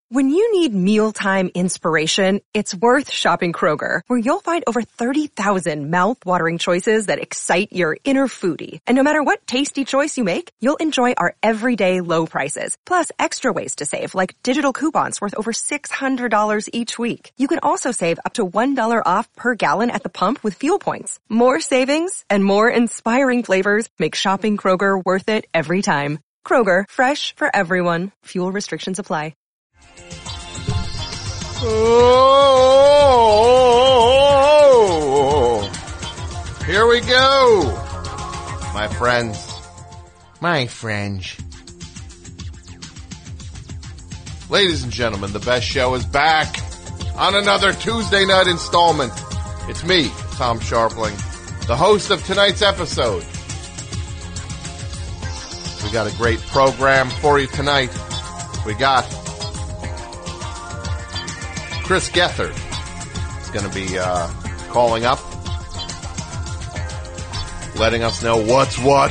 When you need mealtime inspiration, it's worth shopping Kroger, where you'll find over 30,000 mouth-watering choices that excite your inner foodie. And no matter what tasty choice you make, you'll enjoy our everyday low prices, plus extra ways to save, like digital coupons worth over $600 each week. You can also save up to $1 off per gallon at the pump with fuel points. More savings and more inspiring flavors make shopping Kroger worth it every time. Kroger, fresh for everyone. Fuel restrictions apply. Oh, here we go, my friends. Ladies and gentlemen, the best show is back on another Tuesday night installment. It's me, Tom Scharpling, the host of tonight's episode. We got a great program for you tonight. We got Chris Gethard is going to be calling up, letting us know what's what.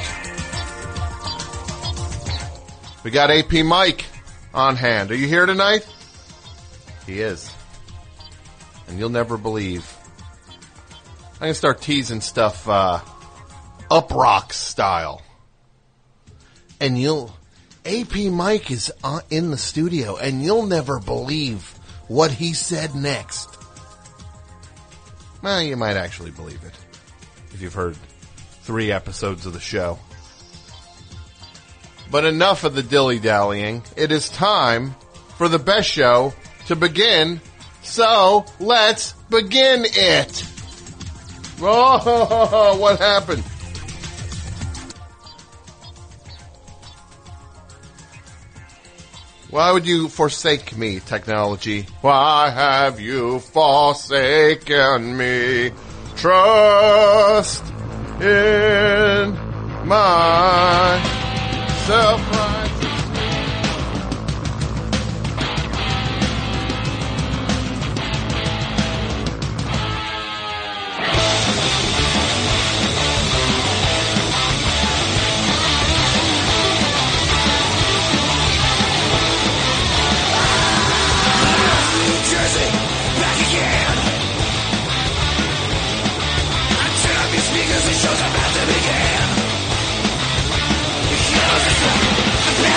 We got AP Mike on hand. Are you here tonight? He is. And you'll never believe. I'm going to start teasing stuff Up Rocks style. And AP Mike is in the studio, and you'll never believe what he said next. Well, you might actually believe it if you've heard 3 episodes of the show. But enough of the dilly-dallying. It is time for the best show to begin. So let's begin it. Oh, what happened? Why would you forsake me, technology? Why have you forsaken me? Trust in my self-righteousness. Shows about to begin. Here's the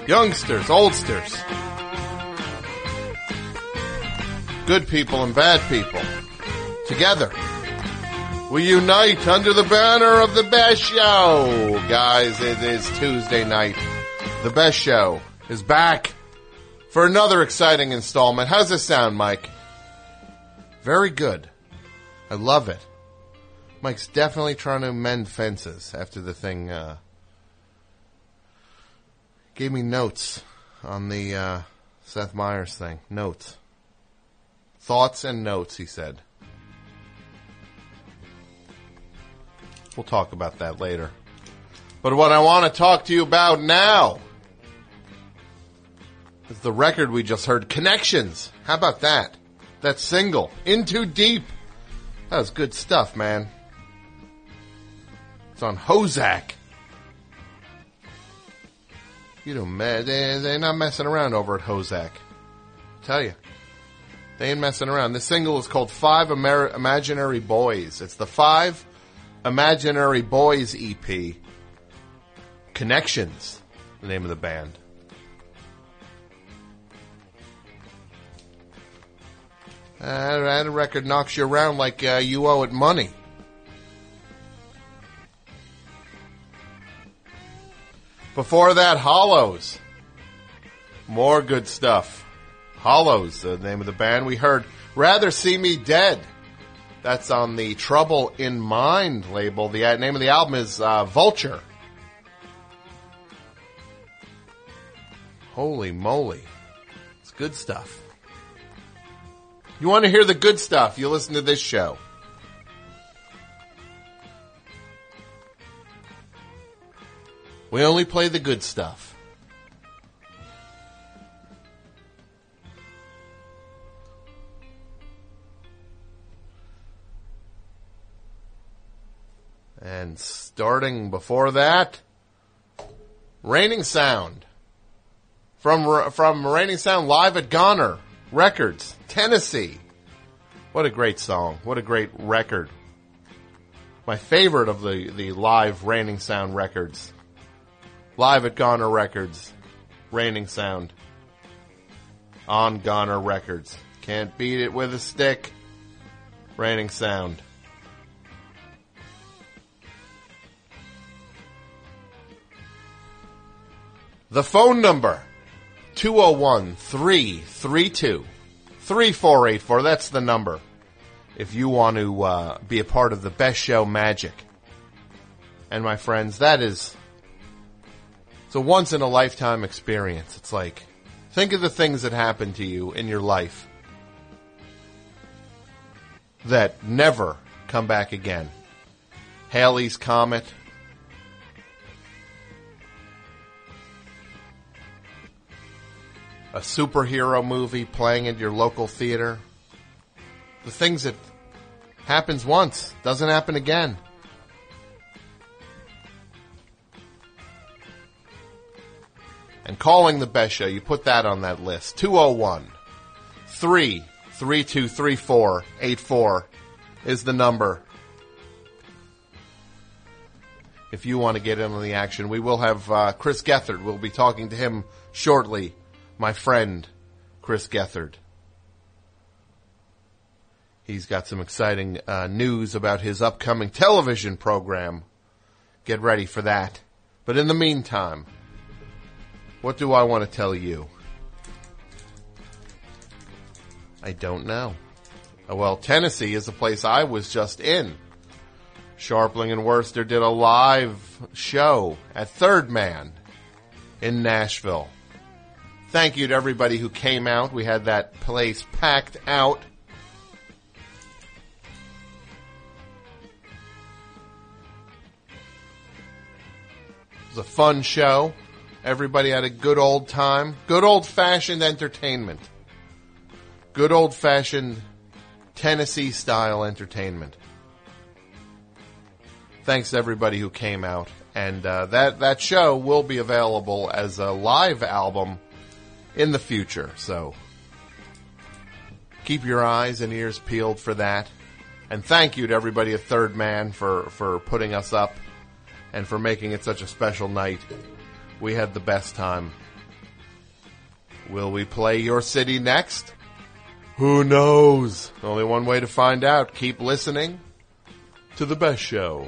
youngsters, oldsters, good people and bad people, together, we unite under the banner of The Best Show. Guys, it is Tuesday night. The Best Show is back for another exciting installment. How's this sound, Mike? Very good. I love it. Mike's definitely trying to mend fences after the thing gave me notes on the Seth Meyers thing. Notes. Thoughts and notes, he said. We'll talk about that later. But what I want to talk to you about now is the record we just heard, Connections. How about that? That single, In Too Deep. That was good stuff, man. It's on Hozak. You know, man, they're not messing around over at Hozak. Tell you. They ain't messing around. This single is called Five Imaginary Boys. It's the Five Imaginary Boys EP. Connections, the name of the band. That record knocks you around like you owe it money. Before that, Hollows. More good stuff. Hollows, the name of the band. We heard Rather See Me Dead. That's on the Trouble in Mind label. The name of the album is Vulture. Holy moly. It's good stuff. You want to hear the good stuff, you listen to this show. We only play the good stuff. And starting before that, Raining Sound. From Raining Sound live at Goner Records, Tennessee. What a great song. What a great record. My favorite of the live Raining Sound records. Live at Goner Records, Raining Sound. On Goner Records. Can't beat it with a stick. Raining Sound. The phone number, 201-332-3484. That's the number if you want to be a part of the Best Show magic. And my friends, it's a once-in-a-lifetime experience. It's like, think of the things that happen to you in your life that never come back again. Halley's Comet. A superhero movie playing at your local theater. The things that happens once, doesn't happen again. And calling the Best Show, you put that on that list. 201-332-3484 is the number. If you want to get in on the action, we will have Chris Gethard. We'll be talking to him shortly. My friend, Chris Gethard. He's got some exciting news about his upcoming television program. Get ready for that. But in the meantime, what do I want to tell you? I don't know. Well, Tennessee is a place I was just in. Sharpling and Worcester did a live show at Third Man in Nashville. Thank you to everybody who came out. We had that place packed out. It was a fun show. Everybody had a good old time. Good old-fashioned entertainment. Good old-fashioned Tennessee-style entertainment. Thanks to everybody who came out. And that show will be available as a live album in the future. So keep your eyes and ears peeled for that. And thank you to everybody at Third Man for putting us up and for making it such a special night. We had the best time. Will we play your city next? Who knows? Only one way to find out. Keep listening to the best show.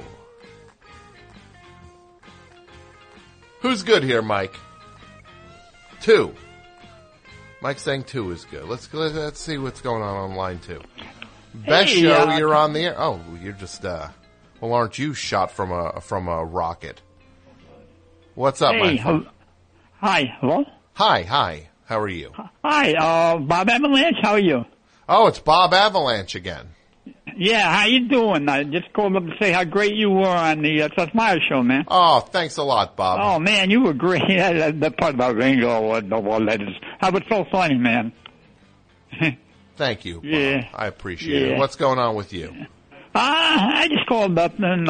Who's good here, Mike? 2. Mike's saying 2 is good. Let's see what's going on line 2. Best show, you're on the air. Oh, you're just well, aren't you shot from a rocket? What's up, my friend? Hi, hello? Hi. How are you? Hi, Bob Avalanche, how are you? Oh, it's Bob Avalanche again. Yeah, how you doing? I just called up to say how great you were on the Seth Meyers show, man. Oh, thanks a lot, Bob. Oh, man, you were great. That part about Ringo, that was so funny, man. Thank you, Bob. Yeah. I appreciate it. What's going on with you? I just called up and,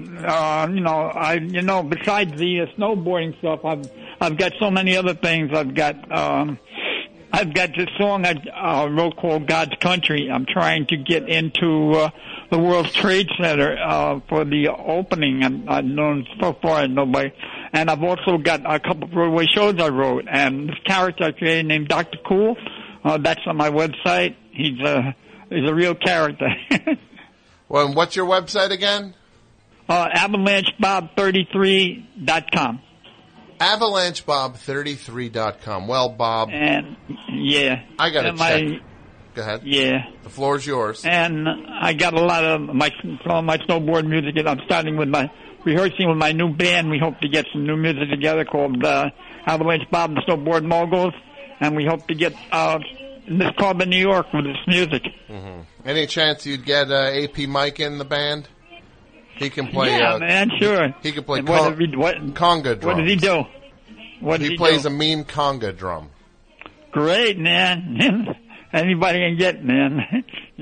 besides the snowboarding stuff, I've got so many other things. I've got this song I wrote called God's Country. I'm trying to get into the World Trade Center for the opening. I've known so far nobody. And I've also got a couple of Broadway shows I wrote. And this character I created named Dr. Cool, that's on my website. He's a real character. Well, and what's your website again? AvalancheBob33.com. AvalancheBob33.com. Well, Bob. And, yeah. I got to check. Go ahead. Yeah. The floor is yours. And I got a lot of my snowboard music, and I'm starting with rehearsing with my new band. We hope to get some new music together called Avalanche Bob and the Snowboard Moguls, and we hope to get in this club in New York with this music. Mm-hmm. Any chance you'd get AP Mike in the band? He can play. Yeah, man, sure. He can play conga drum. What does he do? He plays a mean conga drum. Great, man. Anybody can get, man.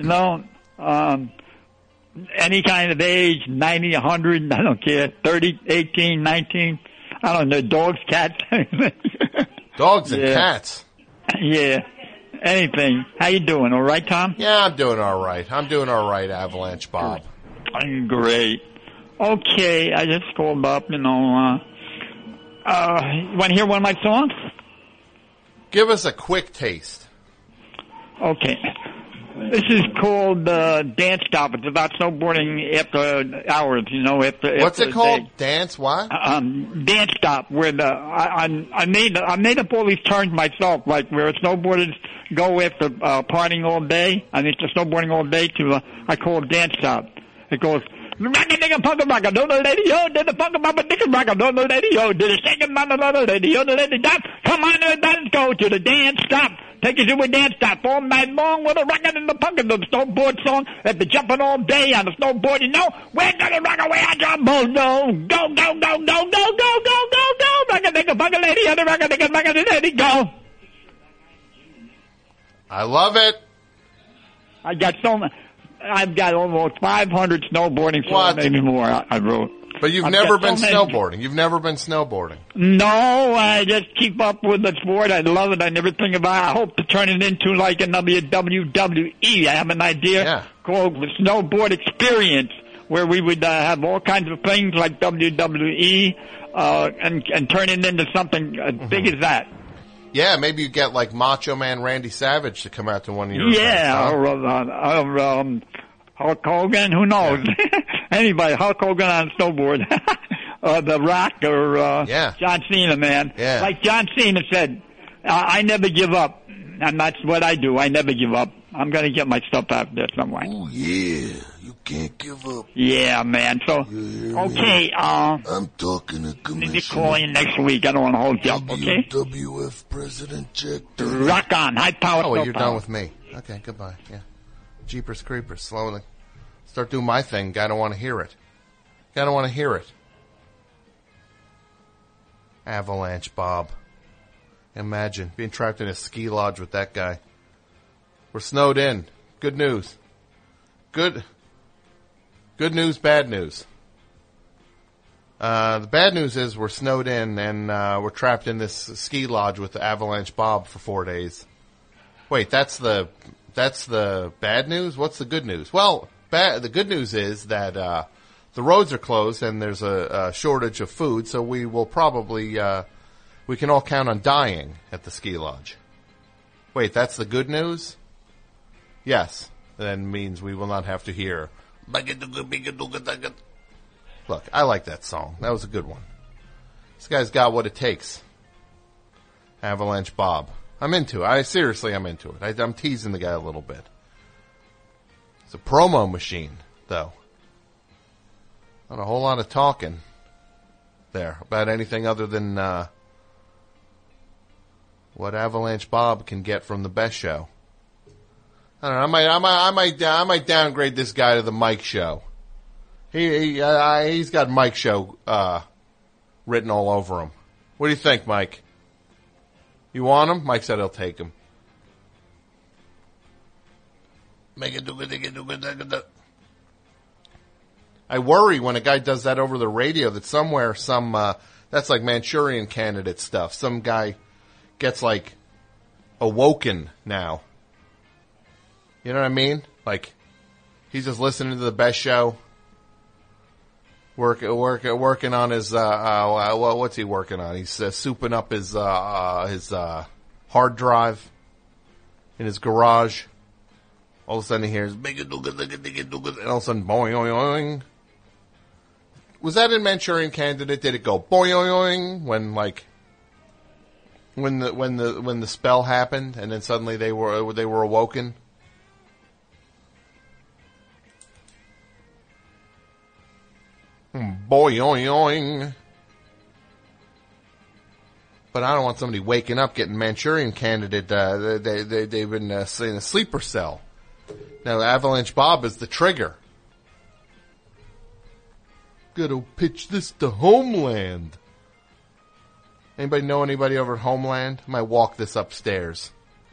Any kind of age, 90, 100, I don't care. 30, 18, 19. I don't know, dogs, cats. Dogs and cats. Yeah. Anything. How you doing? All right, Tom? Yeah, I'm doing all right. Avalanche Bob. Great. Okay, I just called up, you want to hear one of my songs? Give us a quick taste. Okay. This is called Dance Stop. It's about snowboarding after hours, What's it called? Dance what? Dance Stop, where I made up all these terms myself, like where snowboarders go after partying all day. I mean, snowboarding all day I call it Dance Stop. It goes, rocka nigga punka rocka, do the lady yo, did the punka mama dicka rocka, do the lady yo, did the second mama do the lady yo, the lady stop. Come on, everybody, go to the dance stop. Take you to a dance stop all night long with a rockin' and the punkin', the snowboard song. At the jumping all day on the snowboard, we're gonna rock away on jump, go, go, go, go, go, go, go, go, go, go, rocka nigga punka lady, and the rocka nigga punka lady, go. I love it. I've got almost 500 snowboarding songs, maybe more I wrote. But you've never been snowboarding. You've never been snowboarding. No, I just keep up with the sport. I love it. I never think about it. I hope to turn it into like another WWE. I have an idea called the Snowboard Experience, where we would have all kinds of things like WWE and turn it into something as big as that. Yeah, maybe you get like Macho Man Randy Savage to come out to one of your events, or Hulk Hogan, who knows? Anybody, Hulk Hogan on snowboard. The Rock or John Cena, man. Yeah. Like John Cena said, I never give up. And that's what I do. I never give up. I'm going to get my stuff out there somewhere. Oh, yeah. You can't give up. Yeah, man. So, okay. I'm talking to Commissioner. Maybe call in next week. I don't want to hold you up, okay? WWF President Jack. Rock on. High power. Oh, well, you're done with me. Okay, goodbye. Yeah. Jeepers creepers. Slowly. Start doing my thing. Guy don't want to hear it. Avalanche Bob. Imagine being trapped in a ski lodge with that guy. We're snowed in. Good news. Good news, bad news. The bad news is we're snowed in and we're trapped in this ski lodge with the Avalanche Bob for 4 days. Wait, that's the bad news? What's the good news? Well, the good news is that the roads are closed and there's a shortage of food, so we will probably we can all count on dying at the ski lodge. Wait, that's the good news? Yes. Then means we will not have to hear. Look, I like that song. That was a good one. This guy's got what it takes. Avalanche Bob. I'm into it. I'm into it. I'm teasing the guy a little bit. It's a promo machine, though. Not a whole lot of talking there about anything other than what Avalanche Bob can get from the Best Show. I don't know. I might downgrade this guy to the Mike Show. He's got Mike Show written all over him. What do you think, Mike? You want him? Mike said he'll take him. I worry when a guy does that over the radio that somewhere that's like Manchurian Candidate stuff. Some guy gets like awoken now. You know what I mean? Like he's just listening to the Best Show. Working on his what's he working on? He's souping up his hard drive in his garage. All of a sudden he hears and all of a sudden boing boing. Was that in Manchurian Candidate? Did it go boing when the spell happened and then suddenly they were awoken? Boing. But I don't want somebody waking up getting Manchurian Candidate. They've been in a sleeper cell. Now Avalanche Bob is the trigger. Gotta pitch this to Homeland. Anybody know anybody over at Homeland? I might walk this upstairs.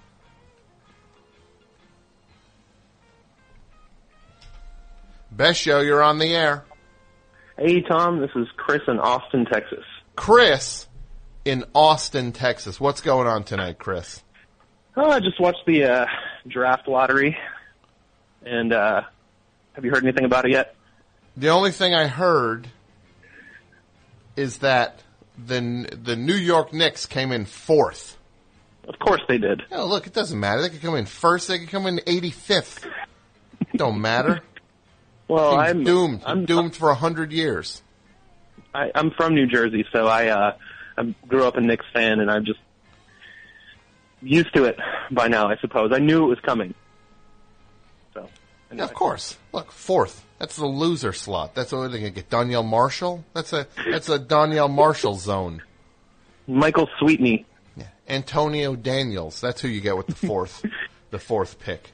Best Show, you're on the air. Hey, Tom, this is Chris in Austin, Texas. Chris in Austin, Texas. What's going on tonight, Chris? Oh, I just watched the draft lottery, and have you heard anything about it yet? The only thing I heard is that the New York Knicks came in 4th. Of course they did. Oh, look, it doesn't matter. They could come in 1st. They could come in 85th. It don't matter. Well, I'm doomed. I'm doomed for 100 years. I'm from New Jersey, so I grew up a Knicks fan, and I'm just used to it by now, I suppose. I knew it was coming. So, anyway. Yeah, of course. Look, 4th. That's the loser slot. That's what they're going to get. Danielle Marshall? That's a Danielle Marshall zone. Michael Sweetney. Yeah. Antonio Daniels. That's who you get with the 4th pick.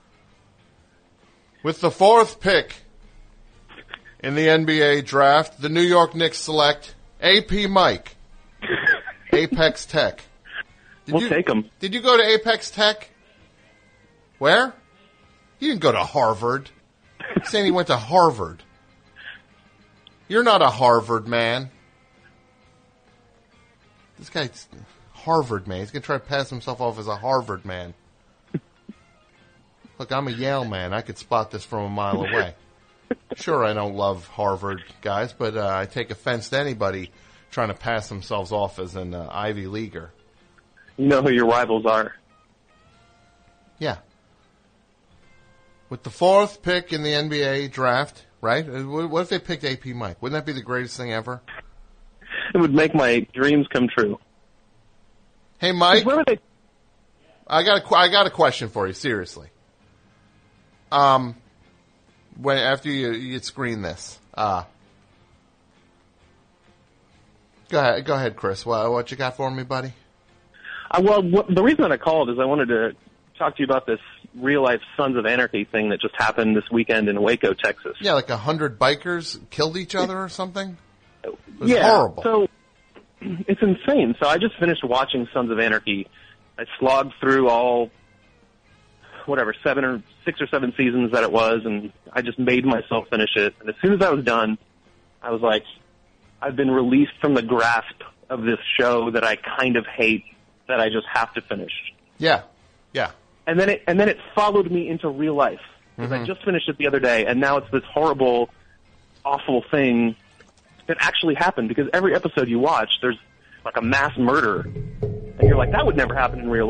With the 4th pick in the NBA draft, the New York Knicks select AP Mike, Apex Tech. We'll take him. Did you go to Apex Tech? Where? You didn't go to Harvard. You're saying he went to Harvard. You're not a Harvard man. This guy's Harvard man. He's going to try to pass himself off as a Harvard man. Look, I'm a Yale man. I could spot this from a mile away. Sure, I don't love Harvard guys, but I take offense to anybody trying to pass themselves off as an Ivy Leaguer. You know who your rivals are. Yeah. With the 4th pick in the NBA draft, right? What if they picked AP Mike? Wouldn't that be the greatest thing ever? It would make my dreams come true. Hey, Mike. Where were they? I got a question for you, seriously. When after you screen this, go ahead, Chris. What you got for me, buddy? The reason that I called is I wanted to talk to you about this real-life Sons of Anarchy thing that just happened this weekend in Waco, Texas. Yeah, like 100 bikers killed each other or something? It was yeah, horrible. So it's insane. So I just finished watching Sons of Anarchy. I slogged through all, 6 or 7 seasons that it was, and I just made myself finish it. And as soon as I was done, I was like, I've been released from the grasp of this show that I kind of hate, that I just have to finish. Yeah. And then it followed me into real life. Because I just finished it the other day, and now it's this horrible, awful thing that actually happened. Because every episode you watch, there's like a mass murder. And you're like, that would never happen in real life.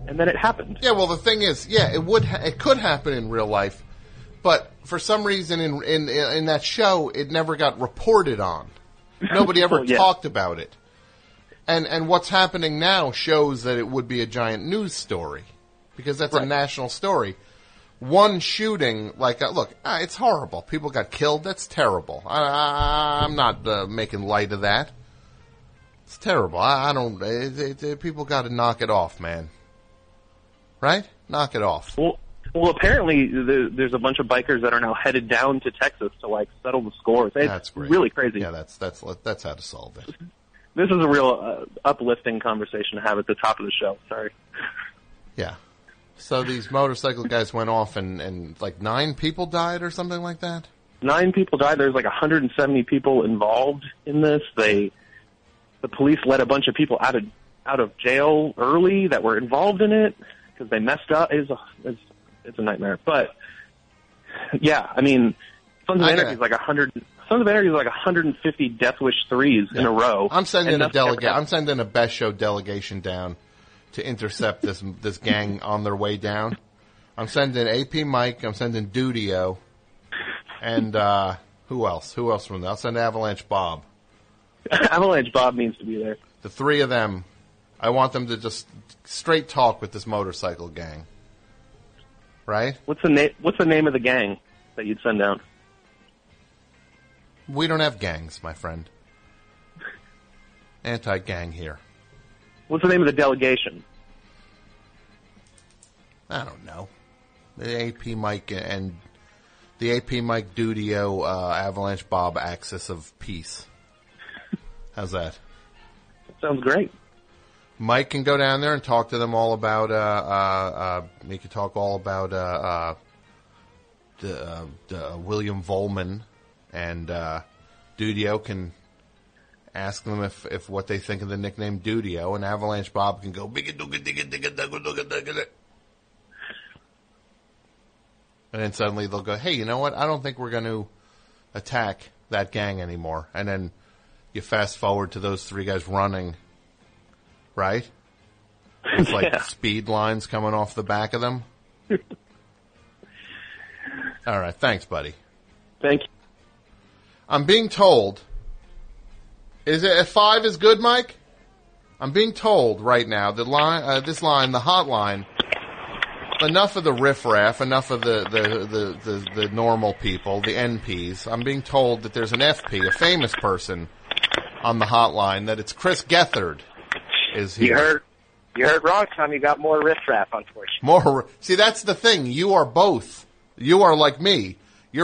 and then it happened. Yeah, well, the thing is, it could happen in real life, but for some reason in that show, it never got reported on. Nobody ever talked about it. And what's happening now shows that it would be a giant news story, because that's a national story. One shooting, it's horrible. People got killed. That's terrible. I'm not making light of that. It's terrible. People got to knock it off, man. Right? Knock it off. Well, apparently there's a bunch of bikers that are now headed down to Texas to settle the scores. That's great. Really crazy. Yeah, that's how to solve it. This is a real uplifting conversation to have at the top of the show. Sorry. Yeah. So these motorcycle guys went off and 9 people died or something like that? 9 people died. There's 170 people involved in this. The police let a bunch of people out of jail early that were involved in it because they messed up. It's a nightmare. But yeah, I mean, Sons of Anarchy is 100. Sons of Anarchy is 150 Death Wish 3s in a row. I'm sending a Best Show delegation down to intercept this gang on their way down. I'm sending AP Mike. I'm sending Dudio, and who else? Who else from there? I'll send Avalanche Bob. Avalanche Bob needs to be there. The 3 of them. I want them to just straight talk with this motorcycle gang. Right? What's the name of the gang that you'd send down? We don't have gangs, my friend. Anti-gang here. What's the name of the delegation? I don't know. The AP Mike and the AP Mike Dudio Avalanche Bob Axis of Peace. How's that? Sounds great. Mike can go down there and talk to them all about. He could talk all about William Volman, and Dudio can ask them if what they think of the nickname Dudio, and Avalanche Bob can go bigga dooga digga digga digga digga digga. And then suddenly they'll go, hey, you know what? I don't think we're going to attack that gang anymore. And then you fast forward to those 3 guys running, right? It's speed lines coming off the back of them. All right. Thanks, buddy. Thank you. I'm being told, is it 5 is good, Mike? I'm being told right now that the hotline, enough of the riffraff, enough of the normal people, the NPs. I'm being told that there's an FP, a famous person, on the hotline, that it's Chris Gethard is here. You heard wrong, Tom. You got more riffraff, unfortunately. See, that's the thing. You are both. You are like me.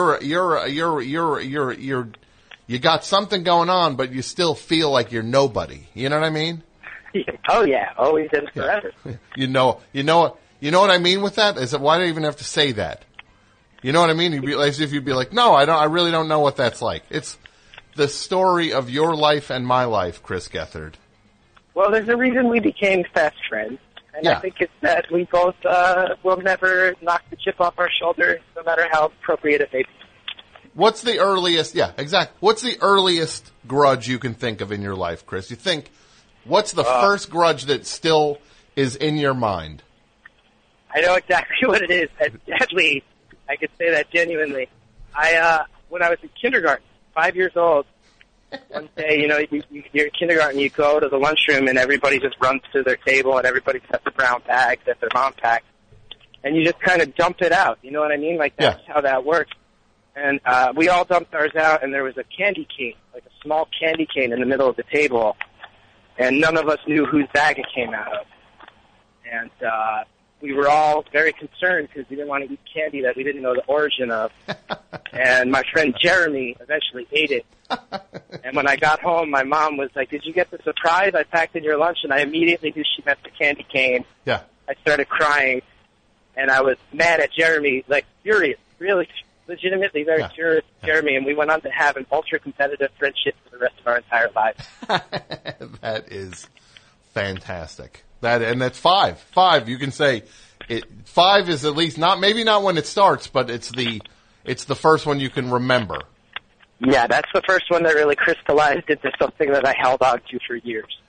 You got something going on, but you still feel like you're nobody. You know what I mean? Oh yeah, always and forever. Yeah. You know what I mean with that? Is that why do I even have to say that? You know what I mean? You'd be as if you'd be like, no, I really don't know what that's like. It's the story of your life and my life, Chris Gethard. Well, there's a reason we became fast friends, and I think it's that we both will never knock the chip off our shoulder, no matter how appropriate it may be. What's the earliest? Yeah, exactly. What's the earliest grudge you can think of in your life, Chris? You think, what's the first grudge that still is in your mind? I know exactly what it is. And sadly, I could say that genuinely. When I was in kindergarten, 5 years old, one day, you're in kindergarten, you go to the lunchroom and everybody just runs to their table and everybody's got the brown bags that their mom packed. And you just kind of dump it out. You know what I mean? That's how that works. And we all dumped ours out, and there was a candy cane, like a small candy cane in the middle of the table. And none of us knew whose bag it came out of. And we were all very concerned because we didn't want to eat candy that we didn't know the origin of. And my friend Jeremy eventually ate it. And when I got home, my mom was like, did you get the surprise I packed in your lunch? And I immediately knew she meant the candy cane. Yeah. I started crying, and I was mad at Jeremy, furious, really legitimately very furious at Jeremy, and we went on to have an ultra-competitive friendship for the rest of our entire lives. That is fantastic. That's 5. 5, you can say, 5 is at least maybe not when it starts, but it's the first one you can remember. Yeah, that's the first one that really crystallized into something that I held on to for years.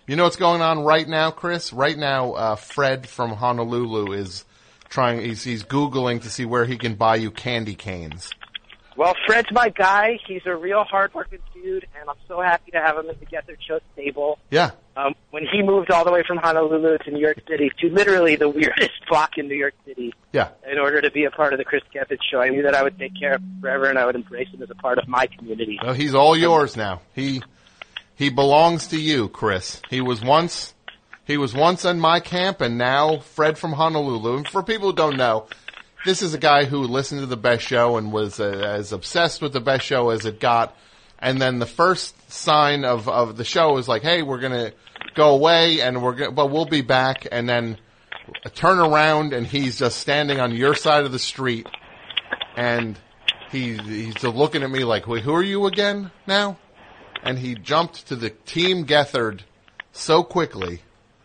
You know what's going on right now, Chris? Right now, Fred from Honolulu is he's Googling to see where he can buy you candy canes. Well, Fred's my guy. He's a real hard-working dude, and I'm so happy to have him at the Get Their Show stable. Yeah. When he moved all the way from Honolulu to New York City, to literally the weirdest block in New York City, in order to be a part of the Chris Gethard Show, I knew that I would take care of him forever, and I would embrace him as a part of my community. Well, he's all yours now. He belongs to you, Chris. He was once in my camp, and now Fred from Honolulu. And for people who don't know, this is a guy who listened to the Best Show and was as obsessed with the Best Show as it got. And then the first sign of the show is like, hey, we're gonna go away, and but we'll be back. And then turn around, and he's just standing on your side of the street, and he's looking at me like, wait, who are you again now? And he jumped to the Team Gethard so quickly.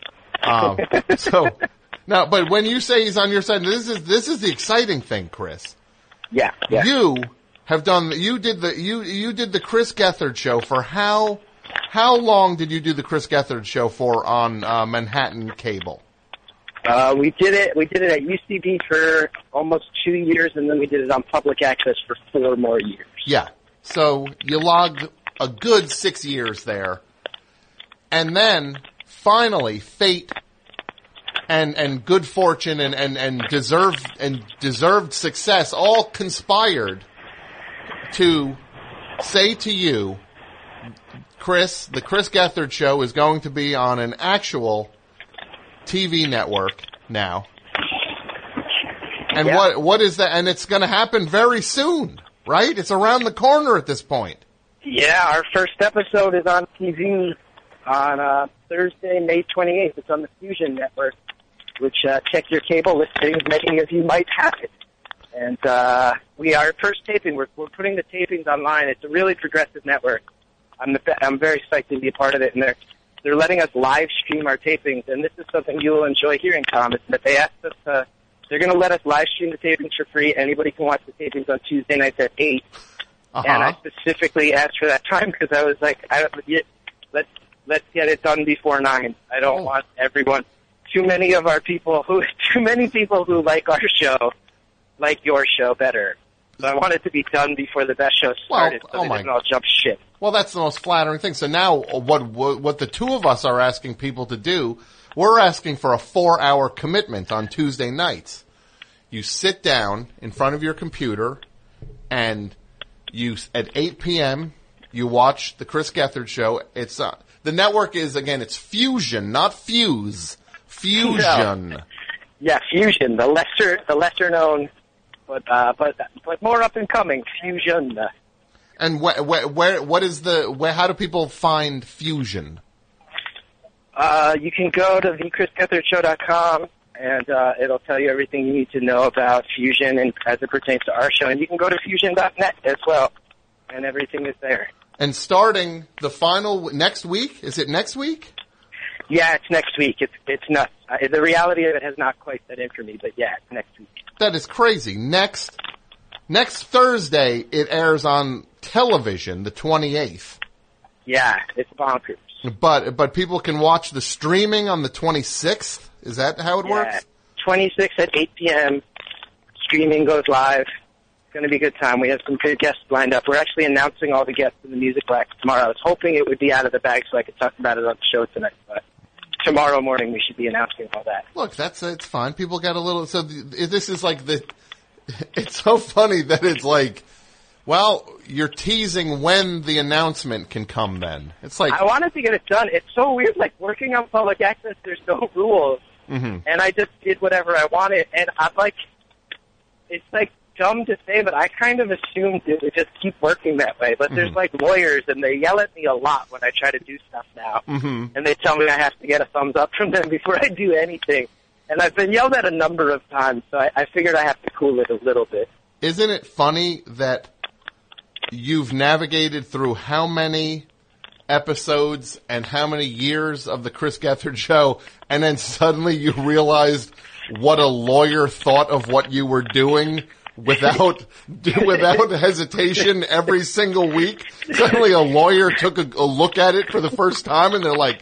Now, but when you say he's on your side, this is the exciting thing, Chris. Yeah. You did the Chris Gethard Show for how long did you do the Chris Gethard Show for on Manhattan Cable? We did it at UCB for almost 2 years, and then we did it on public access for 4 more years. Yeah. So you logged a good 6 years there. And then finally fate and good fortune and deserved success all conspired to say to you, Chris, the Chris Gethard Show is going to be on an actual TV network now. And what is that? And it's going to happen very soon, right? It's around the corner at this point. Yeah, our first episode is on TV on Thursday, May 28th. It's on the Fusion Network, which check your cable listings. Many of you might have it. And our first taping, we're putting the tapings online. It's a really progressive network. I'm very psyched to be a part of it, and they're letting us live stream our tapings. And this is something you'll enjoy hearing, Tom. Is that they asked us they're going to let us live stream the tapings for free. Anybody can watch the tapings on Tuesday nights at 8. And I specifically asked for that time because I was like, let's get it done before 9. I don't want everyone. Too many people who like our show like your show better. So I want it to be done before the Best Show started, so they didn't all jump ship. Well, that's the most flattering thing. So now what the two of us are asking people to do, we're asking for a 4-hour commitment on Tuesday nights. You sit down in front of your computer, and at 8 p.m., you watch the Chris Gethard Show. It's the network is, again, it's Fusion, not Fuse. Fusion. No. Yeah, Fusion, the lesser known, but more up and coming, Fusion. And how do people find Fusion? You can go to thechrisgethardshow.com, and it'll tell you everything you need to know about Fusion and as it pertains to our show. And you can go to fusion.net as well, and everything is there. And starting the final next week? Is it next week? Yeah, it's next week. It's nuts. The reality of it has not quite set in for me, but yeah, it's next week. That is crazy. Next Thursday, it airs on television, the 28th. Yeah, it's bonkers. But people can watch the streaming on the 26th? Is that how it works? 26th at 8 p.m. Streaming goes live. It's going to be a good time. We have some good guests lined up. We're actually announcing all the guests in the Music Blacks tomorrow. I was hoping it would be out of the bag so I could talk about it on the show tonight, but tomorrow morning we should be announcing all that. Look, it's fine. People got a little... So this is like it's so funny that it's like, well, you're teasing when the announcement can come then. It's like... I wanted to get it done. It's so weird, like working on public access, there's no rules. Mm-hmm. And I just did whatever I wanted. And I'm like, it's like dumb to say, but I kind of assumed it would just keep working that way. But there's like lawyers, and they yell at me a lot when I try to do stuff now. Mm-hmm. And they tell me I have to get a thumbs up from them before I do anything. And I've been yelled at a number of times, so I figured I have to cool it a little bit. Isn't it funny that you've navigated through how many episodes and how many years of the Chris Gethard Show, and then suddenly you realized what a lawyer thought of what you were doing without hesitation every single week? Suddenly a lawyer took a look at it for the first time, and they're like,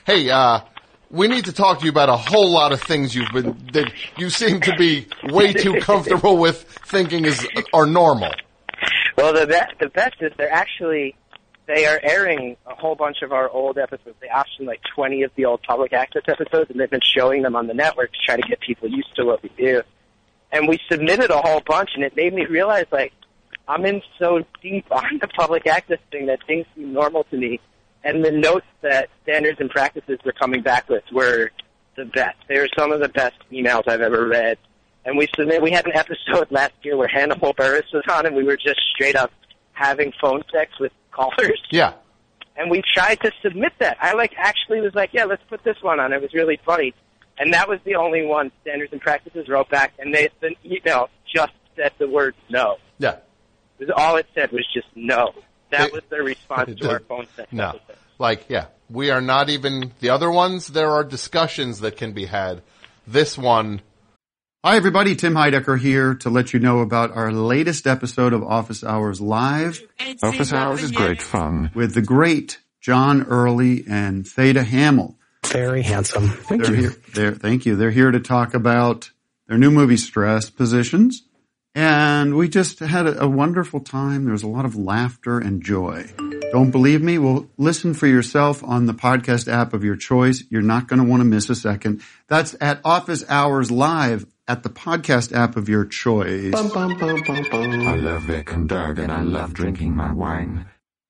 hey, we need to talk to you about a whole lot of things that you seem to be way too comfortable with thinking are normal. Well, the best is they are airing a whole bunch of our old episodes. They optioned like 20 of the old public access episodes, and they've been showing them on the network to try to get people used to what we do. And we submitted a whole bunch, and it made me realize, like, I'm in so deep on the public access thing that things seem normal to me. And the notes that Standards and Practices were coming back with were the best. They were some of the best emails I've ever read. And we had an episode last year where Hannibal Buress was on, and we were just straight up having phone sex with callers. Yeah. And we tried to submit that. I actually was like, yeah, let's put this one on. It was really funny. And that was the only one Standards and Practices wrote back, and the email just said the word no. Yeah. All it said was just no. That was their response to our phone sex episode. Like, yeah, we are not even, the other ones, there are discussions that can be had. This one. Hi, everybody. Tim Heidecker here to let you know about our latest episode of Office Hours Live. Office Hours is great fun. With the great John Early and Theda Hamill. Very handsome. Thank you. Thank you. They're here to talk about their new movie, Stress Positions. And we just had a wonderful time. There was a lot of laughter and joy. Don't believe me? Well, listen for yourself on the podcast app of your choice. You're not going to want to miss a second. That's at Office Hours Live at the podcast app of your choice. Bum, bum, bum, bum, bum. I love Vic and Doug, and I love drinking my wine.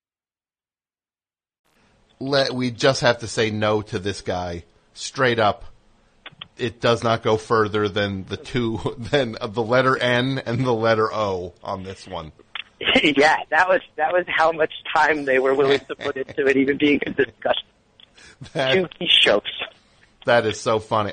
We just have to say no to this guy. Straight up. It does not go further than the letter N and the letter O on this one. Yeah, that was how much time they were willing to put into it, even being a discussion. Two jokes. That is so funny.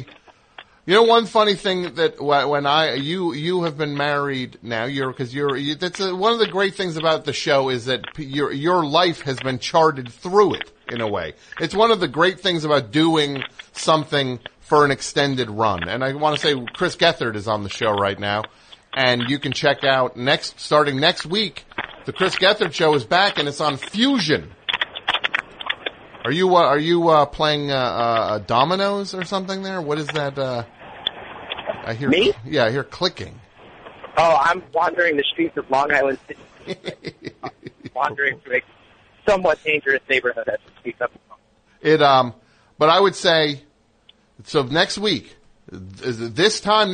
One funny thing that when you have been married now, that's one of the great things about the show is that your life has been charted through it in a way. It's one of the great things about doing something for an extended run. And I want to say Chris Gethard is on the show right now, and you can check out starting next week, the Chris Gethard show is back and it's on Fusion. Are you playing dominoes or something there? What is that? I hear me? Yeah, I hear clicking. Oh, I'm wandering the streets of Long Island City. Wandering through a somewhat dangerous neighborhood as we speak up. But I would say, so next week, this time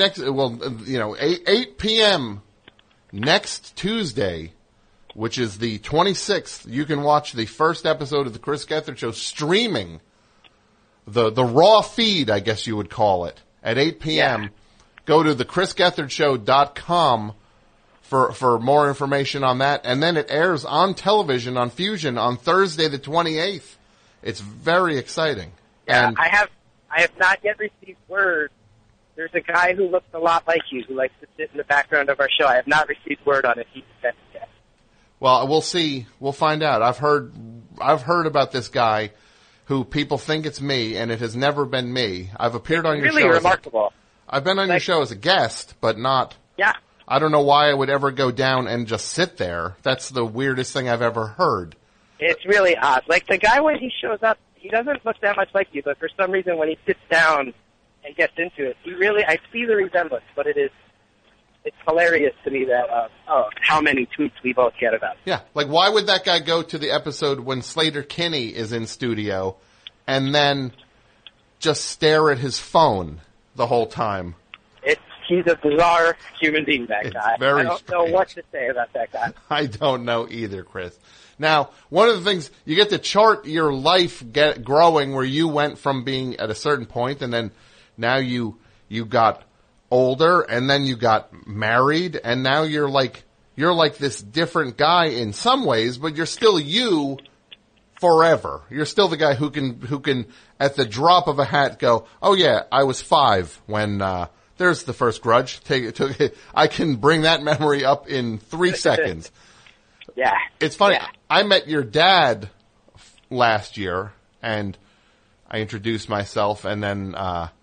8 p.m. next Tuesday, which is the 26th, you can watch the first episode of the Chris Gethard Show streaming, the raw feed, I guess you would call it, at 8 p.m. Yeah. Go to thechrisgethardshow.com for more information on that. And then it airs on television on Fusion on Thursday the 28th. It's very exciting. Yeah, and I have not yet received word. There's a guy who looks a lot like you who likes to sit in the background of our show. I have not received word on if he's sent it yet. Well, we'll see. We'll find out. I've heard about this guy who people think it's me, and it has never been me. I've appeared on your show. Really remarkable. I've been on your show as a guest, but not. Yeah. I don't know why I would ever go down and just sit there. That's the weirdest thing I've ever heard. It's really odd. Like, the guy, when he shows up, he doesn't look that much like you, but for some reason when he sits down and gets into it, I see the resemblance, but it's hilarious to me that, how many tweets we both get about it. Yeah, like why would that guy go to the episode when Slater Kinney is in studio and then just stare at his phone the whole time? He's a bizarre human being, that guy. Very I don't strange. know what to say about that guy. I don't know either, Chris. Now, one of the things, you get to chart your life growing where you went from being at a certain point and then now you got older and then you got married and now you're like this different guy in some ways, but you're still you forever. You're still the guy who can at the drop of a hat go, oh yeah, I was 5 when, there's the first Grudge. I can bring that memory up in 3 seconds. Yeah. It's funny. Yeah. I met your dad last year, and I introduced myself, and then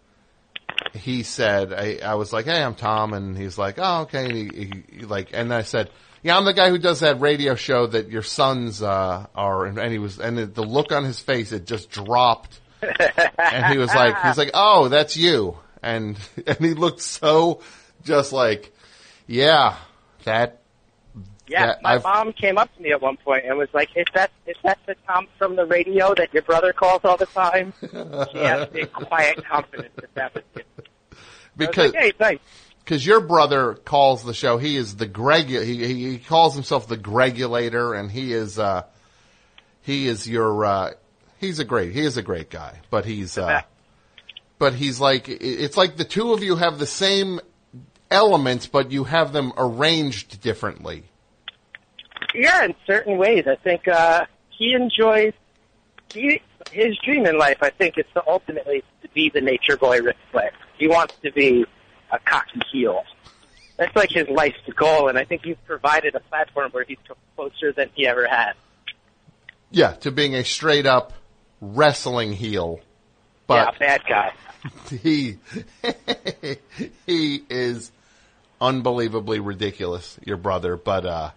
he said, I was like, hey, I'm Tom, and he's like, oh, okay. And and I said, yeah, I'm the guy who does that radio show that your sons are, and the look on his face, it just dropped And he was like, oh, that's you. And he looked so just like, yeah, that. Yeah, my mom came up to me at one point and was like, is that the Tom from the radio that your brother calls all the time? She had big, quiet confidence that was it. Because, hey, thanks. Because your brother calls the show, he is the he calls himself the Gregulator, and he is a great guy, but he's like, it's like the two of you have the same elements, but you have them arranged differently. Yeah, in certain ways. I think he enjoys his dream in life. I think is to ultimately to be the nature boy Ric Flair. He wants to be a cocky heel. That's like his life's goal, and I think you've provided a platform where he's closer than he ever had. Yeah, to being a straight up wrestling heel. But yeah, bad guy. He is unbelievably ridiculous, your brother, but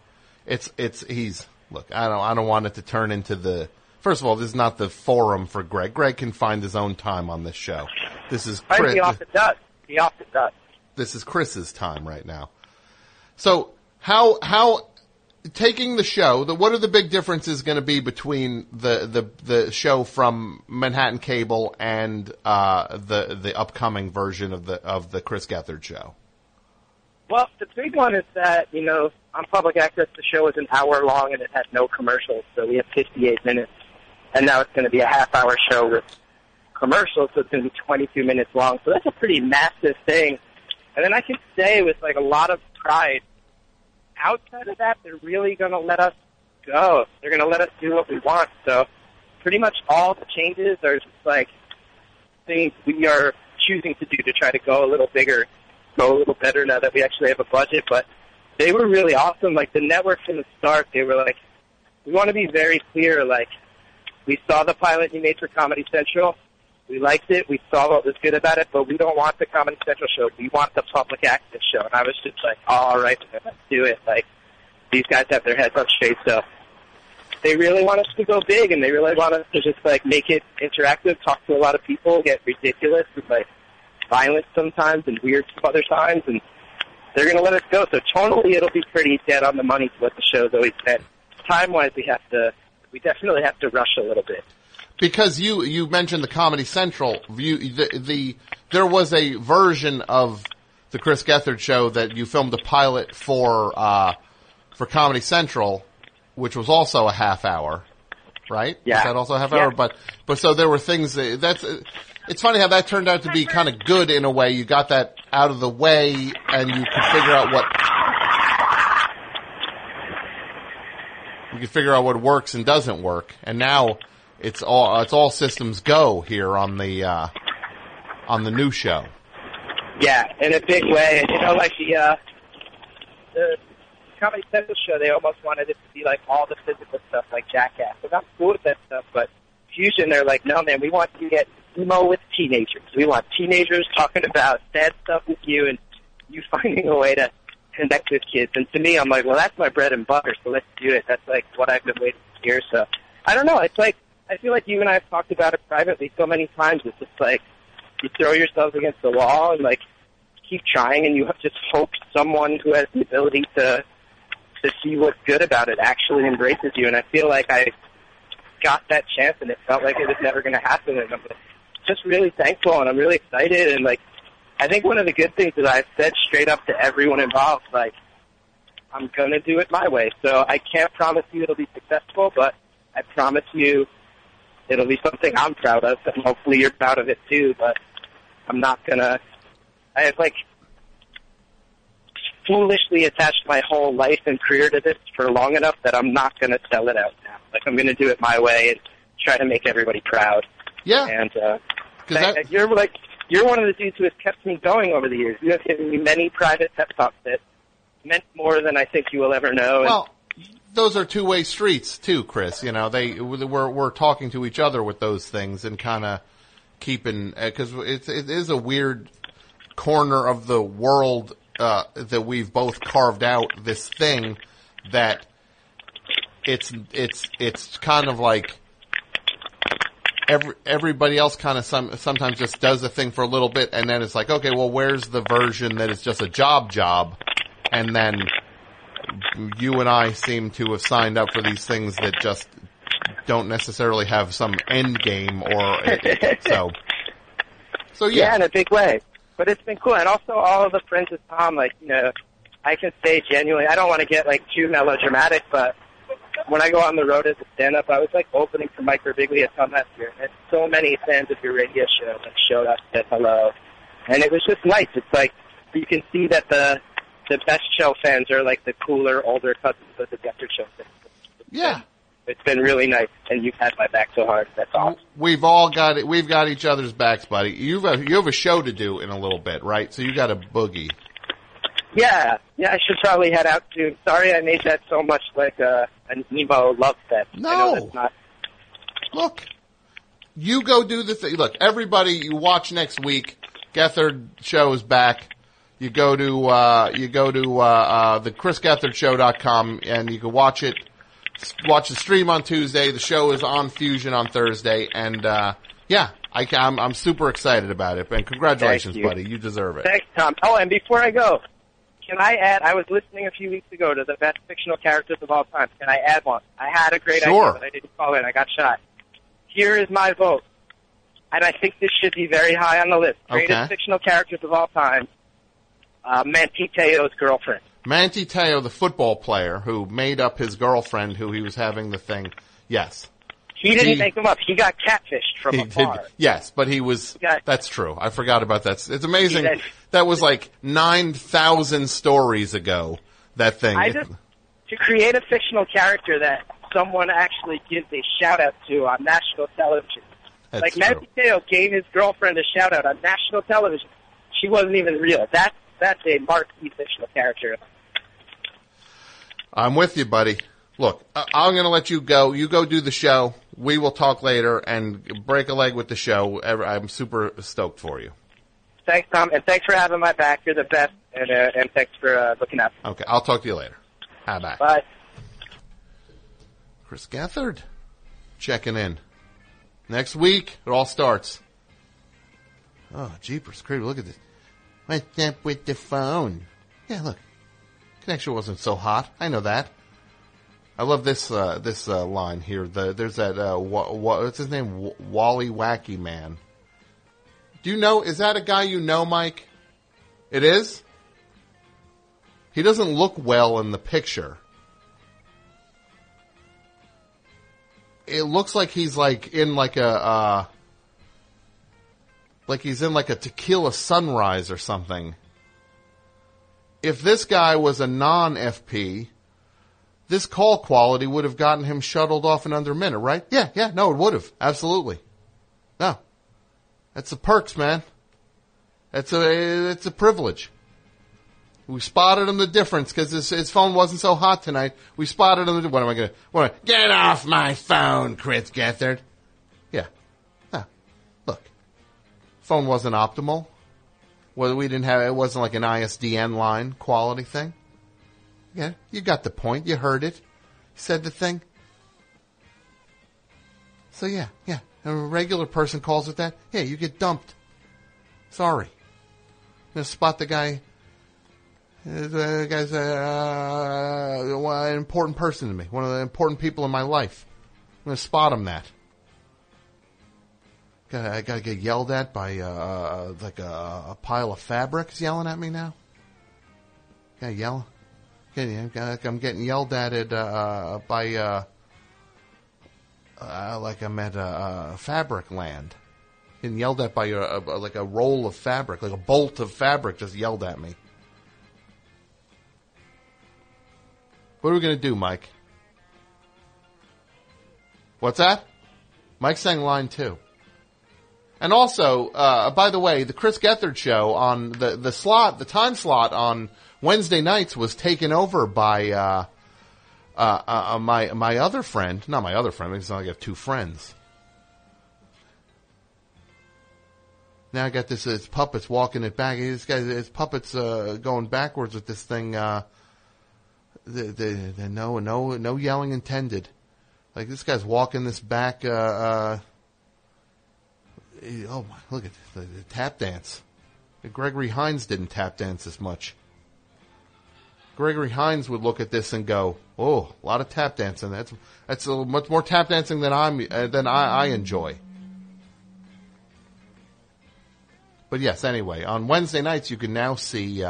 look, I don't want it to turn into the. First of all, this is not the forum for Greg. Greg can find his own time on this show. This is Chris. He often does. This is Chris's time right now. So how taking the show, what are the big differences going to be between the show from Manhattan Cable and the upcoming version of the Chris Gethard show? Well, the big one is that, on public access, the show is an hour long and it had no commercials, so we have 58 minutes. And now it's going to be a half-hour show with commercials, so it's going to be 22 minutes long. So that's a pretty massive thing. And then I can say with, a lot of pride, outside of that, they're really going to let us go. They're going to let us do what we want. So pretty much all the changes are just, things we are choosing to do to try to go a little bigger, go a little better now that we actually have a budget. But they were really awesome. The network from the start, they were we want to be very clear, we saw the pilot you made for Comedy Central. We liked it. We saw what was good about it, but we don't want the Comedy Central show. We want the public access show. And I was just all right, let's do it. These guys have their heads on straight, so they really want us to go big, and they really want us to just, make it interactive, talk to a lot of people, get ridiculous with, violence sometimes and weird some other times, and they're going to let us go. So tonally, it'll be pretty dead on the money to what the show's always been. Time-wise, we definitely have to rush a little bit. Because you mentioned the Comedy Central, there was a version of the Chris Gethard show that you filmed a pilot for Comedy Central, which was also a half hour, right? Yeah. Was that also a half hour? But so there were things it's funny how that turned out to be kind of good in a way. You got that out of the way and you could figure out what works and doesn't work. And now it's all systems go here on the new show. Yeah, in a big way. The Comedy Central show, they almost wanted it to be all the physical stuff like Jackass. And I'm cool with that stuff, but Fusion, they're no, man, we want you to get emo with teenagers. We want teenagers talking about sad stuff with you and you finding a way to connect with kids. And to me, I'm well, that's my bread and butter, so let's do it. That's what I've been waiting to hear. So I don't know. It's I feel like you and I have talked about it privately so many times. It's just you throw yourselves against the wall and keep trying, and you just hope someone who has the ability to see what's good about it actually embraces you. And I feel like I got that chance, and it felt like it was never going to happen. And I'm just really thankful, and I'm really excited. And I think one of the good things is I've said straight up to everyone involved, I'm going to do it my way. So I can't promise you it'll be successful, but I promise you it'll be something I'm proud of, and hopefully you're proud of it too. But I'm not going to, I have foolishly attached my whole life and career to this for long enough that I'm not going to sell it out now. I'm going to do it my way and try to make everybody proud. Yeah. And you're one of the dudes who has kept me going over the years. You have given me many private pep talks that meant more than I think you will ever know. Well, those are two-way streets too, Chris. We're talking to each other with those things and kind of keeping, because it is a weird corner of the world that we've both carved out. This thing that it's kind of everybody else kind of sometimes just does the thing for a little bit, and then it's like, okay, well, where's the version that is just a job? And then you and I seem to have signed up for these things that just don't necessarily have some end game so yeah. Yeah, in a big way. But it's been cool. And also all of the friends of Tom, like, you know, I can say genuinely, I don't want to get, like, too melodramatic, but when I go on the road as a stand-up, I was, like, opening for Mike Birbiglia at Tom last year. And so many fans of your radio show that showed up, said hello. And it was just nice. It's like, you can see that the best show fans are, like, the cooler, older cousins of the Gethard show fans. Yeah. It's been really nice, and you've had my back so hard. That's awesome. We've all got it. We've got each other's backs, buddy. You have a show to do in a little bit, right? So you got a boogie. Yeah, I should probably head out soon. Sorry I made that so much like an emo love fest. No. I know that's not. Look, you go do the thing. Look, everybody, you watch next week. Gethard show is back. You go to the ChrisGethardShow.com and you can watch it. Watch the stream on Tuesday. The show is on Fusion on Thursday, and I'm super excited about it. And congratulations, buddy, you deserve it. Thanks, Tom. Oh, and before I go, can I add? I was listening a few weeks ago to the best fictional characters of all time. Can I add one? I had a great idea, but I didn't call in. I got shot. Here is my vote, and I think this should be very high on the list. Greatest fictional characters of all time. Manti Te'o's girlfriend. Manti Te'o, the football player who made up his girlfriend who he was having the thing. Yes. He didn't make them up. He got catfished from afar. Yes, but he was, that's true. I forgot about that. It's amazing. That was like 9,000 stories ago, that thing. To create a fictional character that someone actually gives a shout out to on national television. Like Manti Te'o gave his girlfriend a shout out on national television. She wasn't even real. That's a marquee fictional character. I'm with you, buddy. Look, I'm going to let you go. You go do the show. We will talk later and break a leg with the show. I'm super stoked for you. Thanks, Tom, and thanks for having my back. You're the best, and thanks for looking out. Okay, I'll talk to you later. Bye. Bye. Chris Gethard checking in. Next week, it all starts. Oh, jeepers creepy. Look at this. What's up with the phone? Yeah, look. Connection wasn't so hot. I know that. I love this line here. There's that what's his name? Wally Wacky Man. Do you know? Is that a guy you know, Mike? It is. He doesn't look well in the picture. It looks like he's like in like a like he's in like a Tequila Sunrise or something. If this guy was a non-FP, this call quality would have gotten him shuttled off in under a minute, right? Yeah, no, it would have. Absolutely. No. That's the perks, man. It's a privilege. We spotted him the difference because his phone wasn't so hot tonight. We spotted him. What am I going to, get off my phone, Chris Gethard. Yeah. No. Look. Phone wasn't optimal. Well, it wasn't like an ISDN line quality thing. Yeah, you got the point. You heard it. You said the thing. So yeah. A regular person calls it that. Yeah, you get dumped. Sorry. I'm going to spot the guy. The guy's an important person to me. One of the important people in my life. I'm going to spot him that. I gotta get yelled at by like a pile of fabric is yelling at me now. Gotta yell. I'm getting yelled at it by like I'm at fabric land. Getting yelled at by like a roll of fabric, like a bolt of fabric just yelled at me. What are we gonna do, Mike? What's that? Mike's saying line 2. And also, by the way, the Chris Gethard show on the time slot on Wednesday nights was taken over by my other friend. Not my other friend, because I only have 2 friends. Now I got his puppets walking it back. His puppets going backwards with this thing. No yelling intended. Like this guy's walking this back. Oh my! Look at the tap dance. Gregory Hines didn't tap dance as much. Gregory Hines would look at this and go, "Oh, a lot of tap dancing. That's much more tap dancing than I enjoy." But yes, anyway, on Wednesday nights you can now see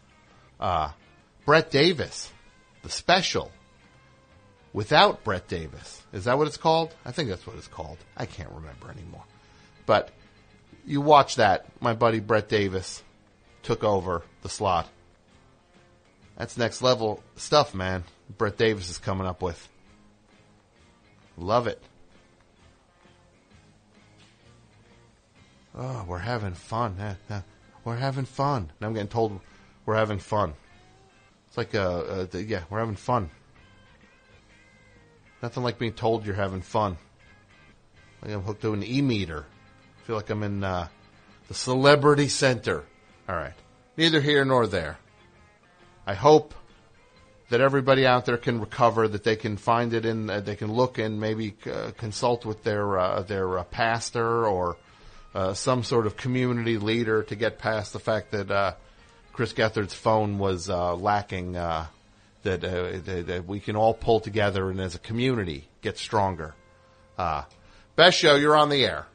Brett Davis, the special, without Brett Davis. Is that what it's called? I think that's what it's called. I can't remember anymore. But you watch that. My buddy Brett Davis took over the slot. That's next level stuff, man. Brett Davis is coming up with. Love it. Oh, we're having fun. We're having fun. Now I'm getting told we're having fun. It's like, yeah, we're having fun. Nothing like being told you're having fun. Like I'm hooked to an e-meter. I feel like I'm in the Celebrity Center. All right. Neither here nor there. I hope that everybody out there can recover, that they can find it in, they can look and maybe consult with their pastor or some sort of community leader to get past the fact that Chris Gethard's phone was lacking, that we can all pull together and as a community get stronger. Best Show, you're on the air.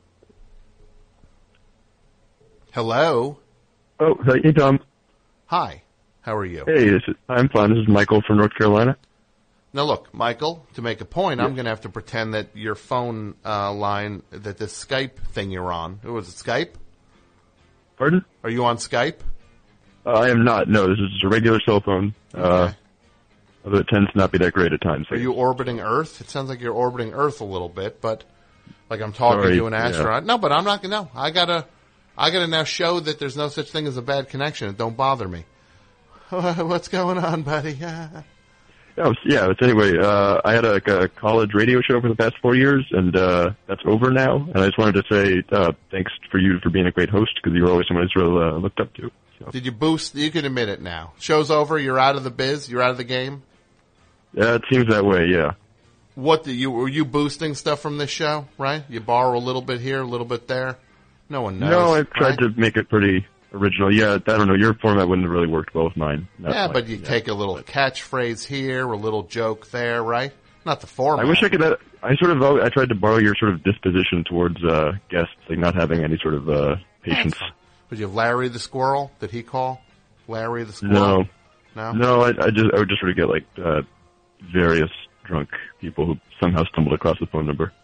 Hello? Oh, hey, Tom. Hi. How are you? Hey, I'm fine. This is Michael from North Carolina. Now look, Michael, to make a point, I'm going to have to pretend that your phone line, that this Skype thing you're on, was it Skype? Pardon? Are you on Skype? I am not. No, this is a regular cell phone. Okay. Although it tends to not be that great at times. Are you orbiting Earth? It sounds like you're orbiting Earth a little bit, but like I'm talking to an astronaut. Yeah. No, but I'm not going to. No, I gotta now show that there's no such thing as a bad connection. It don't bother me. What's going on, buddy? Anyway, I had a college radio show for the past 4 years, and that's over now. And I just wanted to say thanks for being a great host, because you were always someone I really looked up to. So. Did you boost? You can admit it now. Show's over. You're out of the biz. You're out of the game. Yeah, it seems that way. Yeah. Were you boosting stuff from this show? Right? You borrow a little bit here, a little bit there. No one knows. No, I tried to make it pretty original. Yeah, I don't know. Your format wouldn't have really worked well with mine. But you take a little catchphrase here, a little joke there, right? Not the format. I wish I could. I tried to borrow your sort of disposition towards guests, like not having any sort of patience. Did you have Larry the Squirrel? Did he call? Larry the Squirrel? No. I would just sort of get like various drunk people who somehow stumbled across the phone number.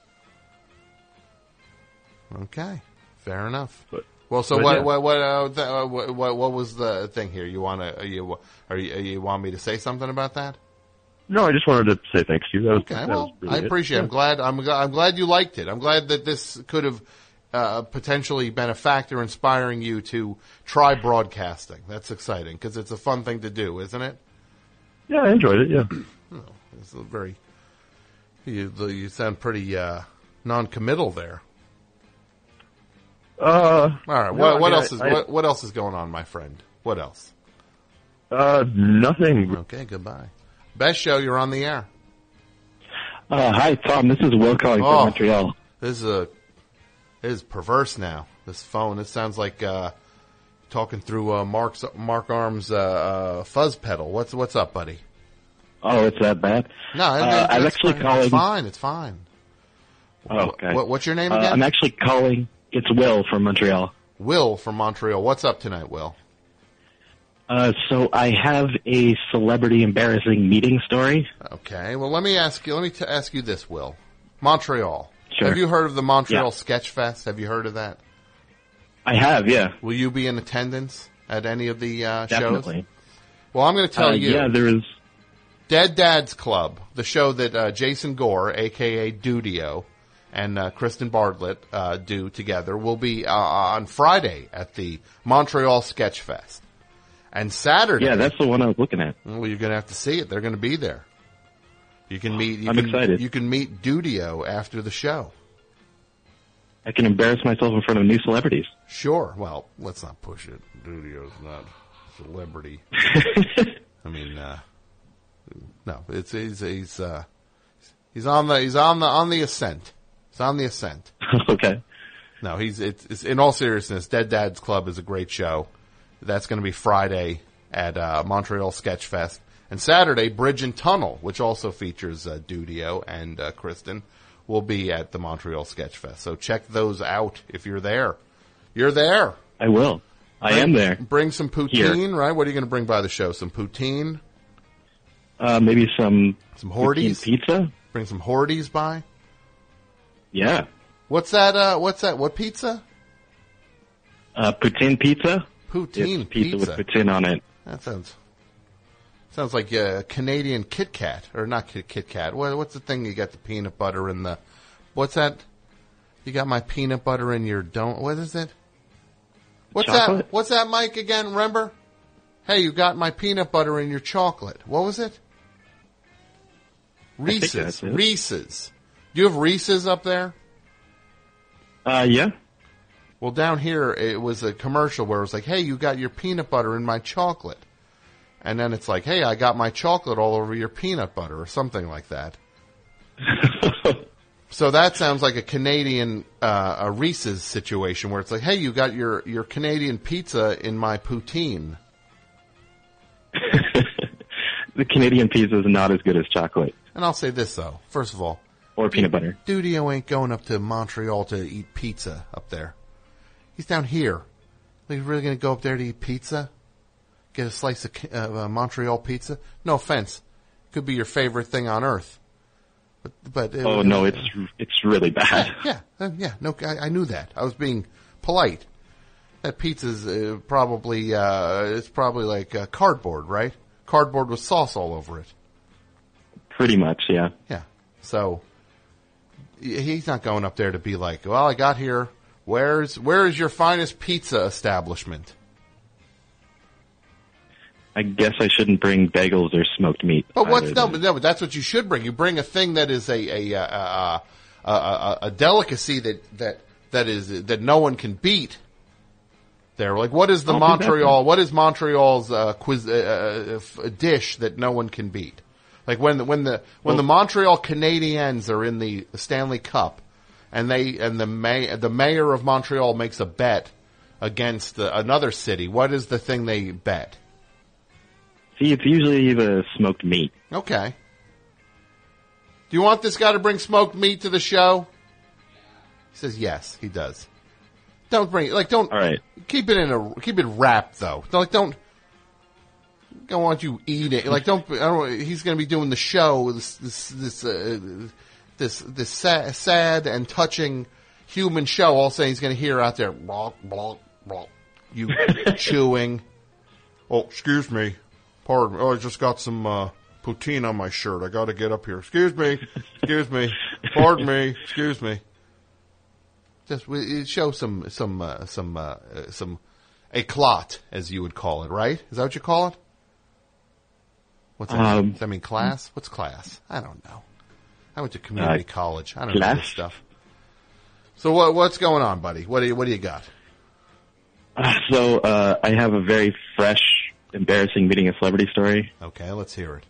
Okay, fair enough. What was the thing here? You want me to say something about that? No, I just wanted to say thanks to you. That was really I appreciate it. Yeah. I'm glad you liked it. I'm glad that this could have potentially been a factor inspiring you to try broadcasting. That's exciting because it's a fun thing to do, isn't it? Yeah, I enjoyed it. Yeah. It's you sound pretty non-committal there. All right. What else is going on, my friend? What else? Nothing. Okay. Goodbye. Best Show, you're on the air. Hi, Tom. This is Will calling from Montreal. This is perverse now. This phone. It sounds like talking through Mark Arm's fuzz pedal. What's up, buddy? Oh, it's that bad? No, I'm actually calling. It's fine. Oh, okay. What's your name again? I'm actually calling. It's Will from Montreal. Will from Montreal. What's up tonight, Will? So I have a celebrity embarrassing meeting story. Okay. Well, let me ask you this, Will. Montreal. Sure. Have you heard of the Montreal Sketch Fest? Have you heard of that? I have, yeah. Will you be in attendance at any of the shows? Definitely. Well, I'm going to tell you. Yeah, there is. Dead Dad's Club, the show that Jason Gore, a.k.a. Dudio, and Kristen Bartlett do together, will be on Friday at the Montreal Sketch Fest. And Saturday... Yeah, that's the one I was looking at. Well, you're going to have to see it. They're going to be there. You can meet... I'm excited. You can meet Dudio after the show. I can embarrass myself in front of new celebrities. Sure. Well, let's not push it. Dudio's not a celebrity. I mean, no, he's on the ascent. He's on the ascent. Okay. No, it's in all seriousness, Dead Dad's Club is a great show. That's going to be Friday at Montreal Sketchfest. And Saturday, Bridge and Tunnel, which also features Dudio and Kristen, will be at the Montreal Sketchfest. So check those out if you're there. You're there. I will. I am there. Bring some poutine, right? What are you going to bring by the show? Some poutine? Maybe some Horties? pizza. Bring some Horties by? Yeah. What's that? What pizza? Poutine pizza. Poutine it's pizza with poutine on it. That sounds like a Canadian Kit Kat, or not Kit Kat. What's the thing you got the peanut butter in the? What's that? You got my peanut butter in your don't. What is it? What's chocolate? that? What's that, Mike? Again, remember? Hey, you got my peanut butter in your chocolate. What was it? Reese's. Reese's. Do you have Reese's up there? Yeah. Well, down here, it was a commercial where it was like, hey, you got your peanut butter in my chocolate. And then it's like, hey, I got my chocolate all over your peanut butter, or something like that. So that sounds like a Canadian, a Reese's situation where it's like, hey, you got your Canadian pizza in my poutine. The Canadian pizza is not as good as chocolate. And I'll say this, though. First of all. Or peanut butter. Dudio ain't going up to Montreal to eat pizza up there. He's down here. He's really going to go up there to eat pizza? Get a slice of Montreal pizza? No offense. Could be your favorite thing on earth. But no, it's really bad. Yeah. No, I knew that. I was being polite. That pizza's probably it's probably like cardboard, right? Cardboard with sauce all over it. Pretty much, yeah. Yeah. So he's not going up there to be like, well, I got here. Where is your finest pizza establishment? I guess I shouldn't bring bagels or smoked meat. But but that's what you should bring. You bring a thing that is a delicacy that no one can beat. There, like what is the Montreal? What is Montreal's dish that no one can beat? Like when the Montreal Canadiens are in the Stanley Cup, and the mayor of Montreal makes a bet against another city. What is the thing they bet? See, it's usually the smoked meat. Okay. Do you want this guy to bring smoked meat to the show? He says yes, he does. Don't bring it. All right. Keep it wrapped though. Don't want you eat it. He's going to be doing the show. This sad and touching human show. All saying he's going to hear out there, blah, blah, blah, you chewing. Oh, excuse me. Pardon me. Oh, I just got some poutine on my shirt. I got to get up here. Excuse me. Pardon me. Excuse me. Just show some éclat, as you would call it, right? Is that what you call it? What's that? Does that mean class? What's class? I don't know. I went to community college. I don't know this stuff. So what's going on, buddy? What do you got? So I have a very fresh, embarrassing meeting a celebrity story. Okay, let's hear it.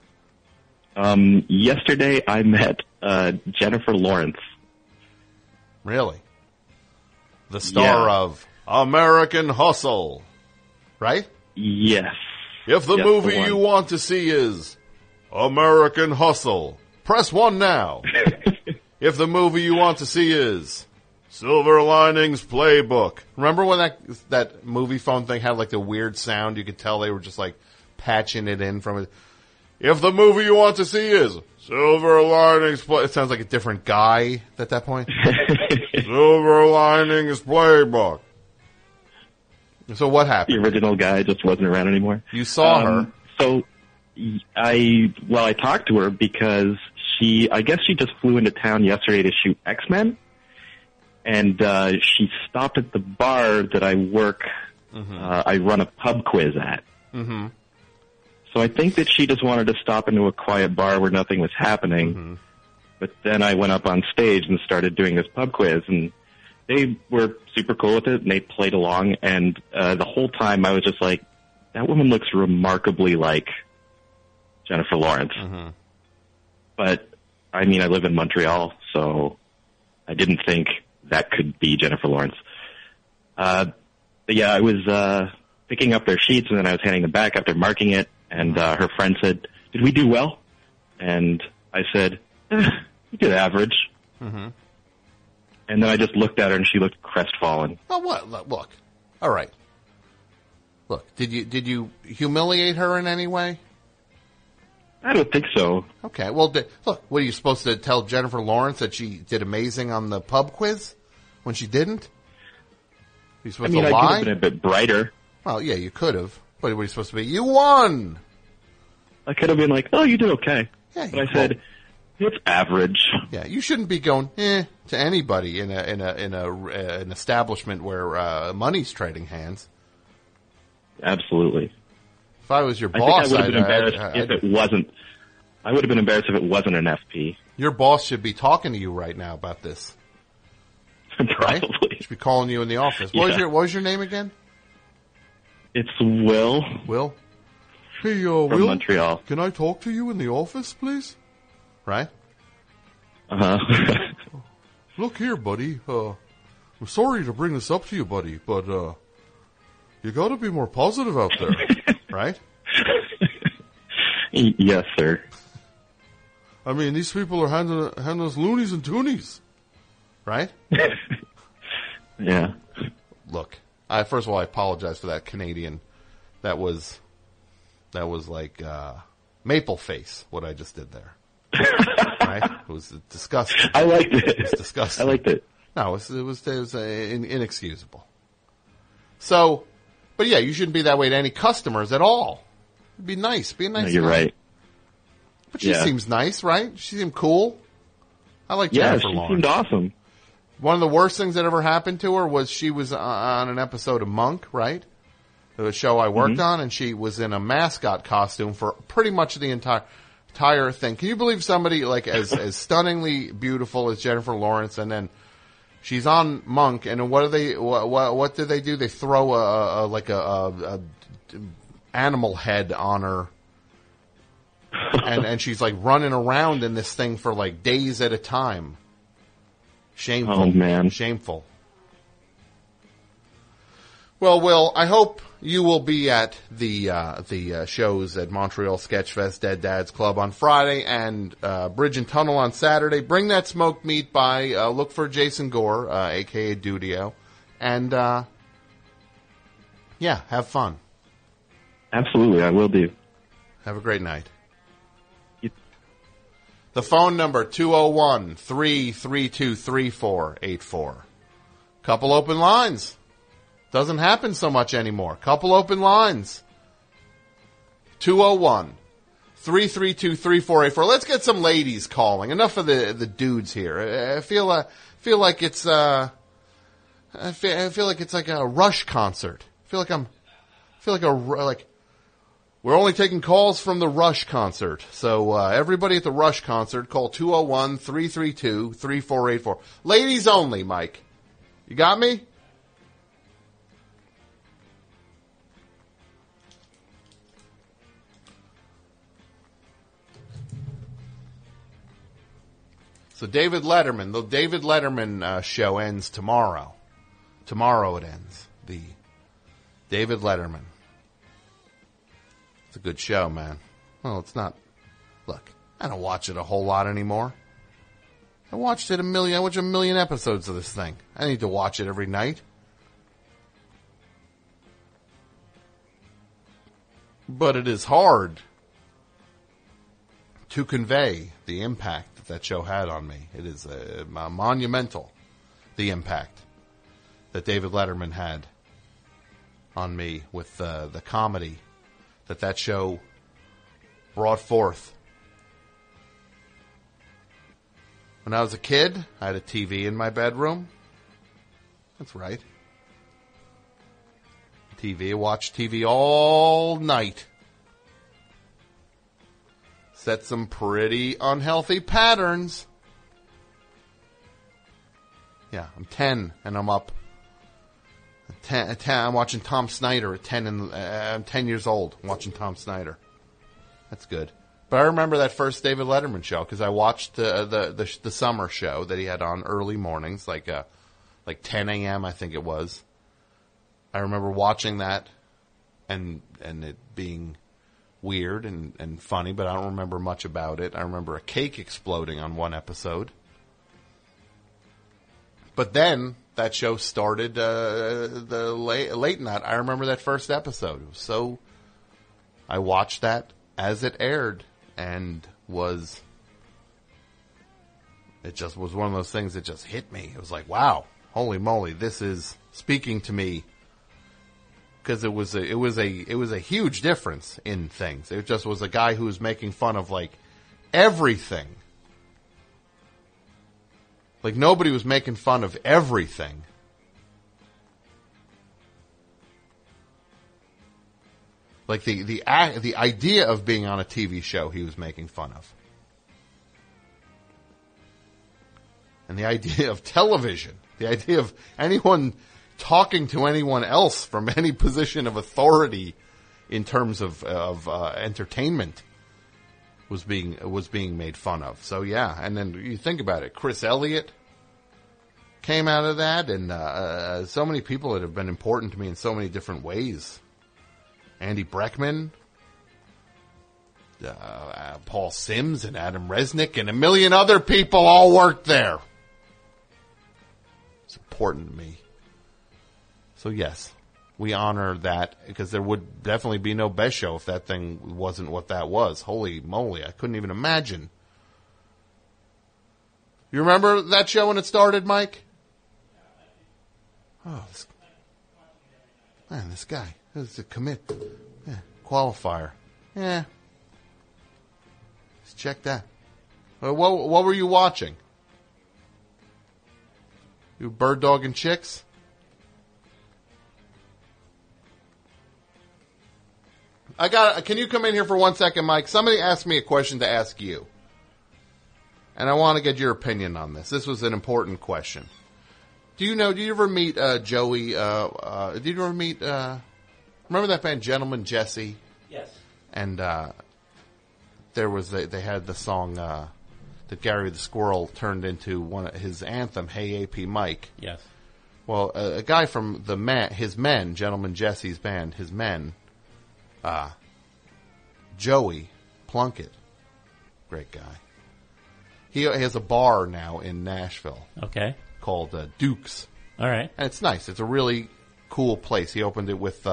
Yesterday I met Jennifer Lawrence. Really? The star of American Hustle, right? Yes. If the movie you want to see is American Hustle, press 1 now. If the movie you want to see is Silver Linings Playbook. Remember when that movie phone thing had like the weird sound? You could tell they were just like patching it in from it. If the movie you want to see is Silver Linings Playbook. It sounds like a different guy at that point. Silver Linings Playbook. So what happened? The original guy just wasn't around anymore. You saw her. So I talked to her because I guess she just flew into town yesterday to shoot X-Men. And she stopped at the bar that I work, I run a pub quiz at. Mm-hmm. So I think that she just wanted to stop into a quiet bar where nothing was happening. Mm-hmm. But then I went up on stage and started doing this pub quiz, and they were super cool with it, and they played along. And the whole time I was just like, that woman looks remarkably like Jennifer Lawrence. Mm-hmm. But, I mean, I live in Montreal, so I didn't think that could be Jennifer Lawrence. But yeah, I was picking up their sheets, and then I was handing them back after marking it, and her friend said, "Did we do well?" And I said, "You did average." Mm-hmm. And then I just looked at her, and she looked crestfallen. Oh, what? Look. All right. Look, did you humiliate her in any way? I don't think so. Okay, well, look, what are you supposed to tell Jennifer Lawrence that she did amazing on the pub quiz when she didn't? Are you supposed to lie? I could have been a bit brighter. Well, yeah, you could have. But what are you supposed to be? You won! I could have been like, "Oh, you did okay." Yeah, but I said, "It's average." Yeah, you shouldn't be going to anybody in an establishment where money's trading hands. Absolutely. If I was your boss, I would have been embarrassed if it wasn't. I would have been embarrassed if it wasn't an FP. Your boss should be talking to you right now about this. Probably. Right? Should be calling you in the office. Yeah. What was your name again? It's Will. Will? Hey, from Will, Montreal. Can I talk to you in the office, please? Right? Uh-huh. Look here, buddy. I'm sorry to bring this up to you, buddy, but you got to be more positive out there, right? Yes, sir. I mean, these people are handing us loonies and toonies, right? Yeah. Look, first of all, I apologize for that Canadian. That was like maple face, what I just did there. Right? It was disgusting. I liked it. It was disgusting. I liked it. No, it was inexcusable. So, but yeah, you shouldn't be that way to any customers at all. Be nice. Be a nice. No, you're guy. right. But she seems nice, right? She seemed cool. I like Yeah, Jennifer she Lawrence. seemed awesome. One of the worst things that ever happened to her was she was on an episode of Monk, right? The show I worked on, and she was in a mascot costume for pretty much the entire thing. Can you believe somebody like as stunningly beautiful as Jennifer Lawrence, and then she's on Monk, and what do they do? They throw a animal head on her, and she's like running around in this thing for like days at a time. Shameful. Oh, man. Shameful. Well, Will, I hope you will be at the shows at Montreal Sketchfest, Dead Dad's Club on Friday, and Bridge and Tunnel on Saturday. Bring that smoked meat by. Look for Jason Gore, a.k.a. Dudio. And, yeah, have fun. Absolutely, I will do. Have a great night. The phone number, 201-332-3484. Couple open lines. Doesn't happen so much anymore. Couple open lines. 201-332-3484. Let's get some ladies calling. Enough of the dudes here. I feel like it's I feel like it's like a Rush concert. We're only taking calls from the Rush concert. So, everybody at the Rush concert, call 201-332-3484. Ladies only, Mike. You got me? So David Letterman, the David Letterman show ends tomorrow. Tomorrow it ends. The David Letterman. It's a good show, man. Well, it's not. Look, I don't watch it a whole lot anymore. I watch a million episodes of this thing. I need to watch it every night. But it is hard to convey the impact that show had on me. It is monumental, the impact that David Letterman had on me with the comedy that show brought forth. When I was a kid, I had a TV in my bedroom. That's right. TV, I watched TV all night. Set some pretty unhealthy patterns. Yeah, I'm 10 and I'm up. I'm watching Tom Snyder at 10 and I'm 10 years old watching Tom Snyder. That's good. But I remember that first David Letterman show because I watched the summer show that he had on early mornings, like like 10 a.m. I think it was. I remember watching that and it being weird and funny, but I don't remember much about it. I remember a cake exploding on one episode. But then that show started the late night. I remember that first episode. It was so... I watched that as it aired and it just was one of those things that just hit me. It was like, wow, holy moly, this is speaking to me. Because it was a huge difference in things. It just was a guy who was making fun of like everything. Like nobody was making fun of everything. Like the idea of being on a TV show he was making fun of. And the idea of television, the idea of anyone talking to anyone else from any position of authority in terms of entertainment was being made fun of. So yeah, and then you think about it, Chris Elliott came out of that, and so many people that have been important to me in so many different ways. Andy Breckman, Paul Sims, and Adam Resnick, and a million other people all worked there. It's important to me. So yes, we honor that because there would definitely be no Best Show if that thing wasn't what that was. Holy moly, I couldn't even imagine. You remember that show when it started, Mike? Oh, this guy. This is a commit. Yeah, qualifier. Yeah. Let's check that. What were you watching? You bird dog and chicks? Can you come in here for 1 second, Mike? Somebody asked me a question to ask you. And I want to get your opinion on this. This was an important question. Do you ever meet Joey? Did you ever meet... remember that band, Gentleman Jesse? Yes. And they had the song that Gary the Squirrel turned into his anthem, Hey AP Mike. Yes. Well, a guy from his men, Gentleman Jesse's band, his men, Joey Plunkett, great guy. He has a bar now in Nashville. Okay. Called Duke's. All right. And it's nice. It's a really cool place. He opened it with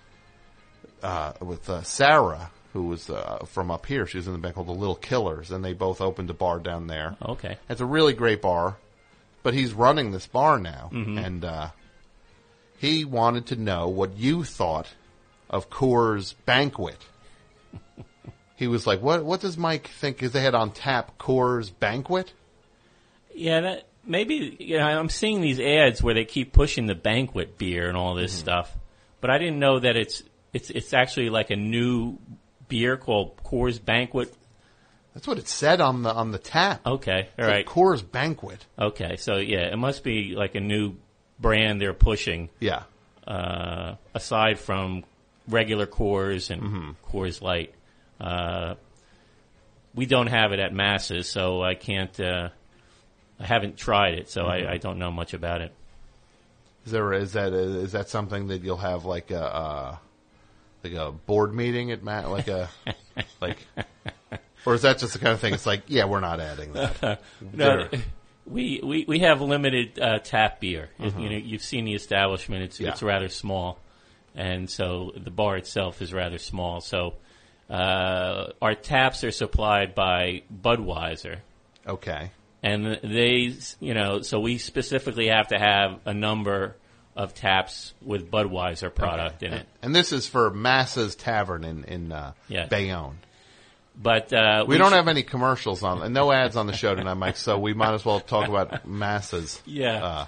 Sarah, who was from up here. She was in the band called the Little Killers, and they both opened a bar down there. Okay. It's a really great bar, but he's running this bar now, and he wanted to know what you thought of Coors Banquet. He was like, "What does Mike think? Because they had on tap Coors Banquet." Yeah, maybe I'm seeing these ads where they keep pushing the Banquet beer and all this stuff, but I didn't know that it's actually like a new beer called Coors Banquet. That's what it said on the tap. Okay, all it's right. Like Coors Banquet. Okay, so yeah, it must be like a new brand they're pushing. Yeah. Aside from regular Coors and Coors Light, we don't have it at Masses, so I can't. I haven't tried it, so I don't know much about it. Is that something that you'll have like a board meeting at or is that just the kind of thing? It's like, yeah, we're not adding that. No, we have limited tap beer. You've seen the establishment; it's rather small, and so the bar itself is rather small. So our taps are supplied by Budweiser. Okay. And so we specifically have to have a number of taps with Budweiser product in it. And this is for Massa's Tavern in Bayonne. But we don't have any commercials on, and no ads on the show tonight, Mike. So we might as well talk about Massa's. Yeah.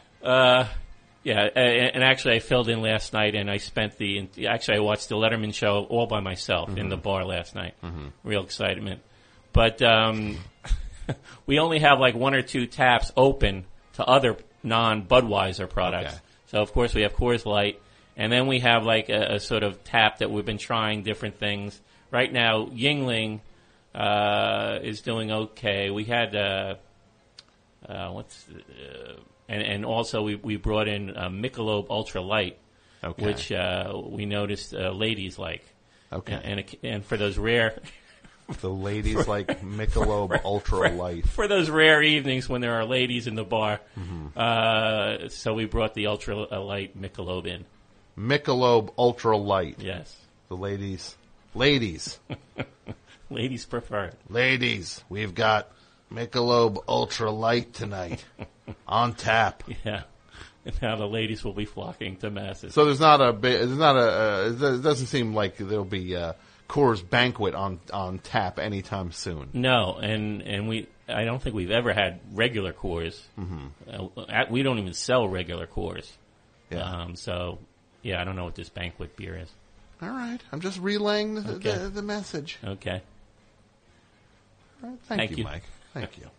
And actually, I filled in last night, and I I watched the Letterman show all by myself in the bar last night. Real excitement, but. We only have like one or two taps open to other non-Budweiser products. Okay. So, of course, we have Coors Light, and then we have like a sort of tap that we've been trying different things. Right now, Yuengling is doing okay. We had And also we brought in Michelob Ultra Light, Okay. which we noticed ladies like. Okay. And for those rare... The ladies like Michelob Ultra Light. For those rare evenings when there are ladies in the bar. So we brought the Ultra Light Michelob in. Michelob Ultra Light. Yes. The ladies. Ladies prefer it. Ladies, we've got Michelob Ultra Light tonight on tap. Yeah. And now the ladies will be flocking to masses. So it doesn't seem like there'll be Coors Banquet on tap anytime soon. No, and I don't think we've ever had regular Coors. We don't even sell regular Coors. Yeah. I don't know what this banquet beer is. All right. I'm just relaying the message. Okay. All right. Thank you, Mike. Thank you.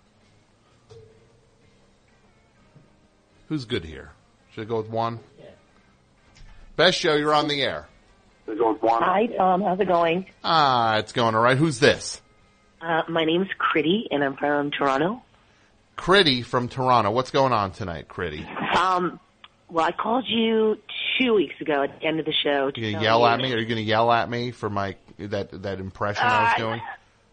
Who's good here? Should I go with one? Yeah. Best show, you're on the air. Hi, Tom. How's it going? It's going all right. Who's this? My name's Critty, and I'm from Toronto. Critty from Toronto. What's going on tonight, Critty? Well, I called you 2 weeks ago at the end of the show. You gonna yell at me? Are you going to yell at me for my that impression I was doing?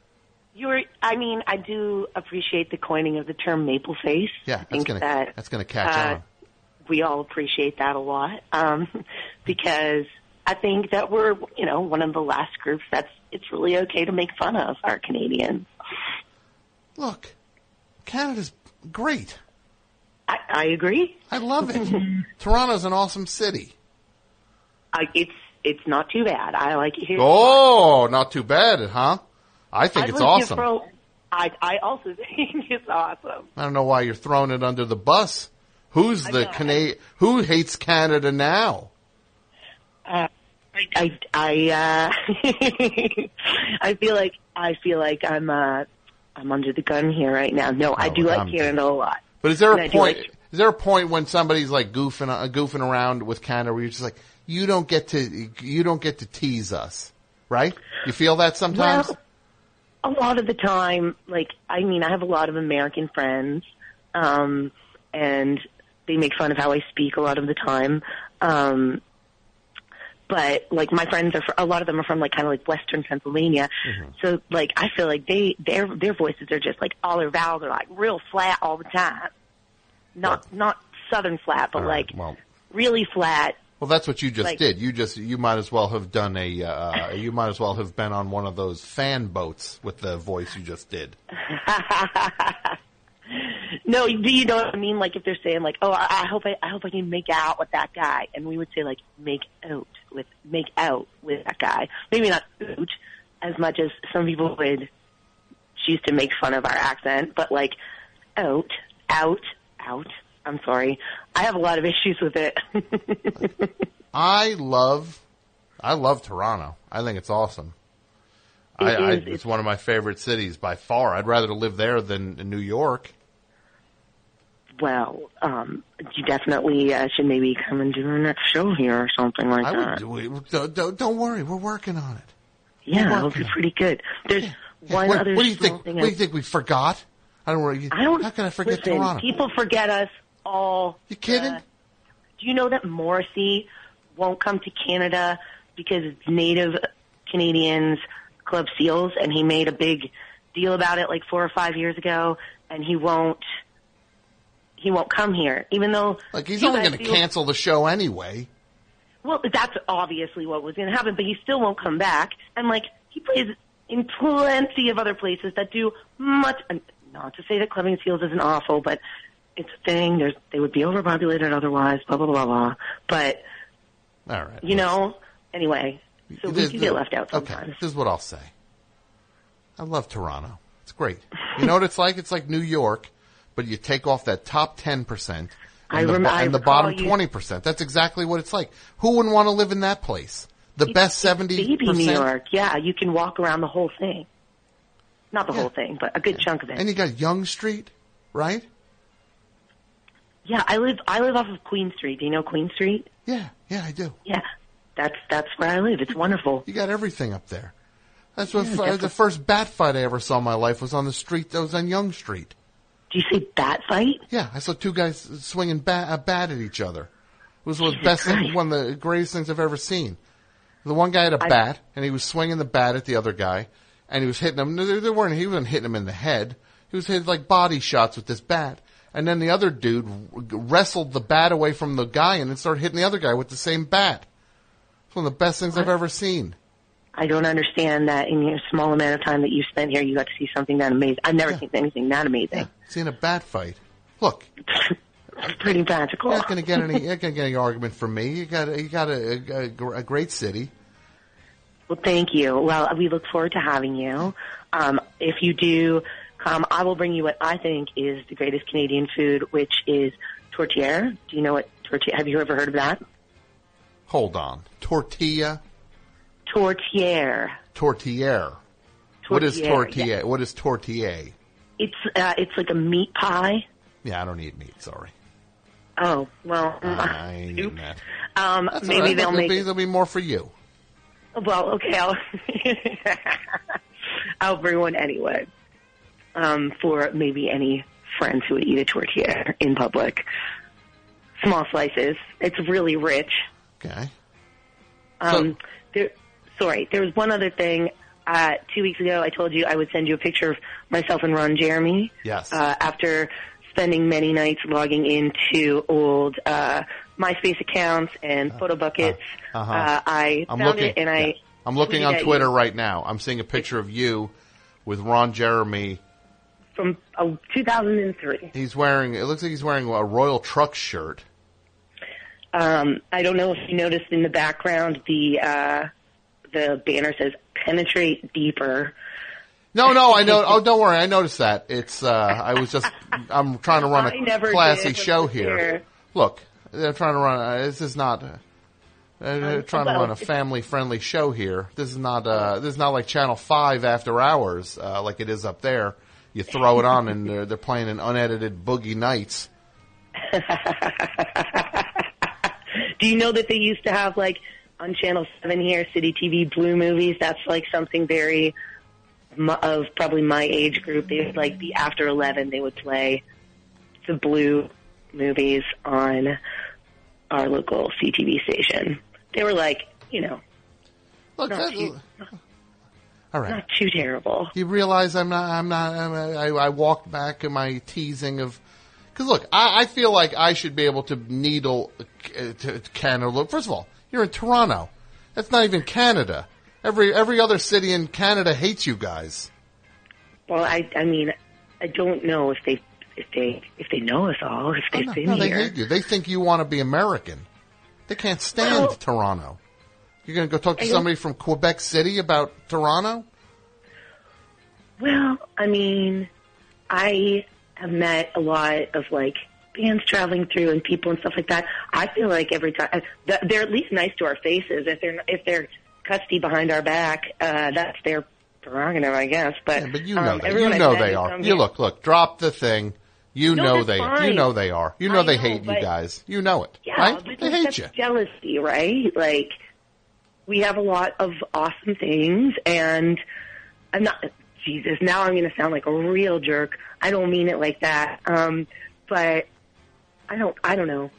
I do appreciate the coining of the term maple face. Yeah, that's going to catch on. We all appreciate that a lot because I think that we're, one of the last groups it's really okay to make fun of our Canadians. Look, Canada's great. I agree. I love it. Toronto's an awesome city. It's not too bad. I like it here. Oh, not too bad, huh? I think it's awesome. I also think it's awesome. I don't know why you're throwing it under the bus. Who hates Canada now? I feel like I'm under the gun here right now. No, I do like Canada a lot. But is there a point? Is there a point when somebody's like goofing around with Canada where you're just like, you don't get to tease us, right? You feel that sometimes? Well, a lot of the time, I have a lot of American friends, and they make fun of how I speak a lot of the time. But my friends a lot of them are from kind of Western Pennsylvania. Mm-hmm. So I feel like their voices are just all their vowels are real flat all the time. Not Southern flat, but really flat. Well, that's what you just did. You might as well have done you might as well have been on one of those fan boats with the voice you just did. No, do you know what I mean? If they're saying I hope I can make out with that guy, and we would say make out with that guy. Maybe not oot as much as some people would choose to make fun of our accent, but out. I'm sorry. I have a lot of issues with it. I love Toronto. I think it's awesome. It's one of my favorite cities by far. I'd rather live there than in New York. Well, you definitely should maybe come and do our next show here or something like that. Don't worry, we're working on it. Yeah, it'll be pretty good. There's one other what do you think? thing. What do you think we forgot? How can I forget Toronto? People forget us all. You kidding? Do you know that Morrissey won't come to Canada because it's Native Canadians Club Seals, and he made a big deal about it 4 or 5 years ago, and he won't come here, even though he's only going to cancel the show anyway. Well, that's obviously what was going to happen, but he still won't come back. And he plays in plenty of other places that do much. Not to say that Clubbing Seals isn't awful, but it's a thing. They would be overpopulated otherwise. Blah blah blah blah. But all right, anyway, so we do get left out sometimes. Okay, this is what I'll say. I love Toronto. It's great. You know what it's like? It's like New York. But you take off that top 10% and the bottom 20%. That's exactly what it's like. Who wouldn't want to live in that place? The best 70%? Baby New York. Yeah, you can walk around the whole thing. Not the whole thing, but a good chunk of it. And you got Yonge Street, right? Yeah, I live off of Queen Street. Do you know Queen Street? Yeah, I do. Yeah, that's where I live. It's wonderful. You got everything up there. That's what the first bat fight I ever saw in my life was on the street that was on Yonge Street. Do you say bat fight? Yeah, I saw two guys swinging a bat at each other. It was one of the greatest things I've ever seen. The one guy had a bat, and he was swinging the bat at the other guy, and he was hitting him. He wasn't hitting him in the head. He was hitting like body shots with this bat. And then the other dude wrestled the bat away from the guy and then started hitting the other guy with the same bat. It's one of the best things I've ever seen. I don't understand that in your small amount of time that you spent here, you got to see something that amazing. I've never seen anything that amazing. Yeah, seeing a bat fight. Look. It's pretty magical. You're not going to get any argument from me. You got a great city. Well, thank you. Well, we look forward to having you. If you do come, I will bring you what I think is the greatest Canadian food, which is tourtière. Do you know what tourtière? Have you ever heard of that? Hold on. Tortilla? Tourtière. Tourtière. What is tortilla? Yeah. What is tortilla? It's like a meat pie. Yeah, I don't eat meat. Sorry. Oh, well. I ain't eating that. Maybe right. there'll be more for you. Well, okay, I'll bring one anyway. For maybe any friends who would eat a tortilla in public. Small slices. It's really rich. Okay. There was one other thing. 2 weeks ago, I told you I would send you a picture of myself and Ron Jeremy. Yes. After spending many nights logging into old MySpace accounts and photo buckets, I found it, and I'm looking on Twitter right now. I'm seeing a picture of you with Ron Jeremy from 2003. It looks like he's wearing a Royal Truck shirt. I don't know if you noticed in the background the banner says "Penetrate Deeper." No, I know. Oh, don't worry. I noticed that. It's. I'm trying to run a classy show here. Look, they're trying to run. This is not. They're trying to run a family-friendly show here. This is not. This is not like Channel 5 After Hours, like it is up there. You throw it on, and they're playing an unedited Boogie Nights. Do you know that they used to have, like, on Channel 7 here, City TV Blue movies? That's, like, something very of probably my age group. They would, like, be after 11, they would play the Blue movies on our local CTV station. They were, like, Look, all right. Not too terrible. You realize I walked back in my teasing of... Because, look, I feel like I should be able to needle Canada. First of all, you're in Toronto. That's not even Canada. Every other city in Canada hates you guys. Well, I mean, I don't know if they know us all, if they've been here. They here. hate you. They think you want to be American. They can't stand Toronto. You're going to go talk to somebody from Quebec City about Toronto? Well, I mean, I have met a lot of, like, bands traveling through and people and stuff like that. I feel like every time they're at least nice to our faces. If they're custy behind our back, that's their prerogative, I guess. But you know that. You know they are. You look. Drop the thing. You know they are. You know they are. You know they hate you guys. You know it. Yeah, right? But they hate you. Jealousy, right? Like, we have a lot of awesome things, and I'm not. Jesus, now I'm going to sound like a real jerk. I don't mean it like that. But I don't know.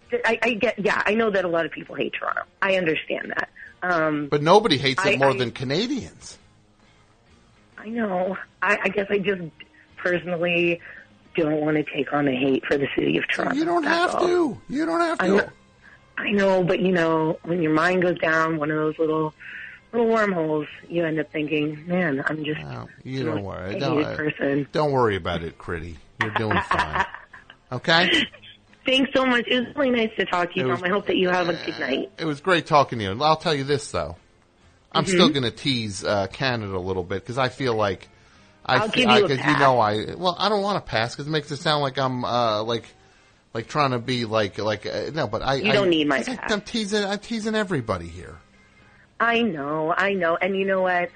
I know that a lot of people hate Toronto. I understand that. But nobody hates it more than Canadians. I know. I guess I just personally don't want to take on the hate for the city of Toronto. You don't have to. You don't have to. I know, but when your mind goes down one of those little wormholes, you end up thinking, man, I'm just don't worry. person. Don't worry about it, Critty. You're doing fine. Okay? Thanks so much. It was really nice to talk to you, Tom. I hope that you have a good night. It was great talking to you. I'll tell you this, though. I'm still going to tease Canada a little bit because I feel like I'll give you a pass. I don't want to pass because it makes it sound like I'm like trying to be like no, but you don't need my pass. I'm teasing everybody here. I know, and you know what?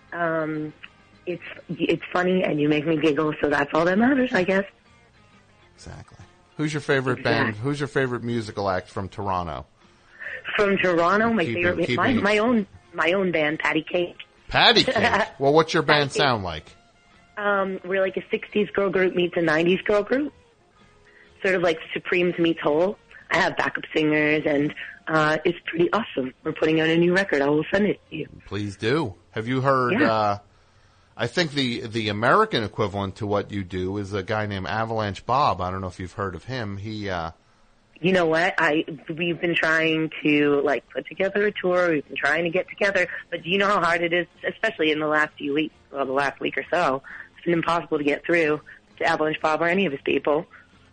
It's funny, and you make me giggle, so that's all that matters, I guess. Exactly. Who's your favorite band? Who's your favorite musical act from Toronto? From Toronto, my own band, Patty Cake. Patty Cake. Well, what's your band sound like? We're like a 60s girl group meets a 90s girl group. Sort of like Supremes meets Hole. I have backup singers, and it's pretty awesome. We're putting out a new record. I will send it to you. Please do. Have you heard, Yeah. I think the American equivalent to what you do is a guy named Avalanche Bob. I don't know if you've heard of him. He, You know what? We've been trying to like put together a tour. We've been trying to get together, but do you know how hard it is, especially in the last few weeks, well, the last week or so? It's been impossible to get through to Avalanche Bob or any of his people.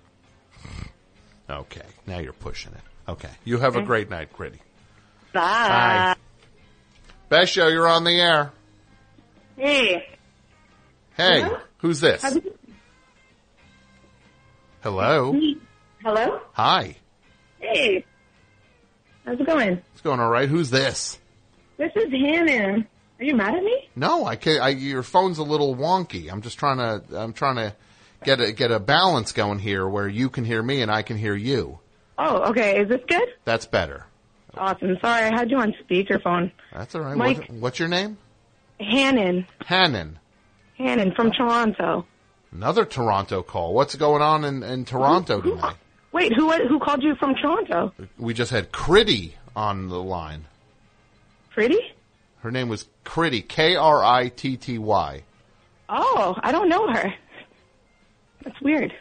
okay, now you're pushing it. Okay. You have a great night, Gritty. Bye. Best show, you're on the air. Hey. Hey, Hello? who's this? Hello? Hello? Hi. Hey. How's it going? It's going all right. Who's this? This is Hannah. Are you mad at me? No, I can't. Your phone's a little wonky. I'm just trying to get a balance going here where you can hear me and I can hear you. Oh, okay. Is this good? That's better. Awesome. Sorry, I had you on speakerphone. That's all right. Mike. What's your name? Hannon. Hannon. Hannon from Toronto. Another Toronto call. What's going on in Toronto tonight? Wait, who called you from Toronto? We just had Critty on the line. Pretty? Her name was Critty, Kritty. Oh, I don't know her. That's weird.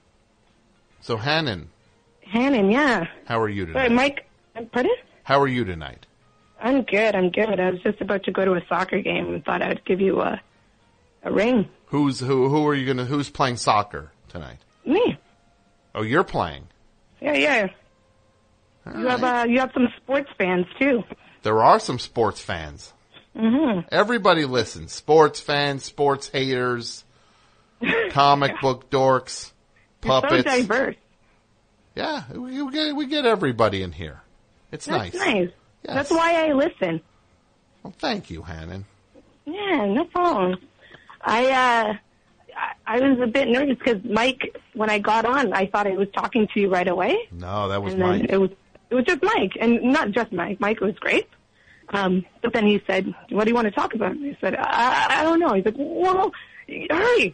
So Hannon, Hannon, yeah. how are you Sorry, tonight? Mike. Pardon? How are you tonight? I'm good. I was just about to go to a soccer game and thought I'd give you a ring. Who's playing soccer tonight? Me. Oh, you're playing. Yeah. You have some sports fans too. There are some sports fans. Mm-hmm. Everybody listens. Sports fans, sports haters, comic book dorks, puppets. You're so diverse. Yeah, we get everybody in here. It's That's nice. nice. Yes. That's why I listen. Well, thank you, Hannon. Yeah, no problem. I was a bit nervous because Mike, when I got on, I thought I was talking to you right away. No, that was And then Mike. it was just Mike, and not just Mike. Mike was great. But then he said, "What do you want to talk about?" And I said, "I don't know." He's like, "Well, hurry!"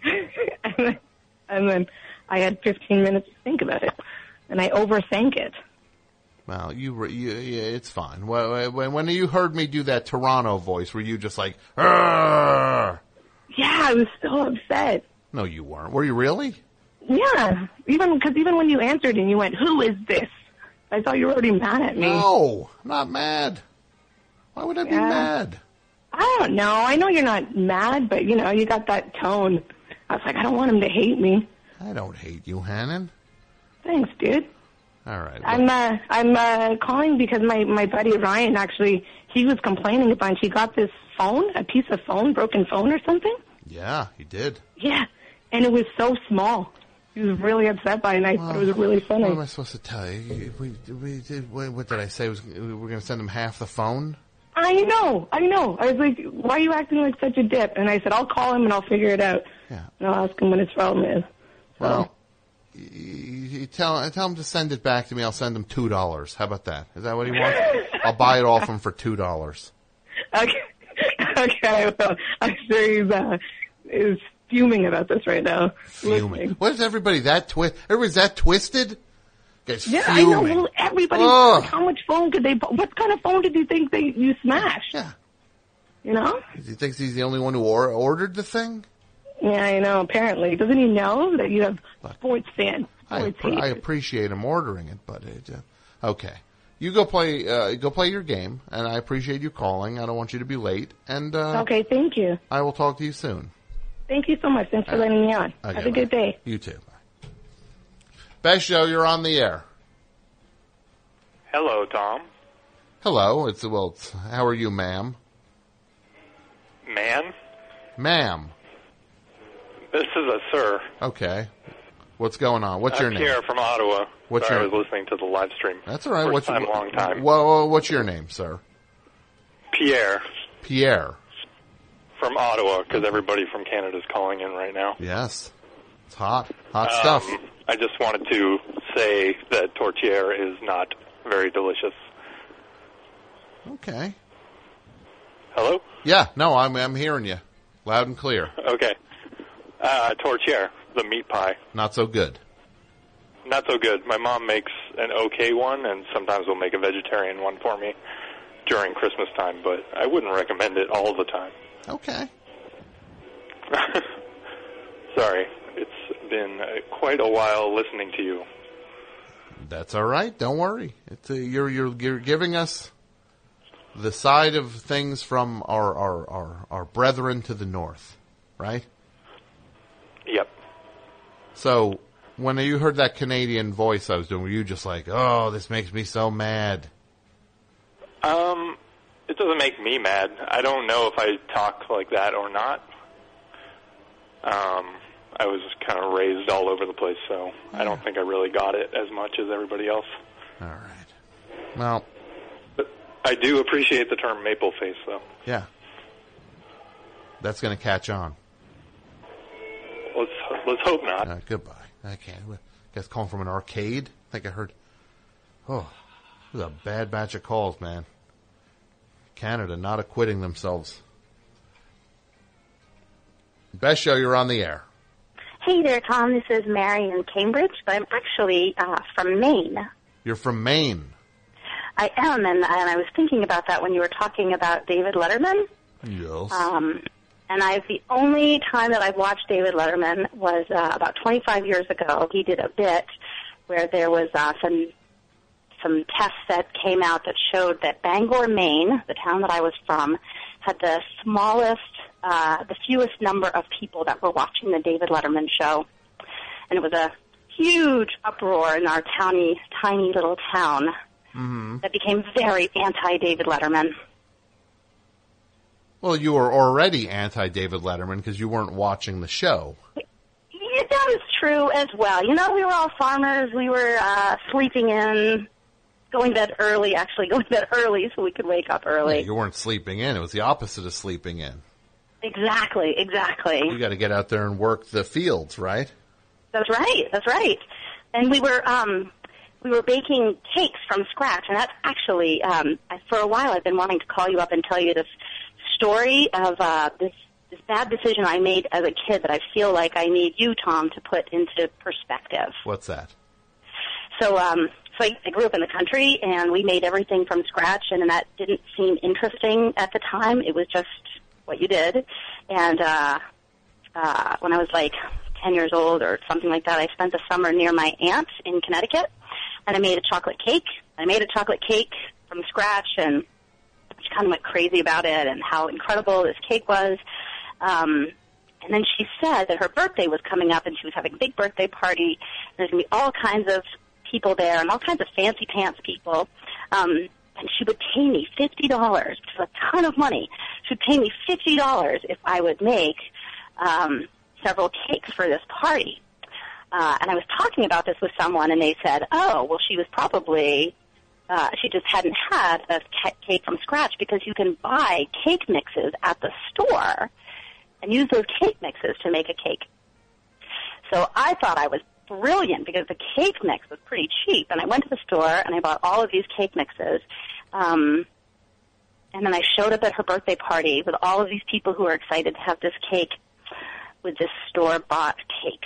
and then I had 15 minutes to think about it, and I overthink it. Well, it's fine. When you heard me do that Toronto voice, were you just like, "Arr!" Yeah, I was so upset. No, you weren't. Were you really? Yeah, even when you answered and you went, "Who is this?" I thought you were already mad at me. No, I'm not mad. Why would I be mad? I don't know. I know you're not mad, but you got that tone. I was like, I don't want him to hate me. I don't hate you, Hannon. Thanks, dude. All right. I'm calling because my buddy Ryan actually, he was complaining a bunch. He got this phone, a piece of phone, broken phone or something. Yeah, he did. Yeah, and it was so small. He was really upset by it, and I thought it was really funny. What am I supposed to tell you? What did I say? We were going to send him half the phone? I know. I was like, why are you acting like such a dip? And I said, I'll call him and I'll figure it out. Yeah. And I'll ask him what his problem is. Well, you tell him to send it back to me. I'll send him $2. How about that? Is that what he wants? I'll buy it off him for $2. Okay, I will. I'm sure he's fuming about this right now. Fuming. Listening. What is everybody everybody's that twisted? Guys, Yeah, fuming. I know. Well, everybody. Ugh. How much phone could they? What kind of phone did you think you smashed? Yeah. You know? He thinks he's the only one who ordered the thing? Yeah, I know. Apparently, doesn't he know that you have sports fans? I appreciate him ordering it, but okay. You go play your game, and I appreciate you calling. I don't want you to be late. And okay, thank you. I will talk to you soon. Thank you so much. Thanks for letting me on. Okay, Have a good day. You too. Bye. Best show, you're on the air. Hello, Tom. Hello. How are you, ma'am? Man? Ma'am. This is a sir. Okay. What's going on? What's your name? Pierre from Ottawa. What's Sorry, your- I was listening to the live stream. That's all right. First time, long time. What's your name, sir? Pierre. Pierre. From Ottawa, because everybody from Canada is calling in right now. Yes. It's hot. Hot stuff. I just wanted to say that tortilla is not very delicious. Okay. Hello? Yeah. No, I'm hearing you loud and clear. Okay. Tortiere, the meat pie. Not so good. Not so good. My mom makes an okay one, and sometimes will make a vegetarian one for me during Christmas time, but I wouldn't recommend it all the time. Okay. Sorry. It's been quite a while listening to you. That's all right. Don't worry. It's you're giving us the side of things from our brethren to the north, right? Yep. So when you heard that Canadian voice I was doing, were you just like, "Oh, this makes me so mad"? It doesn't make me mad. I don't know if I talk like that or not. I was kind of raised all over the place, so I don't think I really got it as much as everybody else. All right. Well, but I do appreciate the term maple face, though. Yeah. That's going to catch on. Let's hope not. Goodbye. I can't. Guys calling from an arcade? I think I heard. Oh, this is a bad batch of calls, man. Canada not acquitting themselves. Best show, you're on the air. Hey there, Tom. This is Mary in Cambridge, but I'm actually from Maine. You're from Maine. I am, and I was thinking about that when you were talking about David Letterman. Yes. And the only time that I've watched David Letterman was about 25 years ago. He did a bit where there was some tests that came out that showed that Bangor, Maine, the town that I was from, had the fewest number of people that were watching the David Letterman show. And it was a huge uproar in our tiny little town that became very anti-David Letterman. Well, you were already anti-David Letterman because you weren't watching the show. Yeah, that is true as well. You know, we were all farmers. We were sleeping in, going to bed early so we could wake up early. Yeah, you weren't sleeping in. It was the opposite of sleeping in. Exactly. You got to get out there and work the fields, right? That's right. And we were baking cakes from scratch, and that's actually, for a while I've been wanting to call you up and tell you this story of this bad decision I made as a kid that I feel like I need you, Tom, to put into perspective. What's that? So I grew up in the country, and we made everything from scratch, and that didn't seem interesting at the time. It was just what you did. And when I was like 10 years old or something like that, I spent the summer near my aunt in Connecticut, and I made a chocolate cake. I made a chocolate cake from scratch, and she kind of went crazy about it and how incredible this cake was. And then she said that her birthday was coming up, and she was having a big birthday party. There's going to be all kinds of people there and all kinds of fancy pants people. And she would pay me $50, which is a ton of money. She would pay me $50 if I would make several cakes for this party. And I was talking about this with someone, and they said, oh, well, she was probably, she just hadn't had a cake from scratch because you can buy cake mixes at the store and use those cake mixes to make a cake. So I thought I was brilliant because the cake mix was pretty cheap, and I went to the store and I bought all of these cake mixes. And then I showed up at her birthday party with all of these people who were excited to have this cake with this store-bought cake.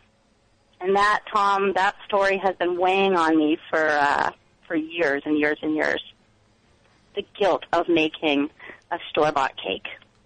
And that, Tom, that story has been weighing on me for years and years and years. The guilt of making a store-bought cake.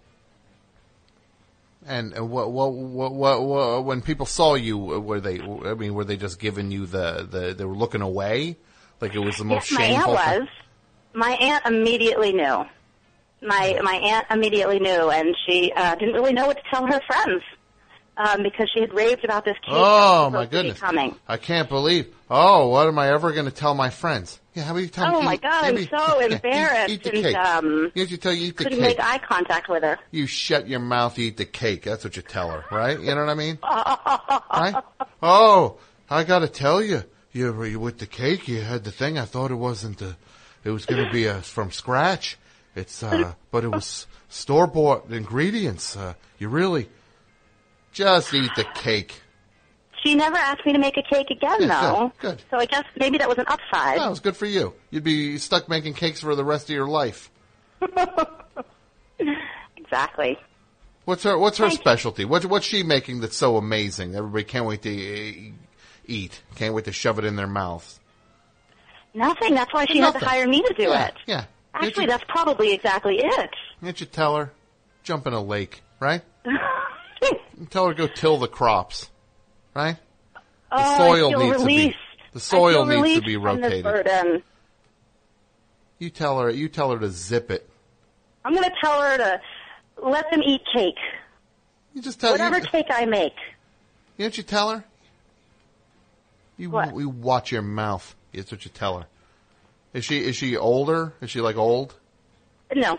And what when people saw you, were they just giving you they were looking away? Like it was the most shameful thing? My aunt immediately knew. My aunt immediately knew, and she didn't really know what to tell her friends because she had raved about this cake. Oh, my goodness. Coming. I can't believe. Oh, what am I ever going to tell my friends? Yeah, how about you tell me? Oh, my God, I'm so embarrassed. Eat the cake. You tell you eat the cake. Couldn't make eye contact with her. You shut your mouth, eat the cake. That's what you tell her, right? You know what I mean? Right? Oh, I got to tell you, you with the cake, you had the thing. I thought it wasn't it was going to be from scratch. It's but it was store-bought ingredients. You really just eat the cake. She never asked me to make a cake again, though. Good. So I guess maybe that was an upside. No, it was good for you. You'd be stuck making cakes for the rest of your life. Exactly. What's her specialty? What's she making that's so amazing? Everybody can't wait to eat. Can't wait to shove it in their mouths. Nothing. That's why she had to hire me to do it. Yeah. Actually, that's probably exactly it. Can't you tell her? Jump in a lake, right? Tell her to go till the crops, right? The soil needs to be rotated. You tell her to zip it. I'm going to tell her to let them eat cake. You just tell whatever cake I make. Can't you tell her? You watch your mouth. That's what you tell her. Is she older? Is she like old? No.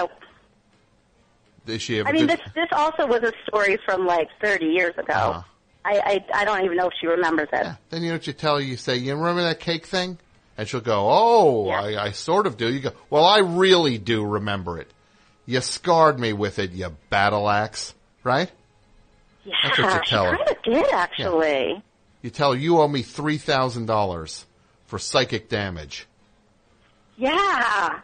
Is she ever? I mean, this also was a story from like 30 years ago. I don't even know if she remembers it. Yeah. Then you know what you tell her? You say, you remember that cake thing? And she'll go, oh, yeah. I sort of do. You go, well, I really do remember it. You scarred me with it, you battle axe, right? Yeah, that's what you tell her. She kind of did, actually. Yeah. You tell her, you owe me $3,000 for psychic damage. Yeah.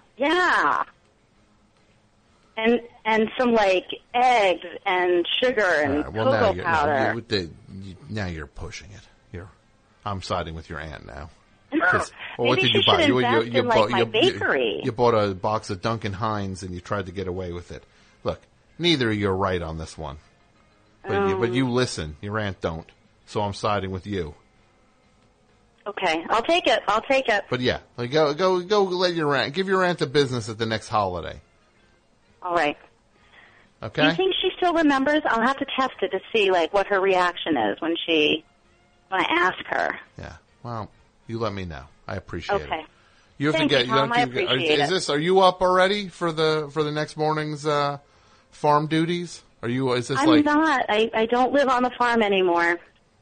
And some, like, eggs and sugar and cocoa powder. Now you're pushing it. I'm siding with your aunt now. Well, what did you buy? My bakery. You bought a box of Duncan Hines and you tried to get away with it. Look, neither of you are right on this one. But you listen. Your aunt don't. So I'm siding with you. Okay, I'll take it. But yeah, go let your aunt, give your aunt a business at the next holiday. All right. Okay. Do you think she still remembers? I'll have to test it to see like what her reaction is when I ask her. Yeah. Well, you let me know. I appreciate it. Okay. You have Thank to get. you, Tom, I appreciate it. Are you up already for the next morning's farm duties? I'm not. I don't live on the farm anymore.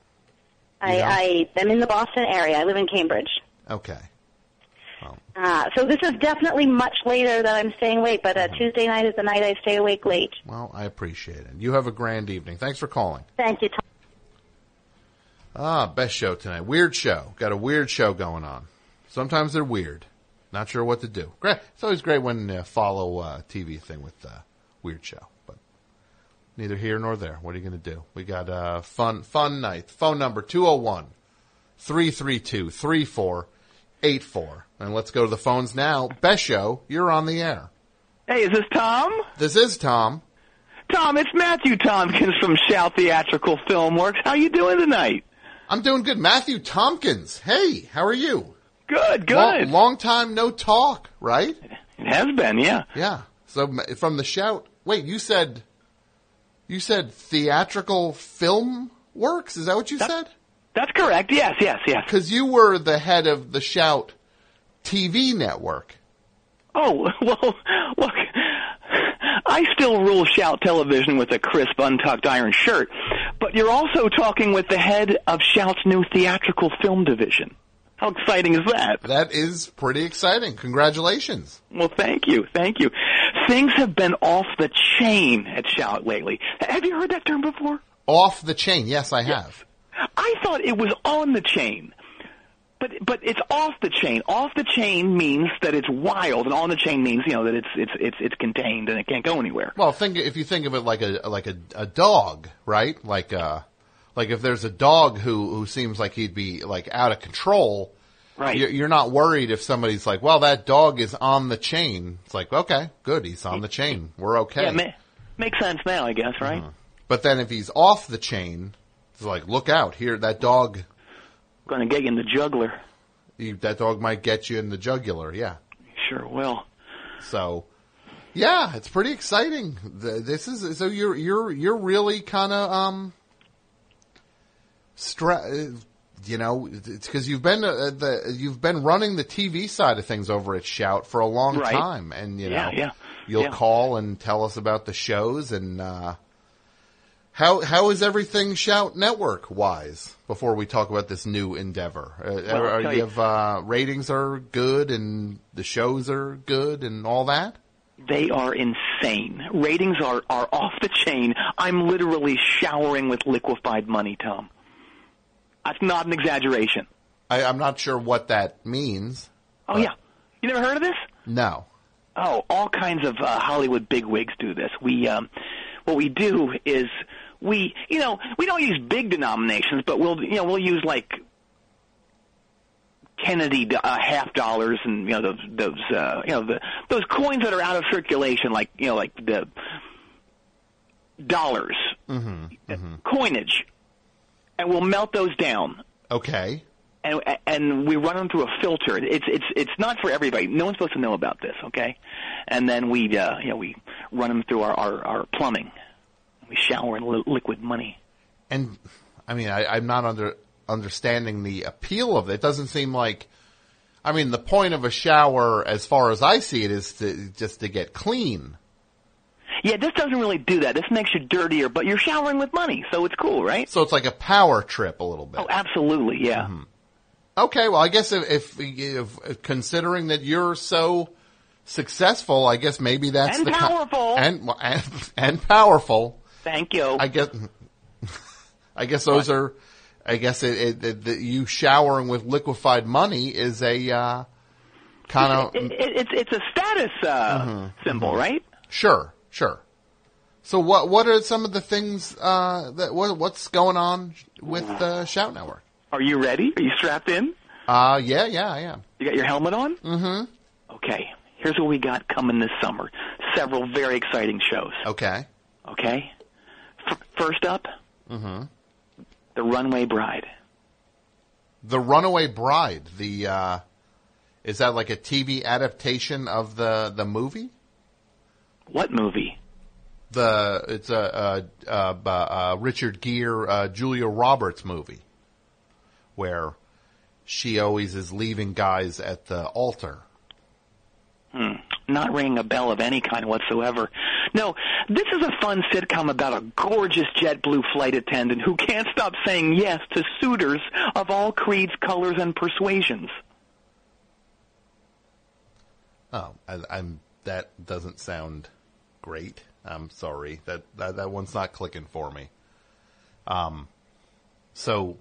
I am in the Boston area. I live in Cambridge. Okay. So this is definitely much later that I'm staying awake, but Tuesday night is the night I stay awake late. Well, I appreciate it. You have a grand evening. Thanks for calling. Thank you, Tom. Best show tonight. Weird show. Got a weird show going on. Sometimes they're weird. Not sure what to do. Great. It's always great when follow TV thing with weird show, but neither here nor there. What are you going to do? We got a fun night. Phone number 201-332-3484. And let's go to the phones now. Best show, you're on the air. Hey, is this Tom? This is Tom. Tom, it's Matthew Tompkins from Shout Theatrical Filmworks. How you doing tonight? I'm doing good. Matthew Tompkins. Hey, how are you? Good. Long time no talk, right? It has been, yeah. Yeah. So from the Shout, wait, you said Theatrical Film Works? Is that what you said? That's correct. Yes. Because you were the head of the Shout TV network. Oh, well, look, I still rule Shout Television with a crisp, untucked iron shirt, but you're also talking with the head of Shout's new theatrical film division. How exciting is that? That is pretty exciting. Congratulations. Well, thank you. Things have been off the chain at Shout lately. Have you heard that term before? Off the chain. Yes, I have. I thought it was on the chain. But it's off the chain. Off the chain means that it's wild, and on the chain means, that it's contained and it can't go anywhere. Well, if you think of it like a dog, right? Like if there's a dog who seems like he'd be like out of control, right? You're not worried if somebody's like, well, that dog is on the chain. It's like, okay, good, he's on the chain. We're okay. Yeah, makes sense now, I guess, right? Mm-hmm. But then if he's off the chain, it's like, look out, here, that dog. Going to get you in the jugular. That dog might get you in the jugular, yeah. Sure will. So, yeah, it's pretty exciting. So you're really kind of it's because you've been running the TV side of things over at Shout for a long time, and you'll call and tell us about the shows and. How is everything Shout Network wise? Before we talk about this new endeavor, ratings are good and the shows are good and all that. They are insane. Ratings are off the chain. I'm literally showering with liquefied money, Tom. That's not an exaggeration. I'm not sure what that means. Oh yeah, you never heard of this? No. Oh, all kinds of Hollywood bigwigs do this. what we do is we don't use big denominations, but we'll use like Kennedy half dollars and those coins that are out of circulation, like the dollars coinage, and we'll melt those down. Okay. And we run them through a filter. It's not for everybody. No one's supposed to know about this, okay? And then we run them through our plumbing. We shower in liquid money. And I mean, I'm not understanding the appeal of it. It doesn't seem like. I mean, the point of a shower, as far as I see it, is to get clean. Yeah, this doesn't really do that. This makes you dirtier, but you're showering with money, so it's cool, right? So it's like a power trip a little bit. Oh, absolutely, yeah. Mm-hmm. Okay, well, I guess if considering that you're so successful, I guess maybe that's and powerful and powerful. Thank you. I guess those are. I guess you showering with liquefied money is a kind of. It's a status symbol, right? Sure. So what are some of the things what's going on with Shout Network? Are you ready? Are you strapped in? Yeah, I am. You got your helmet on? Mm-hmm. Okay. Here's what we got coming this summer. Several very exciting shows. Okay. First up, The Runaway Bride. The Runaway Bride. Is that like a TV adaptation of the movie? What movie? It's a Richard Gere, Julia Roberts movie, where she always is leaving guys at the altar. Not ringing a bell of any kind whatsoever. No, this is a fun sitcom about a gorgeous JetBlue flight attendant who can't stop saying yes to suitors of all creeds, colors, and persuasions. Oh, that doesn't sound great. I'm sorry. That one's not clicking for me. So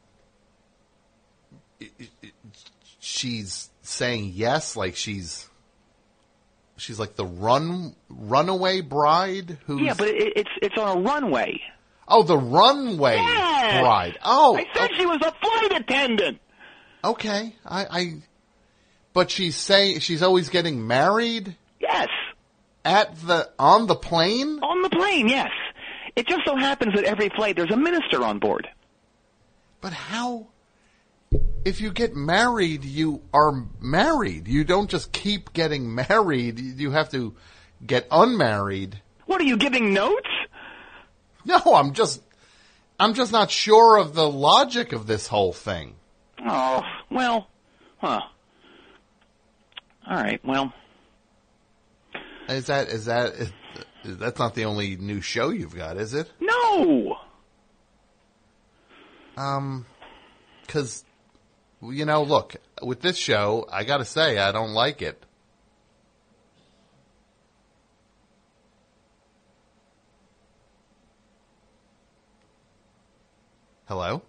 she's saying yes, like she's like the runaway bride who's... Yeah, but it's on a runway. Oh, the runway bride. Oh, I said she was a flight attendant. Okay, but she's always getting married? Yes. On the plane? On the plane, yes. It just so happens that every flight there's a minister on board. But how? If you get married, you are married. You don't just keep getting married. You have to get unmarried. What, are you giving notes? No, I'm just not sure of the logic of this whole thing. Oh, well, All right, well. That's not the only new show you've got, is it? No! 'Cause, look, with this show, I gotta say, I don't like it. Hello?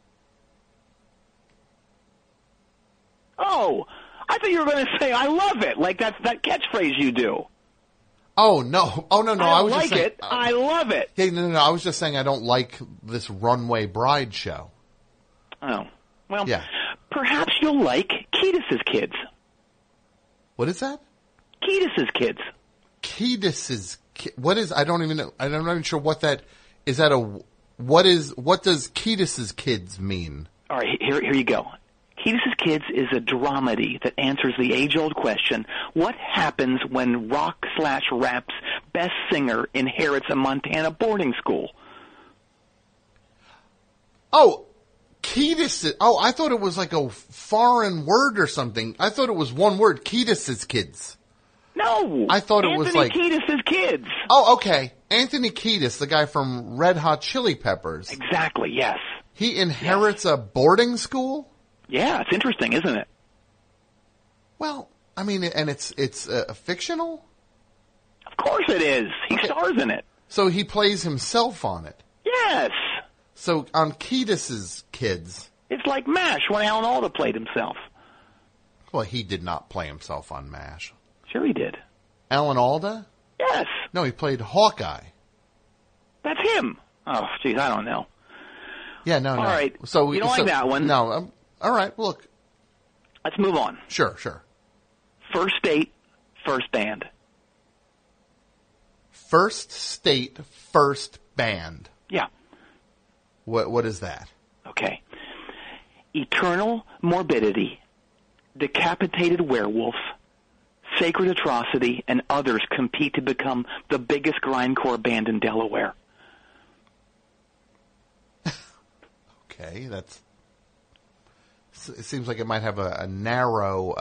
Oh, I thought you were going to say, I love it, like that catchphrase you do. Oh, no. I was like just saying, it. I love it. Yeah, no. I was just saying I don't like this Runway Bride show. Oh. Well, yeah. Perhaps you'll like Kiedis's Kids. What is that? Kiedis's Kids. Kiedis's Kids. What is, I don't even know, I'm not even sure what that, is that what does Kiedis's Kids mean? All right, here you go. Kiedis's Kids is a dramedy that answers the age-old question, what happens when rock/rap's best singer inherits a Montana boarding school? Oh, Kiedis. Oh, I thought it was like a foreign word or something. I thought it was one word, Kiedis's Kids. No! I thought it was like... Anthony Kiedis's Kids. Oh, okay. Anthony Kiedis, the guy from Red Hot Chili Peppers. Exactly, yes. He inherits a boarding school? Yeah, it's interesting, isn't it? Well, I mean, and it's fictional? Of course it is. He stars in it. So he plays himself on it? Yes. So on Kiedis's Kids... It's like MASH when Alan Alda played himself. Well, he did not play himself on MASH. Sure he did. Alan Alda? Yes. No, he played Hawkeye. That's him. Oh, geez, I don't know. Yeah, no. All right. So you don't like that one? No. All right. Look. Let's move on. Sure. First State, First Band. First State, First Band. Yeah. What is that? Okay. Eternal Morbidity, Decapitated Werewolf, Sacred Atrocity, and others compete to become the biggest grindcore band in Delaware. Okay, it seems like it might have a narrow,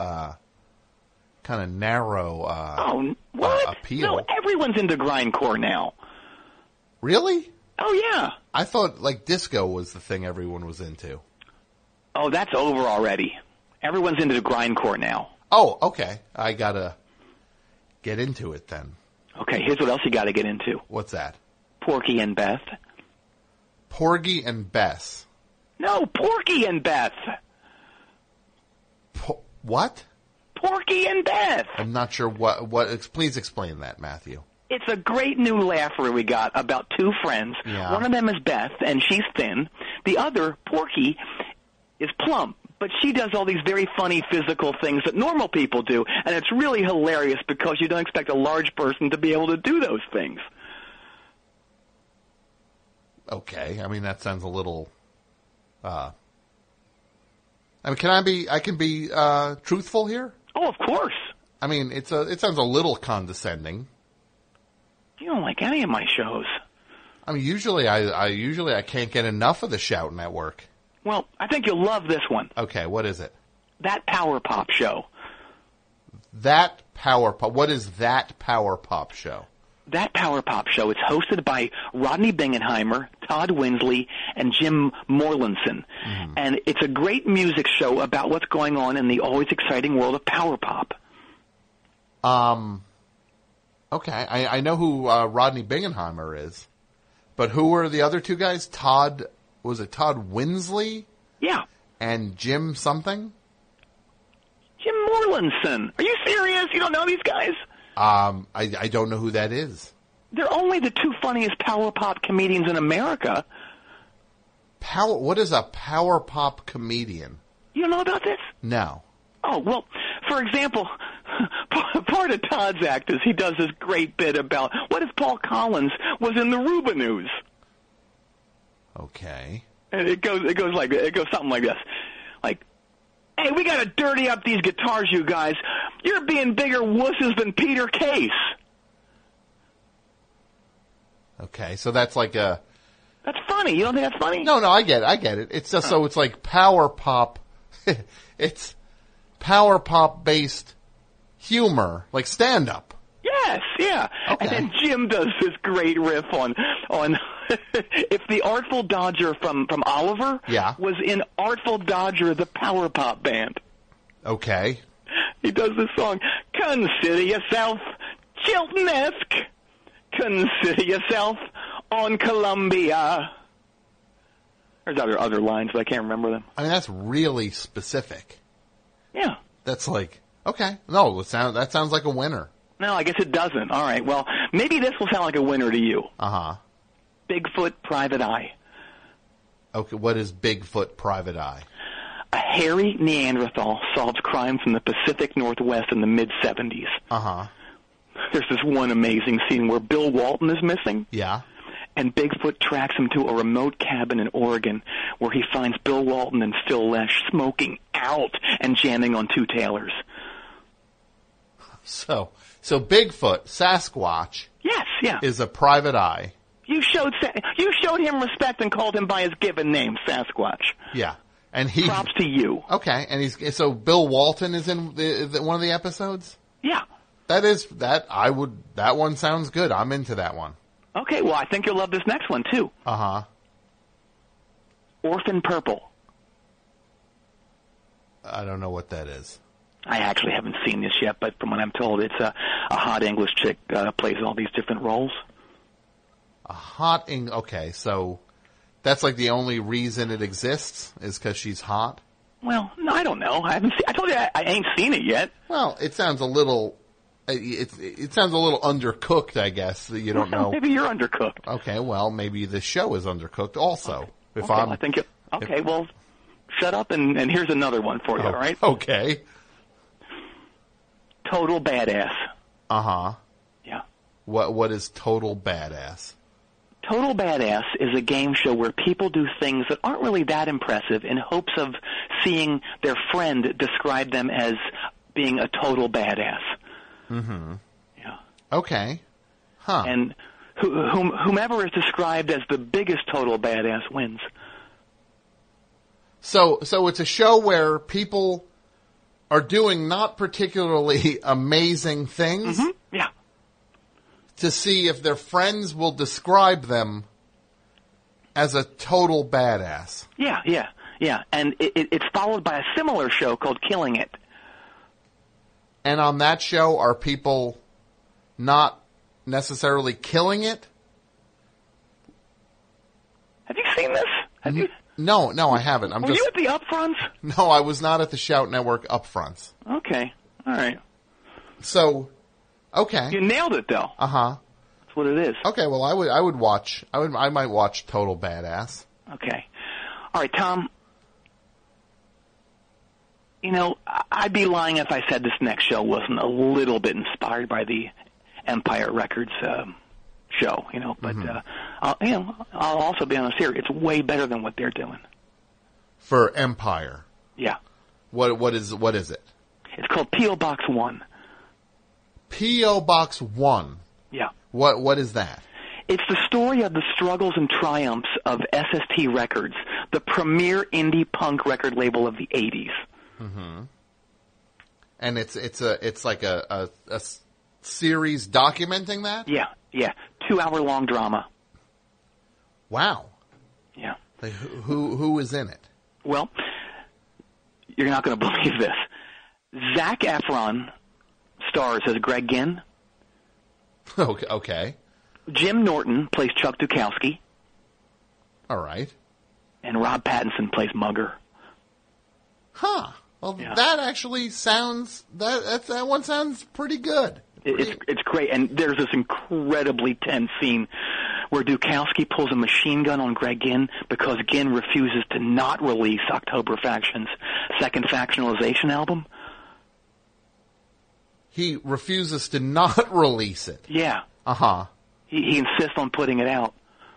appeal. No, everyone's into grindcore now. Really? Oh, yeah. I thought, disco was the thing everyone was into. Oh, that's over already. Everyone's into the grindcore now. Oh, okay. I gotta get into it then. Okay, here's what else you gotta get into. What's that? Porgy and Beth. Porgy and Bess. No, Porgy and Beth. What? Porgy and Beth. I'm not sure what. Please explain that, Matthew. It's a great new laugher we got about two friends. Yeah. One of them is Beth, and she's thin. The other, Porgy, is plump. But she does all these very funny physical things that normal people do, and it's really hilarious because you don't expect a large person to be able to do those things. Okay, I mean that sounds a little. I can be truthful here? Oh, of course. I mean, it sounds a little condescending. You don't like any of my shows. I mean, usually I can't get enough of the Shout Network. Well, I think you'll love this one. Okay, what is it? That Power Pop Show. That Power Pop. What is That Power Pop Show? That Power Pop Show. It's hosted by Rodney Bingenheimer, Todd Winsley, and Jim Morlinson. Mm. And it's a great music show about what's going on in the always exciting world of power pop. Okay, I know who Rodney Bingenheimer is, but who are the other two guys? Was it Todd Winsley? Yeah. And Jim something? Jim Morlinson. Are you serious? You don't know these guys? I don't know who that is. They're only the two funniest power pop comedians in America. What is a power pop comedian? You don't know about this? No. Oh, well, for example, part of Todd's act is he does this great bit about what if Paul Collins was in the Rubinoos? Okay. And it goes something like this. Like, hey, we gotta dirty up these guitars, you guys. You're being bigger wusses than Peter Case. Okay, so that's like a... That's funny. You don't think that's funny? No, I get it. It's just so it's like power pop. It's power pop based humor, like stand up. Yes, yeah. Okay. And then Jim does this great riff on if the Artful Dodger from Oliver was in Artful Dodger, the power pop band. Okay. He does this song, Consider Yourself Chilton-esque. Consider yourself on Columbia. There's other lines, but I can't remember them. I mean, that's really specific. Yeah. That's like, okay. No, that sounds like a winner. No, I guess it doesn't. All right, well, maybe this will sound like a winner to you. Uh-huh. Bigfoot Private Eye. Okay, what is Bigfoot Private Eye? A hairy Neanderthal solves crimes in the Pacific Northwest in the mid-'70s. Uh-huh. There's this one amazing scene where Bill Walton is missing. Yeah. And Bigfoot tracks him to a remote cabin in Oregon where he finds Bill Walton and Phil Lesh smoking out and jamming on two Taylors. So Bigfoot, Sasquatch, yes, yeah, is a private eye. You showed him respect and called him by his given name, Sasquatch. Yeah, and props to you. Okay, and so Bill Walton is in one of the episodes. Yeah, that one sounds good. I'm into that one. Okay, well, I think you'll love this next one too. Uh-huh. Orphan Purple. I don't know what that is. I actually haven't seen this yet, but from what I'm told, it's a hot English chick plays all these different roles. Okay, so that's like the only reason it exists is because she's hot? Well, no, I don't know. I told you I ain't seen it yet. Well, it sounds a little it sounds a little undercooked, I guess. That you don't know. Maybe you're undercooked. Okay, well, maybe the show is undercooked also. If Okay, I'm, I think okay, well, shut up and here's another one for you, all right? Okay. Total Badass. Uh-huh. Yeah. What is Total Badass? Total Badass is a game show where people do things that aren't really that impressive in hopes of seeing their friend describe them as being a total badass. Mm-hmm. Yeah. Okay. Huh. And whomever is described as the biggest total badass wins. So it's a show where people are doing not particularly amazing things. Mm-hmm. Yeah. To see if their friends will describe them as a total badass. Yeah. And it's followed by a similar show called Killing It. And on that show, are people not necessarily killing it? Have you seen this? Have you? No, I haven't. Were you at the upfronts? No, I was not at the Shout Network upfronts. Okay. All right. So, okay. You nailed it, though. Uh-huh. That's what it is. Okay, well, I might watch Total Badass. Okay. All right, Tom. You know, I'd be lying if I said this next show wasn't a little bit inspired by the Empire Records show, you know. But I'll also be honest here; it's way better than what they're doing. For Empire. Yeah. What is it? It's called P.O. Box 1. P.O. Box 1. Yeah. What is that? It's the story of the struggles and triumphs of SST Records, the premier indie punk record label of the 80s. Mm-hmm. And it's like a series documenting that? Yeah. 2-hour-long drama. Wow. Yeah. Like, who is in it? Well, you're not going to believe this. Zac Efron stars as Greg Ginn. Okay. Jim Norton plays Chuck Dukowski. All right. And Rob Pattinson plays Mugger. Huh. Well, that actually sounds that one sounds pretty good. It's great, and there's this incredibly tense scene where Dukowski pulls a machine gun on Greg Ginn because Ginn refuses to not release October Faction's second Factionalization album. He refuses to not release it. Yeah. Uh-huh. He insists on putting it out.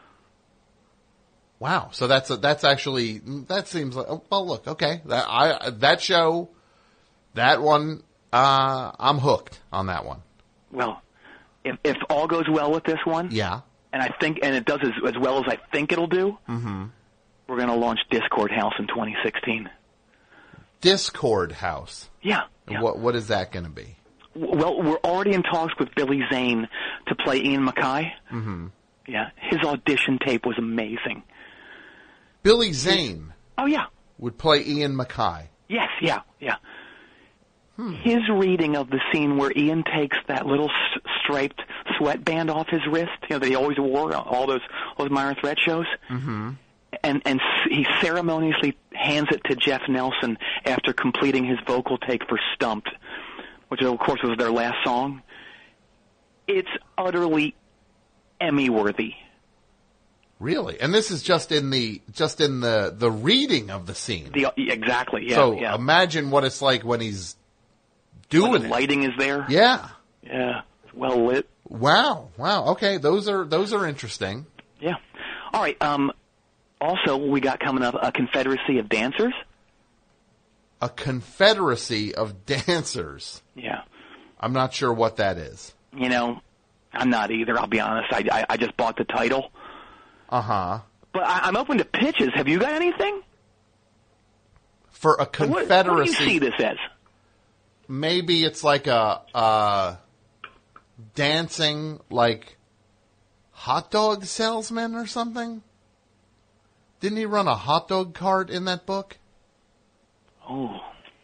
Wow. So that seems like, well, look, okay. That show, that one, I'm hooked on that one. Well, if all goes well with this one. Yeah. And it does as well as I think it'll do. Mm-hmm. We're going to launch Discord House in 2016. Discord House? Yeah. What is that going to be? Well, we're already in talks with Billy Zane to play Ian Mackay. Mm-hmm. Yeah, his audition tape was amazing. Billy Zane? Oh, yeah. Would play Ian Mackay? Yes, yeah. His reading of the scene where Ian takes that little striped sweatband off his wrist, that he always wore on all those Myron Threat shows. Mm-hmm. And he ceremoniously hands it to Jeff Nelson after completing his vocal take for Stumped, which of course was their last song. It's utterly Emmy-worthy. Really? And this is just in the reading of the scene. Exactly, yeah. So yeah. imagine what it's like when he's doing when the it. lighting is there. Yeah. Yeah. It's well lit. Wow. Okay, those are interesting. Yeah. All right, also we got coming up a Confederacy of Dancers. A Confederacy of Dancers. Yeah. I'm not sure what that is. I'm not either, I'll be honest. I just bought the title. Uh-huh. But I'm open to pitches. Have you got anything? For a Confederacy... What do you see this as? Maybe it's like a dancing, like, hot dog salesman or something? Didn't he run a hot dog cart in that book? Oh.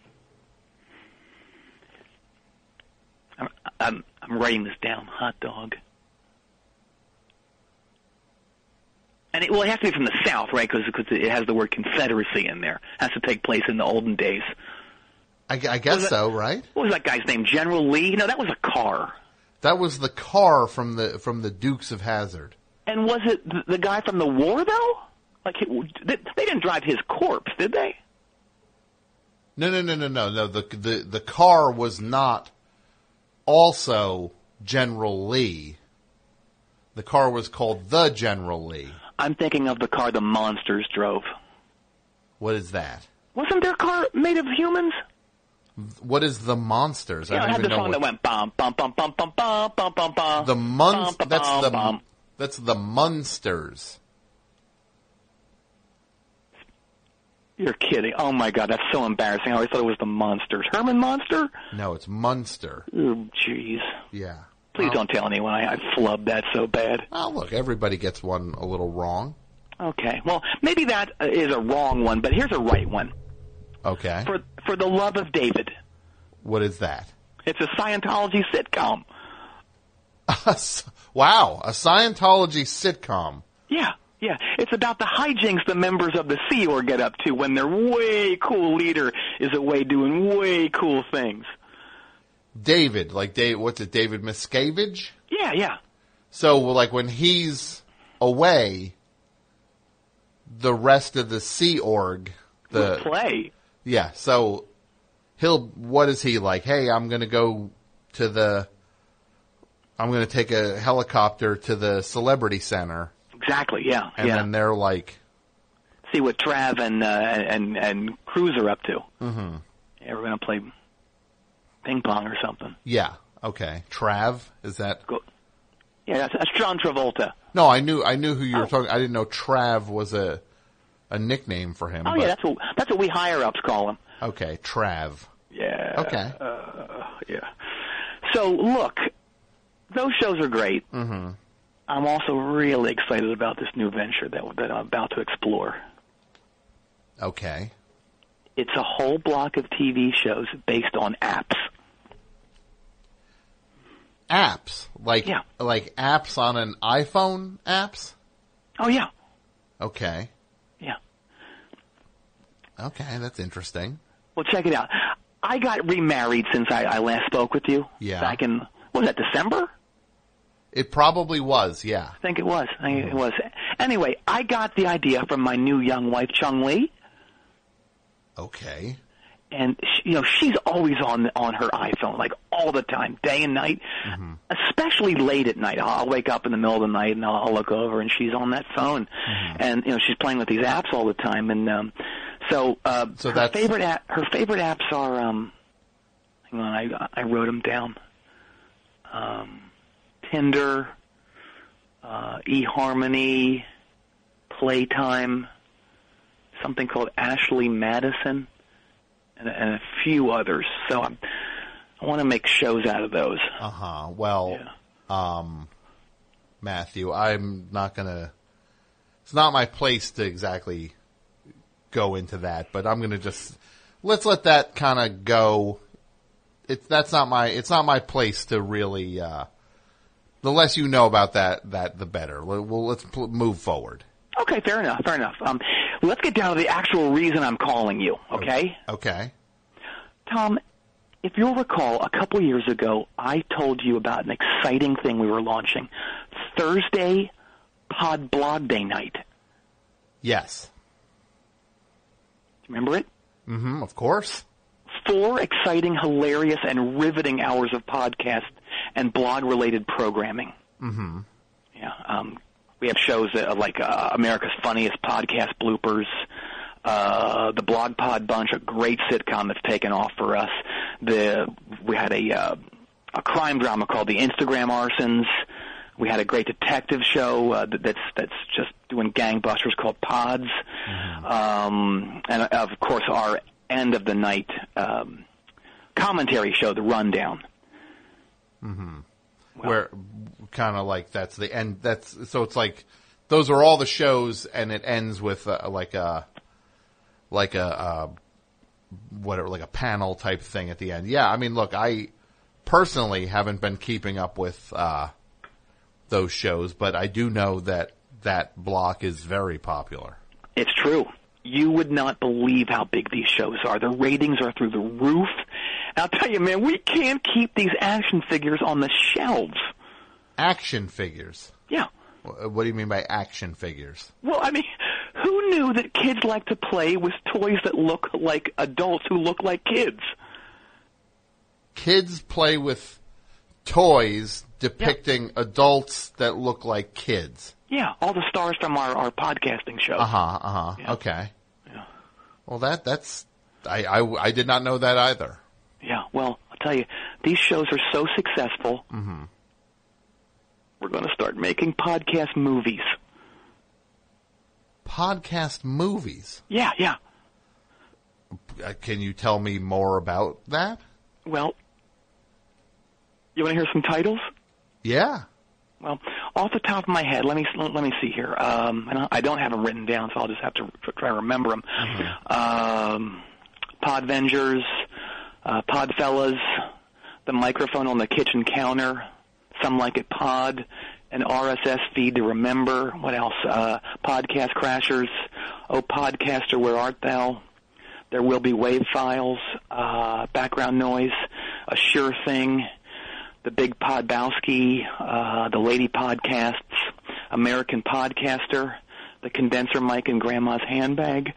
I'm writing this down. Hot dog. And it has to be from the South, right? Because it has the word Confederacy in there. It has to take place in the olden days. I guess so, right? What was that guy's name? General Lee? No, that was a car. That was the car from the Dukes of Hazzard. And was it the guy from the war, though? Like, they didn't drive his corpse, did they? No. The car was not also General Lee. The car was called the General Lee. I'm thinking of the car the monsters drove. What is that? Wasn't their car made of humans? What is the Monsters? Yeah, I it don't had even the know song that went bum bum bum bum bum bum bum bum bum. The that's the Munsters. You're kidding. Oh my God, that's so embarrassing. I always thought it was the Monsters. Herman Monster? No, it's Munster. Oh, jeez. Yeah. Please don't tell anyone. I flubbed that so bad. Oh, look, everybody gets one a little wrong. Okay. Well, maybe that is a wrong one, but here's a right one. Okay. For the Love of David. What is that? It's a Scientology sitcom. Wow, a Scientology sitcom. Yeah. It's about the hijinks the members of the Sea Org get up to when their way cool leader is away doing way cool things. David, what's it, David Miscavige? Yeah. So, like, when he's away, the rest of the Sea Org... will play. Yeah, so what is he like? Hey, I'm going to take a helicopter to the Celebrity Center. Exactly, yeah. And then they're like... See what Trav and Cruz are up to. Mm-hmm. Yeah, we're going to play ping pong or something. Yeah, okay. Trav, is that... Yeah, that's John Travolta. No, I knew who you were talking... I didn't know Trav was a nickname for him. Oh, yeah, that's what we higher-ups call him. Okay, Trav. Yeah. Okay. Yeah. So, look, those shows are great. Mm-hmm. I'm also really excited about this new venture that I'm about to explore. Okay. It's a whole block of TV shows based on apps. Apps? Like apps on an iPhone apps? Oh, yeah. Okay. Yeah. Okay, that's interesting. Well, check it out. I got remarried since I last spoke with you. Yeah. Back in, was that December? It probably was, yeah. I think it was. It was. Anyway, I got the idea from my new young wife, Chung Lee. Okay. And she's always on her iPhone, like all the time, day and night, especially late at night. I'll wake up in the middle of the night and I'll look over and she's on that phone, and she's playing with these apps all the time. And so her favorite apps are hang on, I wrote them down. Tinder, eHarmony, Playtime, something called Ashley Madison, and a few others. So I want to make shows out of those. Well, Matthew, I'm not gonna. It's not my place to exactly go into that, but I'm gonna just let's let that kind of go. It's not my place to really. The less you know about that, the better. Let's move forward. Okay, fair enough. Let's get down to the actual reason I'm calling you, okay? Okay. Tom, if you'll recall, a couple years ago, I told you about an exciting thing we were launching. Thursday Pod Blog Day night. Yes. Remember it? Mm-hmm, of course. 4 exciting, hilarious, and riveting hours of podcast and blog-related programming. Mm-hmm. Yeah. We have shows like America's Funniest Podcast Bloopers, the Blog Pod Bunch, a great sitcom that's taken off for us. We had a crime drama called The Instagram Arsons. We had a great detective show that's just doing gangbusters called Pods. And, of course, our end of the night commentary show, The Rundown. Mm-hmm. Where kind of like that's the end. So it's like those are all the shows, and it ends with like a panel type thing at the end. Yeah, I mean, look, I personally haven't been keeping up with those shows, but I do know that block is very popular. It's true. you would not believe how big these shows are. The ratings are through the roof. And I'll tell you, man, we can't keep these action figures on the shelves. Action figures? Yeah. What do you mean by action figures? Well, I mean, who knew that kids like to play with toys that look like adults who look like kids? Kids play with toys depicting adults that look like kids. Yeah, all the stars from our podcasting show. Yeah. Okay. Yeah. Well, that's I did not know that either. Yeah. Well, I'll tell you, these shows are so successful. Mm-hmm. We're going to start making podcast movies. Podcast movies? Yeah. Can you tell me more about that? Well, you want to hear some titles? Yeah. Well, off the top of my head, let me see here. And I don't have them written down, so I'll just have to try to remember them. Mm-hmm. Podvengers, Podfellas, The Microphone on the Kitchen Counter, Some Like It Pod, an RSS feed to remember. What else? Podcast Crashers, Oh Podcaster, Where Art Thou? There Will Be Wave Files, Background Noise, A Sure Thing, The Big Podbowski, The Lady Podcasts, American Podcaster, The Condenser Mic in Grandma's Handbag,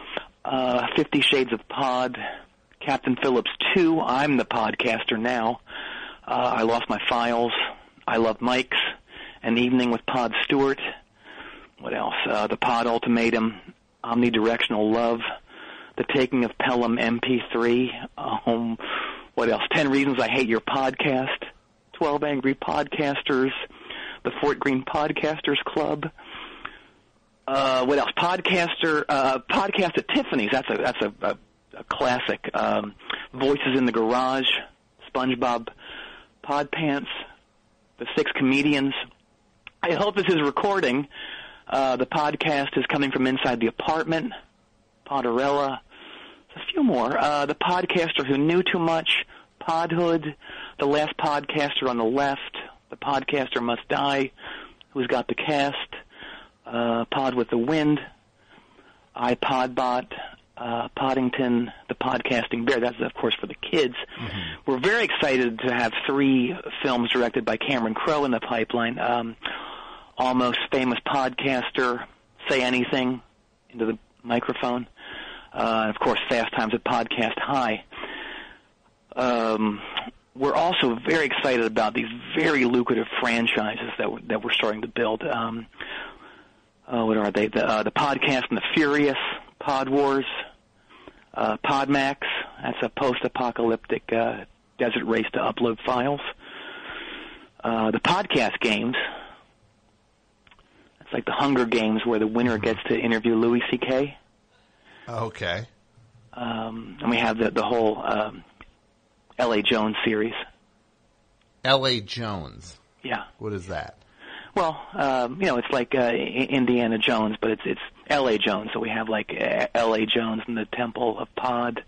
50 Shades of Pod, Captain Phillips 2, I'm the Podcaster Now, I Lost My Files, I Love Mics, An Evening with Pod Stewart, what else? The Pod Ultimatum, Omnidirectional Love, The Taking of Pelham MP3, what else? 10 Reasons I Hate Your Podcast, 12 Angry Podcasters, the Fort Greene Podcasters Club. What else? Podcast at Tiffany's. That's a classic. Voices in the Garage, SpongeBob Podpants, The Six Comedians. I hope this is recording. The podcast is coming from inside the apartment. Poderella. A few more. The Podcaster Who Knew Too Much, Podhood, The Last Podcaster on the Left, The Podcaster Must Die, Who's Got the Cast, Pod with the Wind, iPodBot, Poddington, The Podcasting Bear. That's, of course, for the kids. Mm-hmm. We're very excited to have 3 films directed by Cameron Crowe in the pipeline. Almost Famous Podcaster, Say Anything into the microphone. Of course, Fast Times at Podcast High. We're also very excited about these very lucrative franchises that we're starting to build. What are they? The Podcast and the Furious, Pod Wars, Podmax. That's a post-apocalyptic desert race to upload files. The Podcast Games. It's like the Hunger Games where the winner gets to interview Louis C.K. Okay. And we have the whole L.A. Jones series. L.A. Jones? Yeah. What is that? Well, it's like Indiana Jones, but it's L.A. Jones. So we have like L.A. Jones and the Temple of Pod.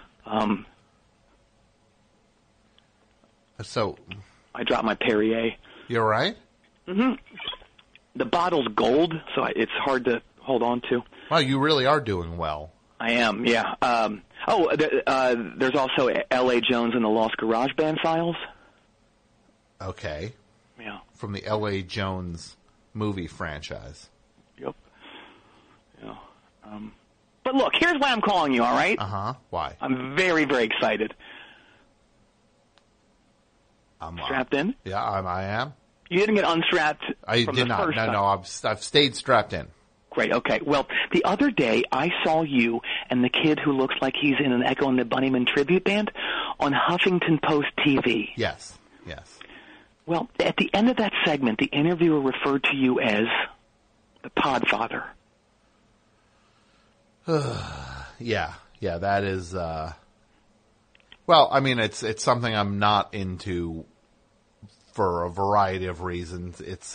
So I dropped my Perrier. You all right? Mm-hmm. The bottle's gold, so it's hard to hold on to. Wow, you really are doing well. I am, yeah. There's also L.A. Jones and the Lost Garage Band Files. Okay. Yeah. From the L.A. Jones movie franchise. Yep. Yeah. But look, here's why I'm calling you, all right? Uh-huh. Why? I'm very, very excited. I'm strapped in? Yeah, I am. You didn't get unstrapped from the first time. No, I've stayed strapped in. Great, okay. Well, the other day I saw you and the kid who looks like he's in an Echo and the Bunnymen tribute band on Huffington Post TV. Yes. Well, at the end of that segment, the interviewer referred to you as the Podfather. Yeah, that is, well, I mean, it's something I'm not into for a variety of reasons. It's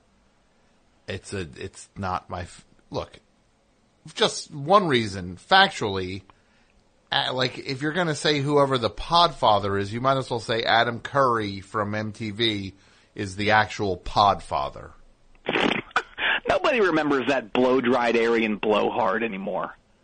not my, look, just one reason, factually, like, if you're going to say whoever the Podfather is, you might as well say Adam Curry from MTV is the actual Podfather. Nobody remembers that blow-dried Aryan blowhard anymore.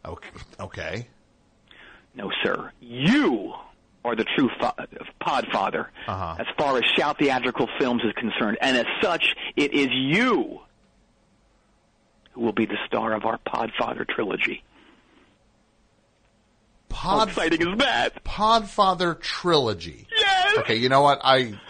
Okay. No, sir. You are the true podfather as far as Shout Theatrical Films is concerned. And as such, it is you who will be the star of our Podfather trilogy. How exciting is that? Podfather trilogy. Yes! Okay, you know what?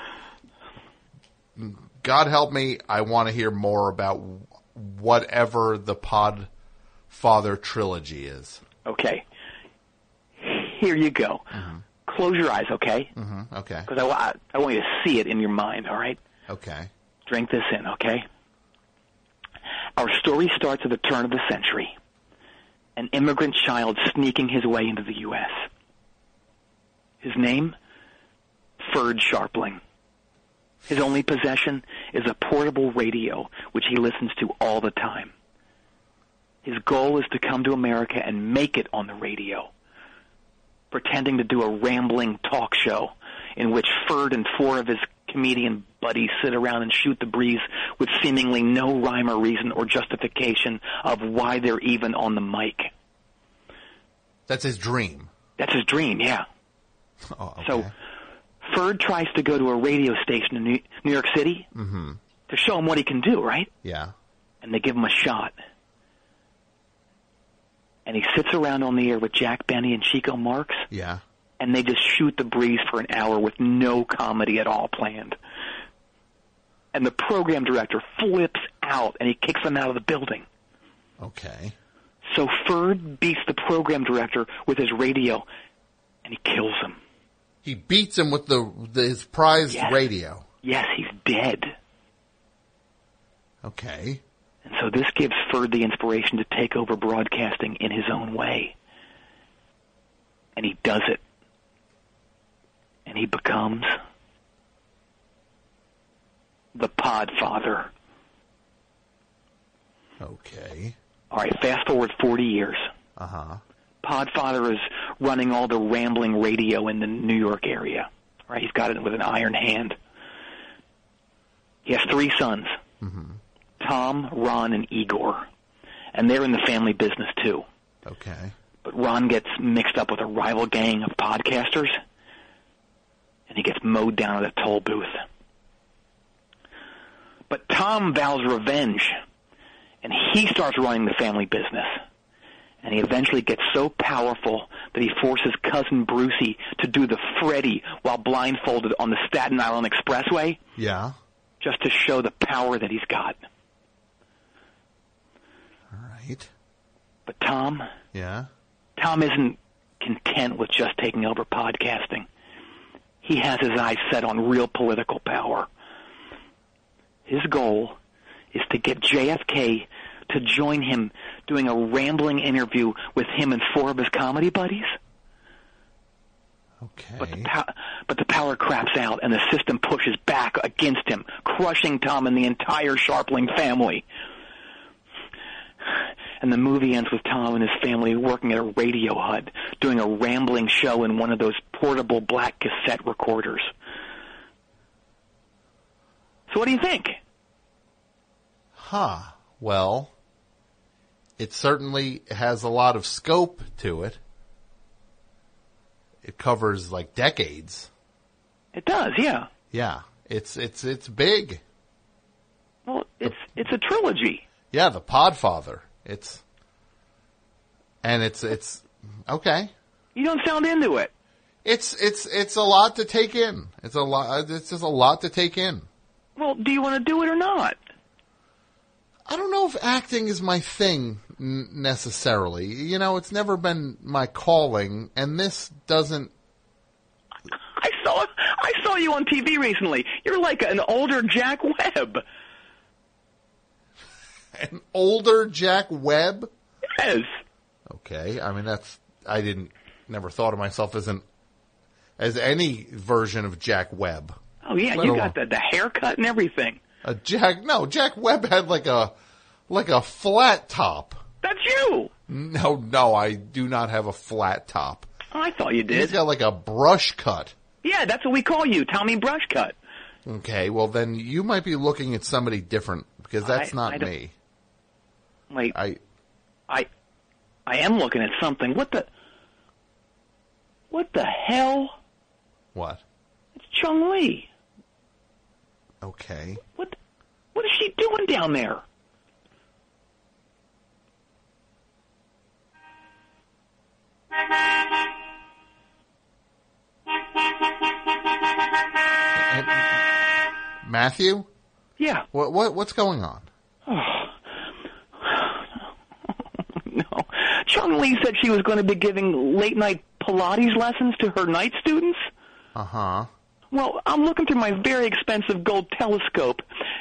God help me, I want to hear more about whatever the Podfather trilogy is. Okay. Here you go. Close your eyes, okay? Okay. Because I want you to see it in your mind, all right? Okay. Drink this in, okay? Our story starts at the turn of the century. An immigrant child sneaking his way into the U.S. His name? Ferd Sharpling. His only possession is a portable radio, which he listens to all the time. His goal is to come to America and make it on the radio, pretending to do a rambling talk show in which Ferd and 4 of his comedian buddies sit around and shoot the breeze with seemingly no rhyme or reason or justification of why they're even on the mic. That's his dream. That's his dream, yeah. Oh, okay. So Ferd tries to go to a radio station in New York City to show him what he can do, right? Yeah. And they give him a shot. And he sits around on the air with Jack Benny and Chico Marx. Yeah. And they just shoot the breeze for an hour with no comedy at all planned. And the program director flips out and he kicks them out of the building. Okay. So Ferd beats the program director with his radio and he kills him. He beats him with his prized radio. Yes, he's dead. Okay. And so this gives Ferd the inspiration to take over broadcasting in his own way. And he does it. And he becomes the Podfather. Okay. All right, fast forward 40 years. Podfather is running all the rambling radio in the New York area. Right, he's got it with an iron hand. He has 3 sons. Tom, Ron, and Igor. And they're in the family business, too. Okay. But Ron gets mixed up with a rival gang of podcasters, and he gets mowed down at a toll booth. But Tom vows revenge, and he starts running the family business. And he eventually gets so powerful that he forces cousin Brucey to do the Freddy while blindfolded on the Staten Island Expressway. Yeah. Just to show the power that he's got. All right. But Tom isn't content with just taking over podcasting. He has his eyes set on real political power. His goal is to get JFK to join him doing a rambling interview with him and 4 of his comedy buddies. Okay. But the power craps out, and the system pushes back against him, crushing Tom and the entire Sharpling family. And the movie ends with Tom and his family working at a radio hut, doing a rambling show in one of those portable black cassette recorders. So what do you think? Well, it certainly has a lot of scope to it. It covers like decades. It does, yeah. Yeah, it's big. Well, it's a trilogy. Yeah, the Podfather. It's okay. You don't sound into it. It's a lot to take in. It's just a lot to take in. Well, do you want to do it or not? I don't know if acting is my thing necessarily. You know, it's never been my calling, and this doesn't. I saw you on TV recently. You're like an older Jack Webb. An older Jack Webb? Yes. Okay, I mean never thought of myself as any version of Jack Webb. Oh yeah, you got the haircut and everything. Jack Webb had like a flat top. That's you. No, I do not have a flat top. Oh, I thought you did. He's got like a brush cut. Yeah, that's what we call you, Tommy Brush Cut. Okay, well then you might be looking at somebody different because that's not me. Wait. I am looking at something. What the hell? What? It's Chung Lee. Okay. What is she doing down there? Matthew? Yeah. What's going on? No. Chung Lee said she was going to be giving late-night Pilates lessons to her night students. Uh-huh. Well, I'm looking through my very expensive gold telescope.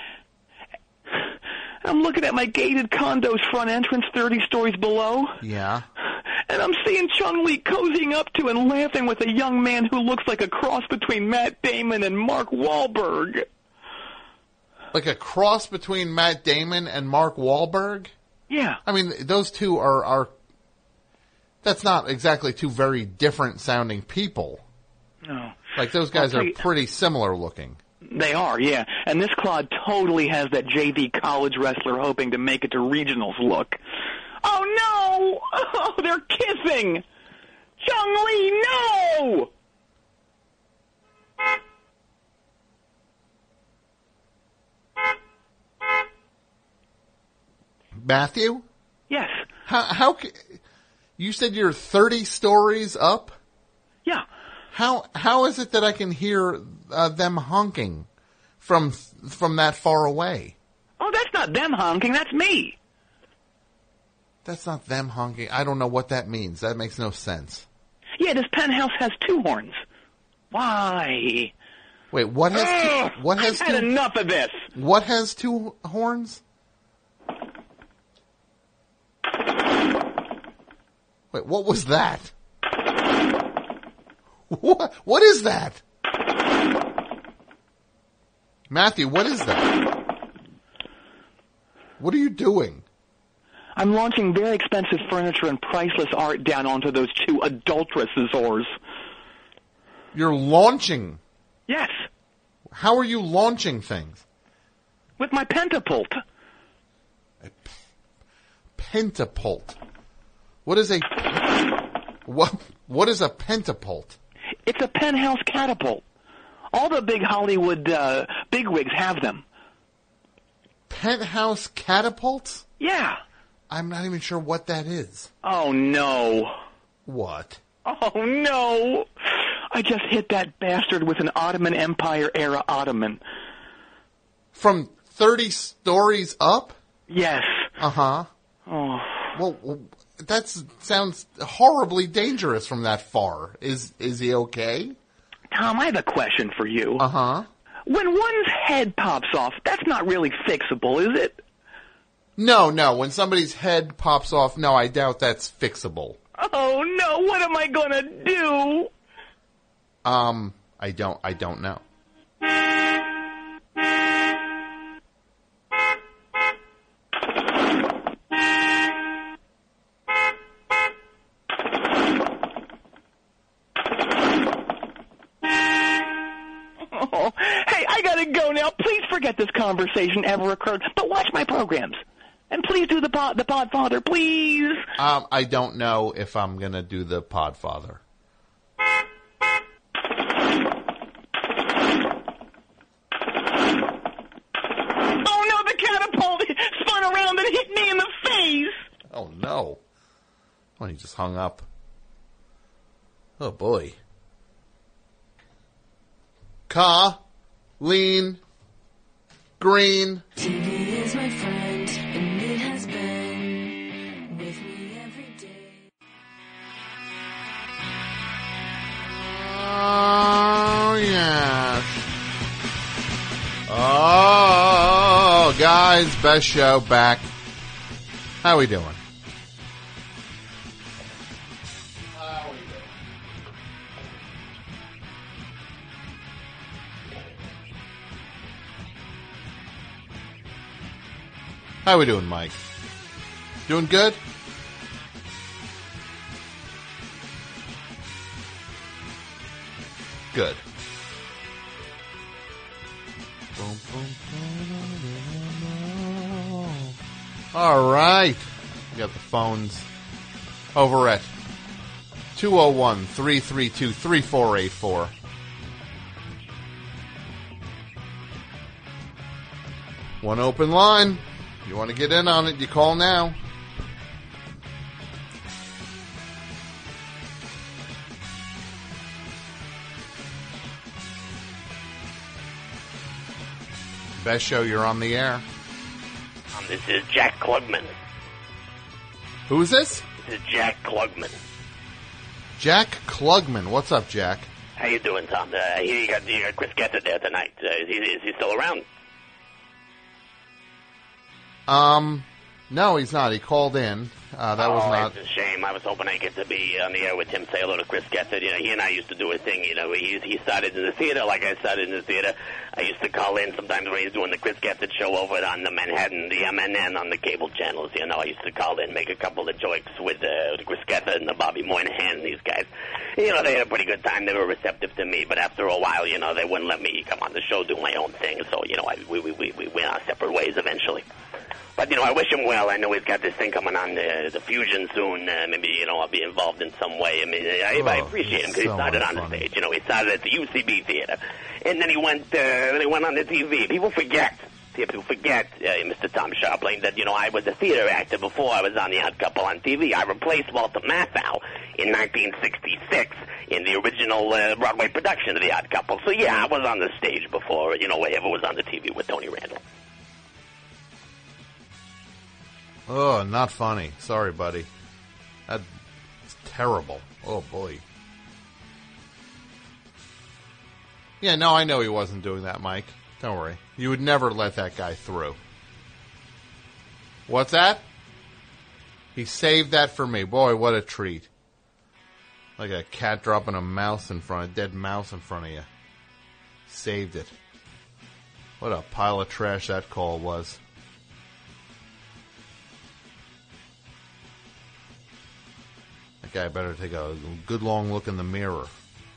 I'm looking at my gated condo's front entrance 30 stories below. Yeah. And I'm seeing Chung Lee cozying up to and laughing with a young man who looks like a cross between Matt Damon and Mark Wahlberg. Like a cross between Matt Damon and Mark Wahlberg? Yeah. I mean, those two are that's not exactly two very different sounding people. No. Like, those guys are pretty similar looking. They are, yeah. And this clod totally has that JV college wrestler hoping to make it to regionals look. Oh, no! Oh, they're kissing! Chung Lee, no! Matthew? Yes. How you said you're 30 stories up? Yeah. How is it that I can hear them honking from that far away? Oh, that's not them honking, that's me. That's not them honking. I don't know what that means. That makes no sense. Yeah, this penthouse has two horns. Why? Wait, what has I've had enough of this. What has two horns? Wait, what was that? What is that? Matthew, what is that? What are you doing? I'm launching very expensive furniture and priceless art down onto those two adulteresses' oars. You're launching? Yes. How are you launching things? With my pentapult. Pentapult. What is a what is a pentapult? It's a penthouse catapult. All the big Hollywood bigwigs have them. Penthouse catapults? Yeah. I'm not even sure what that is. Oh, no. What? Oh, no. I just hit that bastard with an Ottoman Empire-era Ottoman. From 30 stories up? Yes. Uh-huh. Oh. Well, that sounds horribly dangerous from that far. Is he okay? Tom, I have a question for you. Uh-huh. When one's head pops off, that's not really fixable, is it? No. When somebody's head pops off, no, I doubt that's fixable. Oh, no. What am I going to do? I don't know. Oh, hey, I gotta go now. Please forget this conversation ever occurred, but watch my programs. And please do the Podfather, please. I don't know if I'm gonna do the Podfather. Oh no, the catapult spun around and hit me in the face. Oh no. Oh, he just hung up. Oh boy. Colleen Green. TV is my friend, and it has been with me every day. Oh, yes. Oh, guys, best show back. How we doing? How we doing, Mike? Doing good? Good. All right. We got the phones over at 201-332-3484. One open line. You want to get in on it, you call now. Best show, you're on the air. This is Jack Klugman. Who is this? This is Jack Klugman. Jack Klugman. What's up, Jack? How you doing, Tom? I hear you got Chris Getzer there tonight. Is he still around? No, he's not. He called in. That was not. It's a shame. I was hoping I get to be on the air with him. Say hello to Chris Getzer. You know, he and I used to do a thing. You know, he started in the theater like I started in the theater. I used to call in sometimes when he was doing the Chris Getzer show over on the Manhattan, the MNN on the cable channels. You know, I used to call in, make a couple of jokes with Chris Getzer and the Bobby Moynihan and these guys. You know, they had a pretty good time. They were receptive to me, but after a while, you know, they wouldn't let me come on the show, do my own thing. So, you know, we went our separate ways eventually. But, you know, I wish him well. I know he's got this thing coming on, the Fusion soon. Maybe, you know, I'll be involved in some way. I mean, I appreciate him because he started on the stage. You know, he started at the UCB Theater. And then he went on the TV. People forget, Mr. Tom Sharpling, that, you know, I was a theater actor before I was on The Odd Couple on TV. I replaced Walter Matthau in 1966 in the original Broadway production of The Odd Couple. So, yeah, I was on the stage before, you know, I ever was on the TV with Tony Randall. Oh, not funny. Sorry, buddy. That's terrible. Oh, boy. Yeah, no, I know he wasn't doing that, Mike. Don't worry. You would never let that guy through. What's that? He saved that for me. Boy, what a treat. Like a cat dropping a dead mouse in front of you. Saved it. What a pile of trash that call was. That guy better take a good long look in the mirror.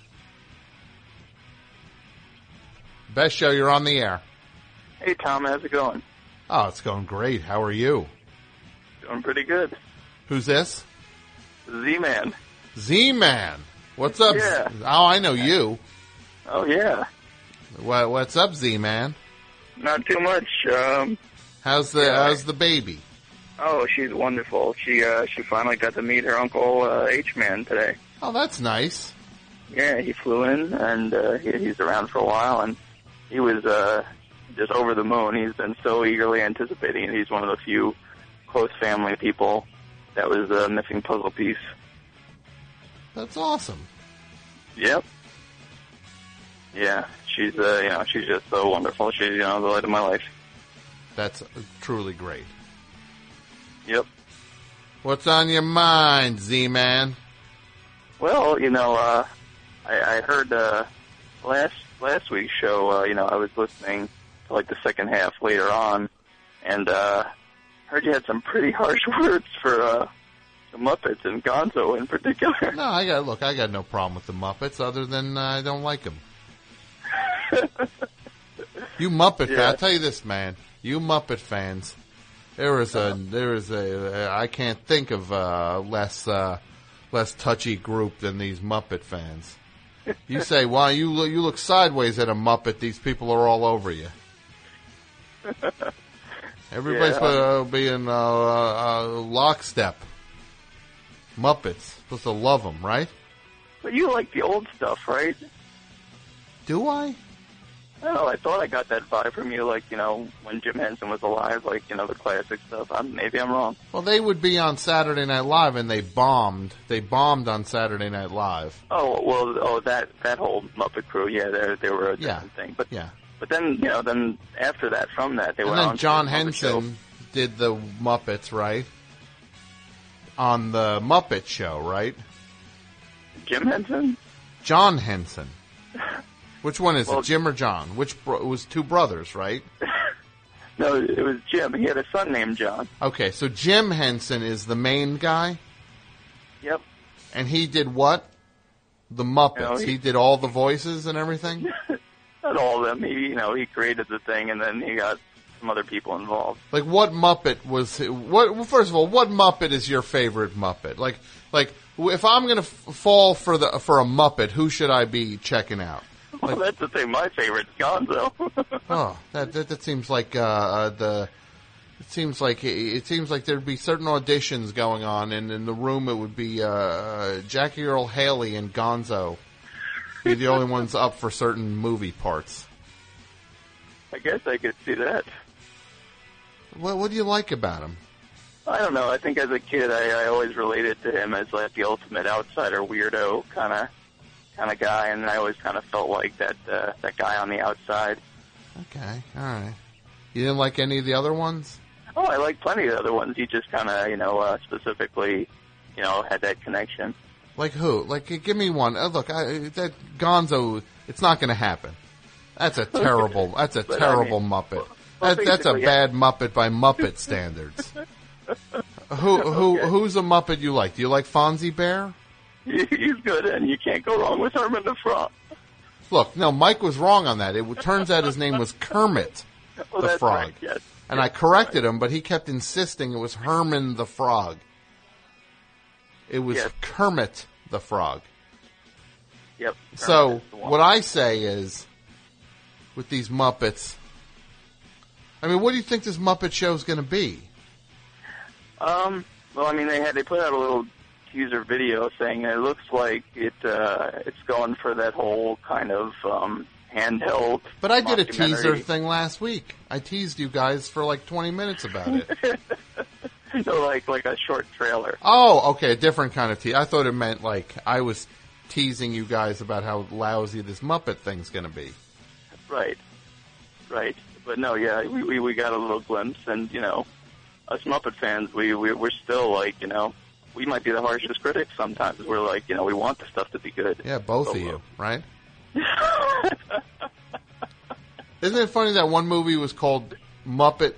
Best show, you're on the air. Hey, Tom, how's it going? Oh, it's going great. How are you? Doing pretty good. Who's this? Z-Man. Z-Man. What's up? Yeah. Oh, I know you. Oh, yeah. What's up, Z-Man? Not too much. How's the baby? Oh, she's wonderful. She finally got to meet her uncle H-Man today. Oh, that's nice. Yeah, he flew in, and he's around for a while, and he was just over the moon. He's been so eagerly anticipating it. He's one of the few close family people that was a missing puzzle piece. That's awesome. Yep. Yeah, she's she's just so wonderful. She's the light of my life. That's truly great. Yep. What's on your mind, Z-Man? Well, I heard last week's show. I was listening to like the second half later on, and heard you had some pretty harsh words for the Muppets and Gonzo in particular. No, I got no problem with the Muppets, other than I don't like them. You Muppet fans, I'll tell you this, man. You Muppet fans, there is a I can't think of a less touchy group than these Muppet fans. You say, "Wow, you look sideways at a Muppet." These people are all over you. Everybody's supposed to be in lockstep. Muppets supposed to love them, right? But you like the old stuff, right? Do I? Oh, I thought I got that vibe from you, like, when Jim Henson was alive, like, the classic stuff. Maybe I'm wrong. Well, they would be on Saturday Night Live, and they bombed. They bombed on Saturday Night Live. Oh, well, that whole Muppet crew, yeah, they were a different thing. But then, then after that, from that, they went on. And then John Henson did the Muppets, right? On the Muppet Show, right? Jim Henson? John Henson. Which one is it, Jim or John? It was two brothers, right? No, it was Jim. He had a son named John. Okay, so Jim Henson is the main guy? Yep. And he did what? The Muppets. He did all the voices and everything? Not all of them. He created the thing, and then he got some other people involved. Like, what Muppet was? Well, first of all, what Muppet is your favorite Muppet? Like, if I'm going to fall for a Muppet, who should I be checking out? Well, that's the thing. My favorite is Gonzo. Oh, that seems like It seems like there'd be certain auditions going on, and in the room it would be Jackie Earle Haley and Gonzo be the only ones up for certain movie parts. I guess I could see that. What do you like about him? I don't know. I think as a kid, I always related to him as like the ultimate outsider, weirdo kind of guy, and I always kind of felt like that guy on the outside. Okay, all right. You didn't like any of the other ones? Oh, I like plenty of the other ones. He just kind of, specifically, had that connection. Like who? Like, give me one. Look, that Gonzo, it's not going to happen. That's a terrible. That's a terrible Muppet. That's a bad Muppet by Muppet standards. Who's a Muppet you like? Do you like Fonzie Bear? He's good, and you can't go wrong with Herman the Frog. Look, no, Mike was wrong on that. It turns out his name was Kermit Well, the that's Frog. right, yes. And I corrected him, but he kept insisting it was Herman the Frog. It was Kermit the Frog. Yep. So, what I say is, with these Muppets, I mean, what do you think this Muppet show is going to be? Well, I mean, they put out a little teaser video saying it looks like it's going for that whole kind of handheld. But I did a mockumentary. teaser thing last week. I teased you guys for like 20 minutes about it. So like a short trailer. Oh, okay, a different kind of tease. I thought it meant like I was teasing you guys about how lousy this Muppet thing's going to be. Right. But no, yeah, we got a little glimpse, and us Muppet fans, we're still like, we might be the harshest critics sometimes. We're like, we want the stuff to be good. Yeah, both of you, right? Isn't it funny that one movie was called Muppets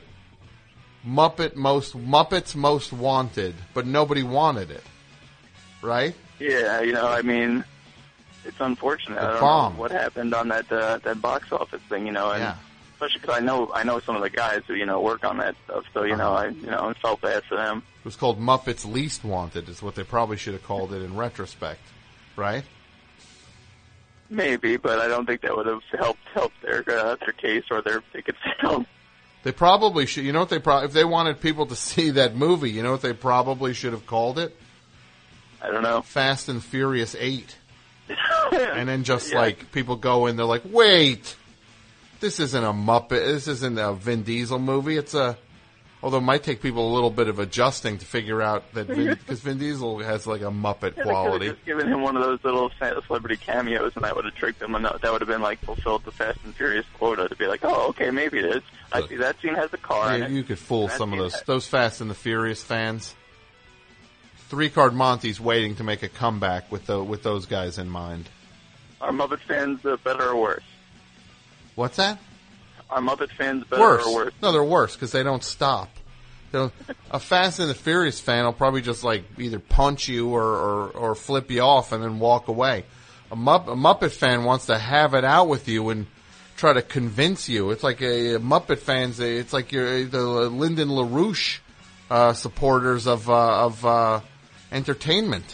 Most Wanted, but nobody wanted it, right? Yeah, I mean, it's unfortunate. I don't bombed. know what happened on that box office thing, and especially because I know some of the guys who work on that stuff, so I felt bad for them. It was called Muppets Least Wanted, is what they probably should have called it in retrospect, right? Maybe, but I don't think that would have helped their case or their ticket sales. They probably should. You know what they if they wanted people to see that movie, you know what they probably should have called it? I don't know. Fast and Furious 8. And then just like people go in, they're like, wait, this isn't a Muppet. This isn't a Vin Diesel movie. Although it might take people a little bit of adjusting to figure out that because Vin Diesel has like a Muppet quality. They could have just given him one of those little celebrity cameos, and that would have tricked him, and that would have been like fulfilled the Fast and Furious quota to be like, oh, okay, maybe it is. I see that scene has a car in it. You could fool some of those Fast and the Furious fans. Three-Card Monty's waiting to make a comeback with those guys in mind. Are Muppet fans better or worse? What's that? Are Muppet fans better or worse? No, they're worse because they don't stop. A Fast and the Furious fan will probably just like either punch you or flip you off and then walk away. A Muppet fan wants to have it out with you and try to convince you. It's like a Muppet fans. It's like you're the Lyndon LaRouche supporters of entertainment.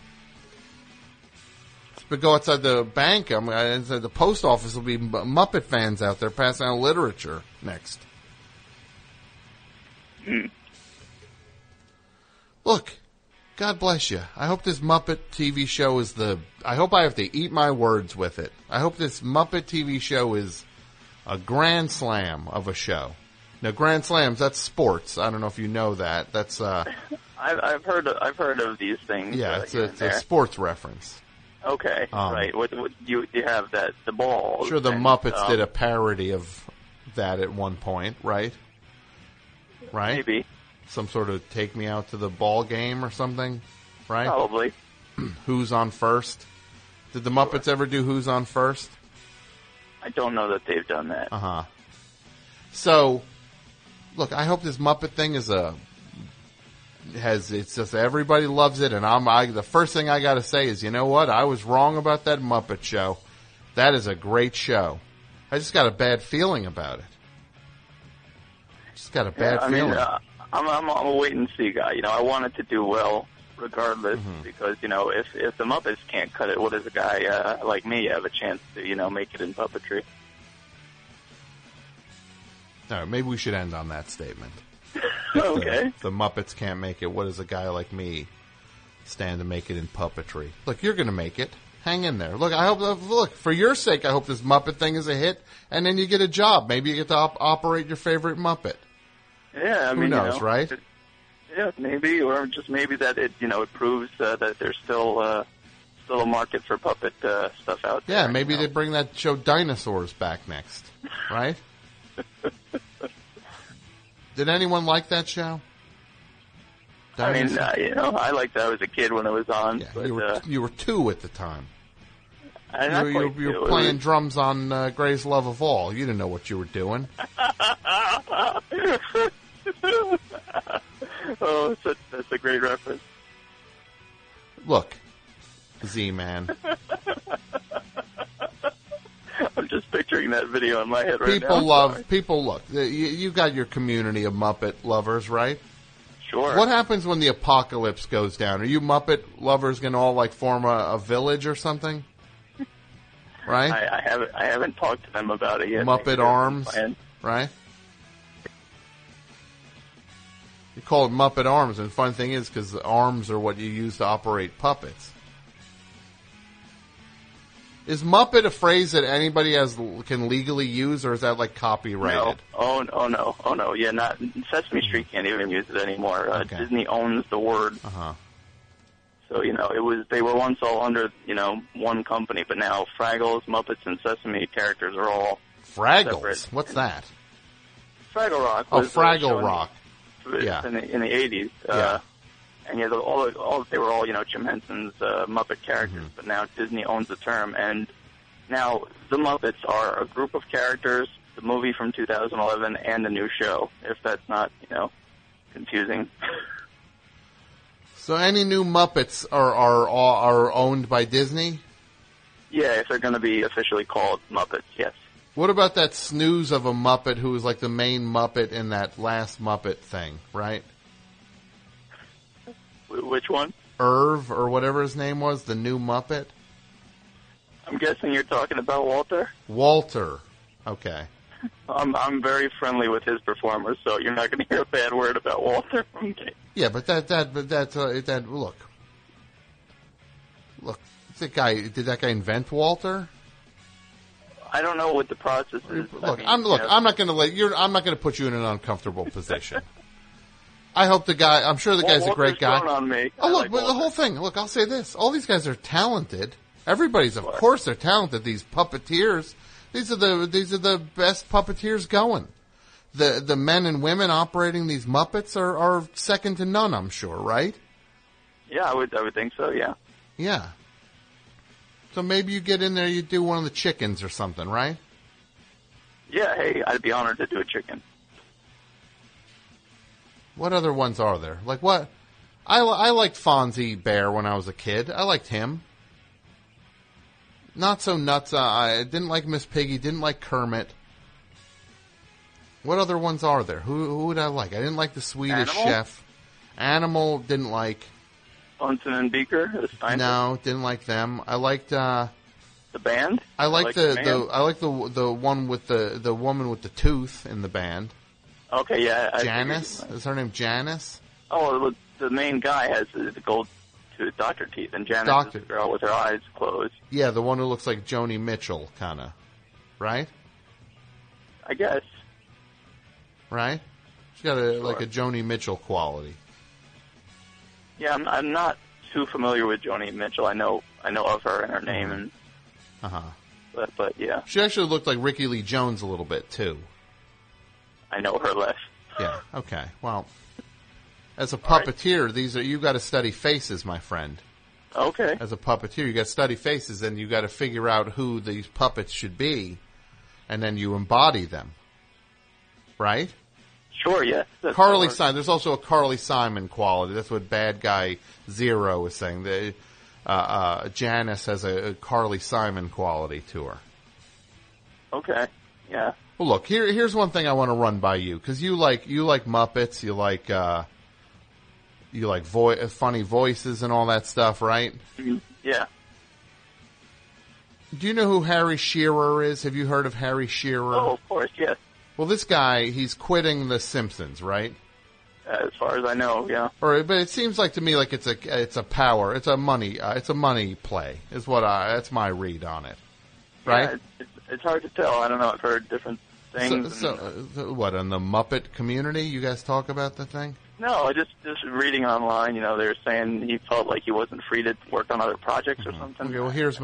But go outside the bank, inside the post office will be Muppet fans out there passing out literature next. Look, God bless you. I hope this Muppet TV show is I hope I have to eat my words with it. I hope this Muppet TV show is a grand slam of a show. Now, grand slams, that's sports. I don't know if you know that. That's I've heard of these things. Yeah, it's a sports reference. Okay, right. What you have the ball? Sure, the Muppets did a parody of that at one point, right? Right? Maybe. Some sort of take me out to the ball game or something, right? Probably. Who's on first? Did the Muppets ever do Who's on First? I don't know that they've done that. Uh-huh. So, look, I hope this Muppet thing it's just everybody loves it, and the first thing I got to say is, you know what? I was wrong about that Muppet show. That is a great show. I just got a bad feeling about it. Just got a bad I feeling. mean, I'm a wait and see guy. You know, I want it to do well regardless because, you know, if the Muppets can't cut it, what does a guy like me have a chance to, you know, make it in puppetry? All right, maybe we should end on that statement. Okay. The Muppets can't make it. What does a guy like me stand to make it in puppetry? Look, you're going to make it. Hang in there. Look, look, for your sake, I hope this Muppet thing is a hit, and then you get a job. Maybe you get to operate your favorite Muppet. Yeah, I mean, Who knows, you know, right? Yeah, maybe, or just maybe that it, you know, it proves that there's still a market for puppet stuff out there. Yeah, maybe they bring that show Dinosaurs back next, right? Did anyone like that show? I mean, you know, I liked that. I was a kid when it was on. Yeah, but, you were 2 at the time. not You quite were two. playing drums on Gray's Love of All. You didn't know what you were doing. Oh, that's a great reference. Look, Z-Man. I'm just picturing that video in my head right now. People look. You got your community of Muppet lovers, right? Sure. What happens when the apocalypse goes down? Are you Muppet lovers going to all like form a village or something? Right? I haven't talked to them about it yet. Muppet Arms, right? You call it Muppet Arms, and the fun thing is because the arms are what you use to operate puppets. Is Muppet a phrase that anybody can legally use, or is that like copyrighted? No. Oh no. Yeah, not Sesame Street can't even use it anymore. Okay. Disney owns the word. Uh-huh. So, you know, they were once all under, you know, one company, but now Fraggles, Muppets, and Sesame characters are all Fraggles? separate. What's that? Fraggle Rock Oh, was Fraggle Rock. Yeah. In the 80s. Yeah. And yeah, they were all, you know, Jim Henson's Muppet characters, but now Disney owns the term, and now the Muppets are a group of characters, the movie from 2011, and the new show, if that's not, you know, confusing. So any new Muppets are owned by Disney? Yeah, if they're going to be officially called Muppets, yes. What about that snooze of a Muppet who was like the main Muppet in that last Muppet thing, right? Which one? Irv, or whatever his name was, the new Muppet? I'm guessing you're talking about Walter? Walter. Okay. I'm very friendly with his performers, so you're not going to hear a bad word about Walter from me. Yeah, but look, did that guy invent Walter? I don't know what the process is. Look, I'm not going to put you in an uncomfortable position. I hope the guy. I'm sure the guy's a great guy. On me. Oh, look, but the whole thing. Look, I'll say this: all these guys are talented. Everybody's, of course, they're talented. These puppeteers. These are the best puppeteers going. The men and women operating these Muppets are second to none. I'm sure, right? Yeah, I would think so. Yeah. Yeah. So maybe you get in there, you do one of the chickens or something, right? Yeah. Hey, I'd be honored to do a chicken. What other ones are there? Like what? I liked Fonzie Bear when I was a kid. I liked him. Not so nuts. I didn't like Miss Piggy. Didn't like Kermit. What other ones are there? Who would I like? I didn't like the Swedish Animal? Chef. Animal, didn't like. Bunsen and Beaker. The Steinbeck. No, didn't like them. I liked the band. I liked the band. I liked the one with the woman with the tooth in the band. Okay, yeah. Janice? Is her name Janice? Oh, well, the main guy has the gold tooth, Dr. Teeth, and Janice is the girl with her eyes closed. Yeah, the one who looks like Joni Mitchell, kind of. Right? I guess. Right? She's got like a Joni Mitchell quality. Yeah, I'm not too familiar with Joni Mitchell. I know of her and her name, and but yeah, she actually looked like Ricky Lee Jones a little bit too. I know her less. Yeah. Okay. Well, as a puppeteer, you got to study faces, my friend. Okay. As a puppeteer, you got to study faces, and you got to figure out who these puppets should be, and then you embody them. Right? Sure. Yes. Carly Simon. There's also a Carly Simon quality. That's what Bad Guy Zero is saying. Janice has a Carly Simon quality to her. Okay. Yeah. Well, look, here's one thing I want to run by you, because you like Muppets, you like funny voices and all that stuff, right? Yeah. Do you know who Harry Shearer is? Have you heard of Harry Shearer? Oh, of course, yes. Well, this guy, he's quitting The Simpsons, right? As far as I know, yeah. But it seems like to me like it's a money play. That's my read on it, right? Yeah, it's hard to tell. I don't know. I've heard different things. So what, on the Muppet community, you guys talk about the thing? No, just reading online. They were saying he felt like he wasn't free to work on other projects or something. Okay, well here's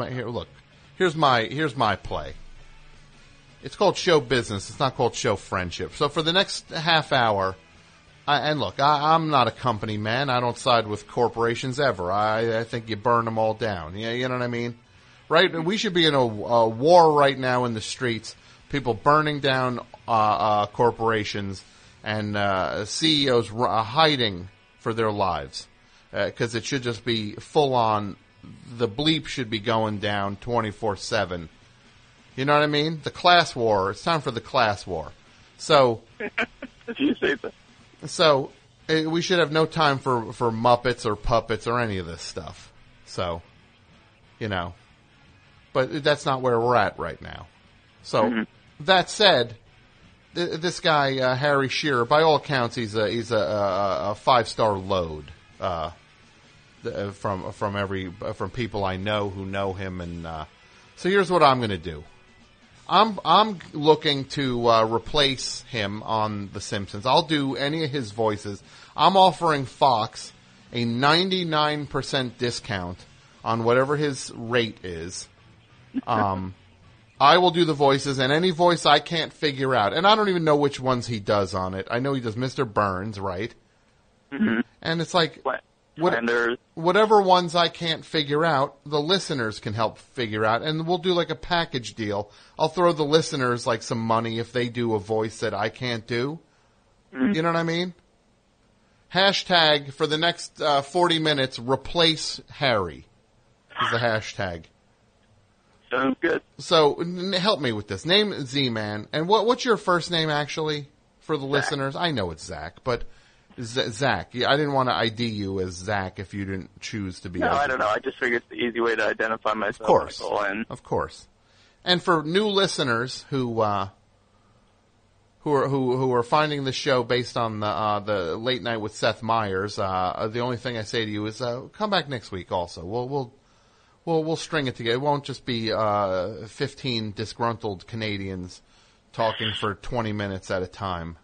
my play. It's called show business. It's not called show friendship. So for the next half hour, I'm not a company man. I don't side with corporations ever. I think you burn them all down. Yeah, you know what I mean? Right? We should be in a war right now in the streets. People burning down corporations and CEOs hiding for their lives. Because it should just be full on. The bleep should be going down 24/7. You know what I mean? The class war. It's time for the class war. So, you say that. So we should have no time for Muppets or puppets or any of this stuff. So, but that's not where we're at right now. So that said, this guy Harry Shearer, by all accounts, he's a 5-star load. From people I know who know him, and so here's what I'm going to do. I'm looking to replace him on The Simpsons. I'll do any of his voices. I'm offering Fox a 99% discount on whatever his rate is. I will do the voices, and any voice I can't figure out, and I don't even know which ones he does on it. I know he does Mr. Burns, right? Mm-hmm. And it's like, whatever ones I can't figure out, the listeners can help figure out, and we'll do like a package deal. I'll throw the listeners like some money if they do a voice that I can't do. Mm-hmm. You know what I mean? Hashtag for the next 40 minutes, replace Harry is the hashtag. Sounds good. So help me with this. Name Z-Man, and what's your first name actually for the listeners? I know it's Zach, but Zach. I didn't want to ID you as Zach if you didn't choose to be. No, I don't know. I just figured it's the easy way to identify myself. Of course, Michael, of course. And for new listeners who are finding the show based on the Late Night with Seth Meyers, the only thing I say to you is come back next week. Also, we'll string it together. It won't just be 15 disgruntled Canadians talking for 20 minutes at a time.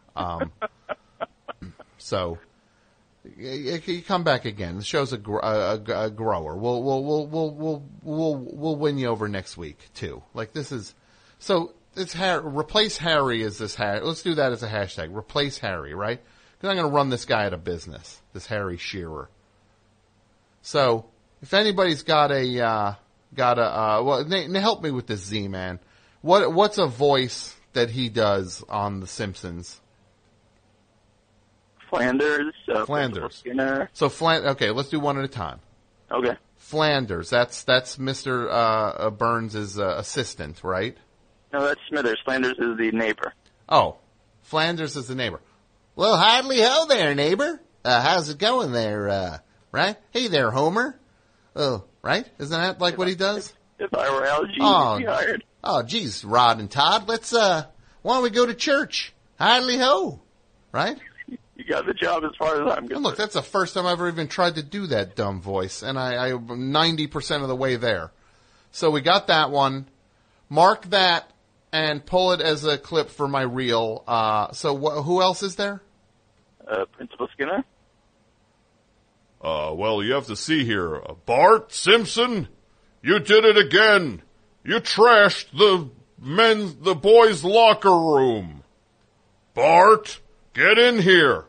So you come back again. The show's a grower. We'll win you over next week too. Like this is so. It's replace Harry as this. Let's do that as a hashtag. Replace Harry, right? Because I'm going to run this guy out of business. This Harry Shearer. So if anybody's got a help me with this Z-Man. What's a voice that he does on The Simpsons? Flanders. Flanders. Skinner. So okay, let's do one at a time. Okay. Flanders. That's Mr. Burns' assistant, right? No, that's Smithers. Flanders is the neighbor. Oh, Flanders is the neighbor. Well, hardly ho there, neighbor. How's it going there? Right? Hey there, Homer. Oh, right? Isn't that like what he does? If I were Al, you'd be hired. Oh, geez, Rod and Todd. Let's why don't we go to church? Hardly ho, right? You got the job as far as I'm concerned. And look, that's the first time I've ever even tried to do that dumb voice, and I'm 90% of the way there. So we got that one. Mark that and pull it as a clip for my reel. So who else is there? Principal Skinner. Well, you have to see here. Bart Simpson, you did it again. You trashed the boys' locker room. Bart, get in here.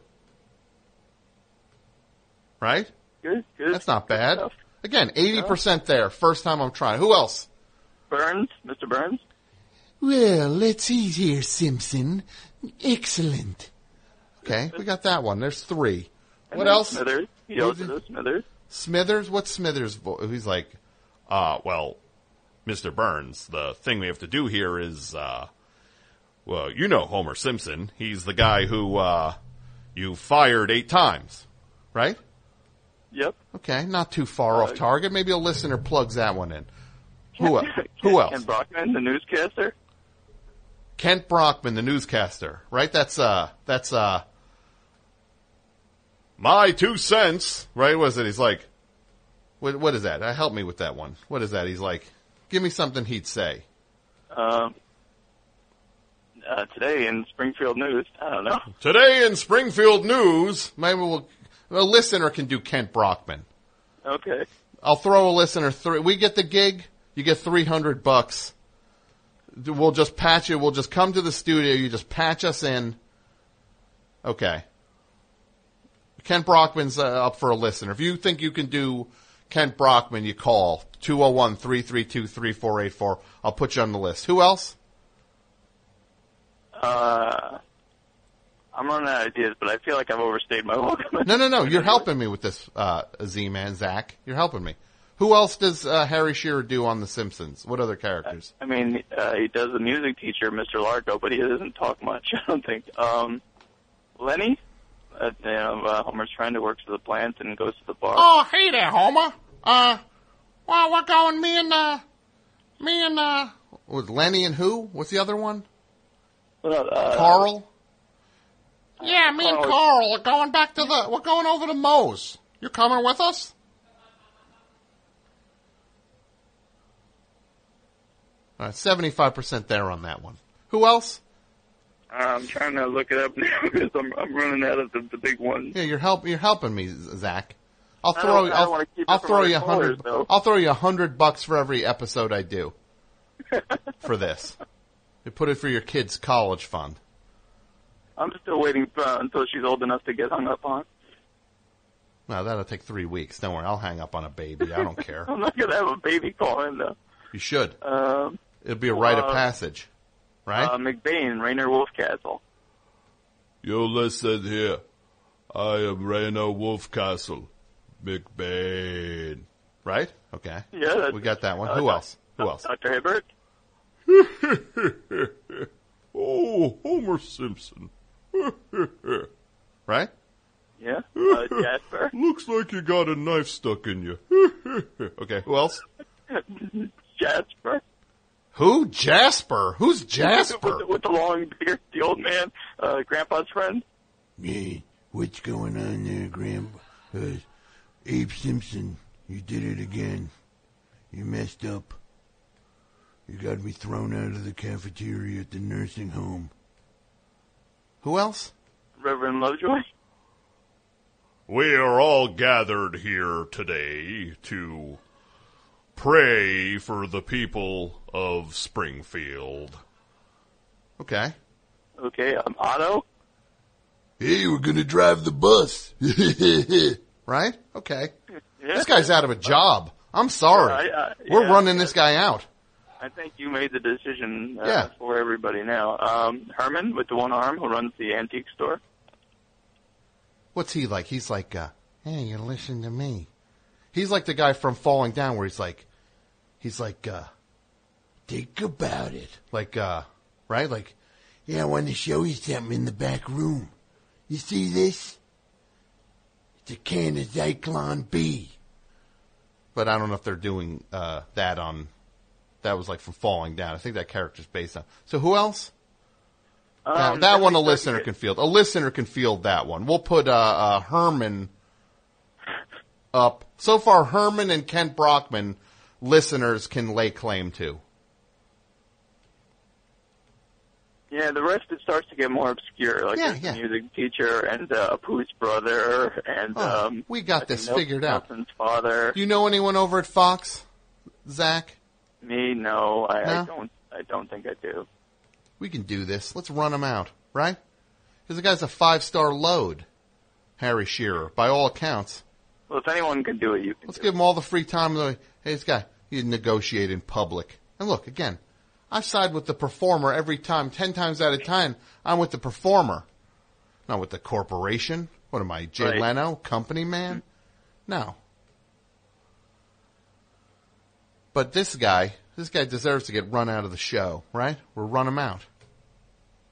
Right? Good. That's not bad. Again, 80% there. First time I'm trying. Who else? Burns, Mr. Burns. Well, let's eat here, Simpson. Excellent. Okay, we got that one. There's 3. And what then else? Smithers. He also does Smithers. Smithers? What's Smithers' voice? He's like, well, Mr. Burns, the thing we have to do here is, Well, you know Homer Simpson. He's the guy who you fired 8 times, right? Yep. Okay, not too far off target. Maybe a listener plugs that one in. Who else? Who else? Ken Brockman, the newscaster. Kent Brockman, the newscaster, right? That's my 2 cents, right? What is it? He's like, what is that? Help me with that one. What is that? He's like, give me something he'd say. Today in Springfield News. I don't know. Today in Springfield News, maybe a listener can do Kent Brockman. Okay. I'll throw a listener through. We get the gig, you get $300. We'll just patch you. We'll just come to the studio. You just patch us in. Okay. Kent Brockman's up for a listener. If you think you can do Kent Brockman, you call 201-332-3484. I'll put you on the list. Who else? I'm running out of ideas, but I feel like I've overstayed my welcome. No. You're helping me with this, Z-Man, Zach. You're helping me. Who else does Harry Shearer do on The Simpsons? What other characters? I mean, he does the music teacher, Mr. Largo, but he doesn't talk much, I don't think. Lenny? Homer's friend who works at the plant and goes to the bar. Oh, hey there, Homer. Well, we're going, me and with Lenny and who? What's the other one? Carl? Yeah, me and Carl are going we're going over to Moe's. You coming with us? All right, 75% there on that one. Who else? I'm trying to look it up now because I'm running out of the big ones. Yeah, you're helping me, Zach. I'll I throw you $100 for every episode I do for this. You put it for your kid's college fund. I'm still waiting until she's old enough to get hung up on. No, that'll take 3 weeks. Don't worry, I'll hang up on a baby. I don't care. I'm not going to have a baby call in, though. You should. It'll be a rite of passage, right? McBain, Rainer Wolfcastle. You listen here. I am Rainer Wolfcastle. McBain. Right? Okay. Yeah. We got that one. Who else? Dr. Hibbert. Oh, Homer Simpson. Right? Yeah. Jasper. Looks like you got a knife stuck in you. Okay, who else? Jasper. Who? Jasper? Who's Jasper? with the long beard, the old man, Grandpa's friend. Hey, what's going on there, Grandpa? Abe Simpson, you did it again. You messed up. You got me thrown out of the cafeteria at the nursing home. Who else? Reverend Lovejoy. We are all gathered here today to pray for the people of Springfield. Okay. Okay, Otto. Hey, we're gonna drive the bus. Right? Okay. Yeah. This guy's out of a job. I'm sorry. We're running this guy out. I think you made the decision Yeah. for everybody now. Herman, with the one arm, who runs the antique store. What's he like? He's like, hey, you listen to me. He's like the guy from Falling Down where he's like, think about it. Like, right? Like, yeah, I want to show you something in the back room. You see this? It's a can of Zyklon B. but I don't know if they're doing that was like from Falling Down. I think that character's based on. So who else? That one a listener can field. A listener can field that one. We'll put Herman up. So far, Herman and Kent Brockman, listeners can lay claim to. Yeah, the rest, it starts to get more obscure, like the music teacher and Apu's brother and we got this figured out. Nelson's father. Do you know anyone over at Fox, Zach? Me, no, I don't think I do. We can do this. Let's run him out, right? Because the guy's a 5-star load, Harry Shearer, by all accounts. Well, if anyone can do it, you can. Let's give him all the free time. Hey, this guy, he negotiate in public. And look, again, I side with the performer every time. 10 times out of 10, I'm with the performer. Not with the corporation. What am I, Jay Leno, company man? No. But this guy deserves to get run out of the show, right? We'll run him out.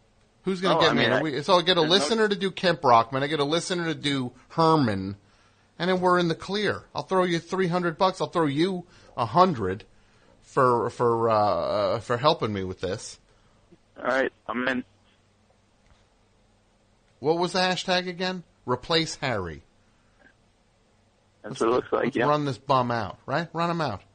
Who's going to get me? So I get a listener to do Kent Brockman. I get a listener to do Herman, and then we're in the clear. I'll throw you $300. I'll throw you $100 for helping me with this. All right, I'm in. What was the hashtag again? Replace Harry. That's what it looks like. Let's run this bum out, right? Run him out.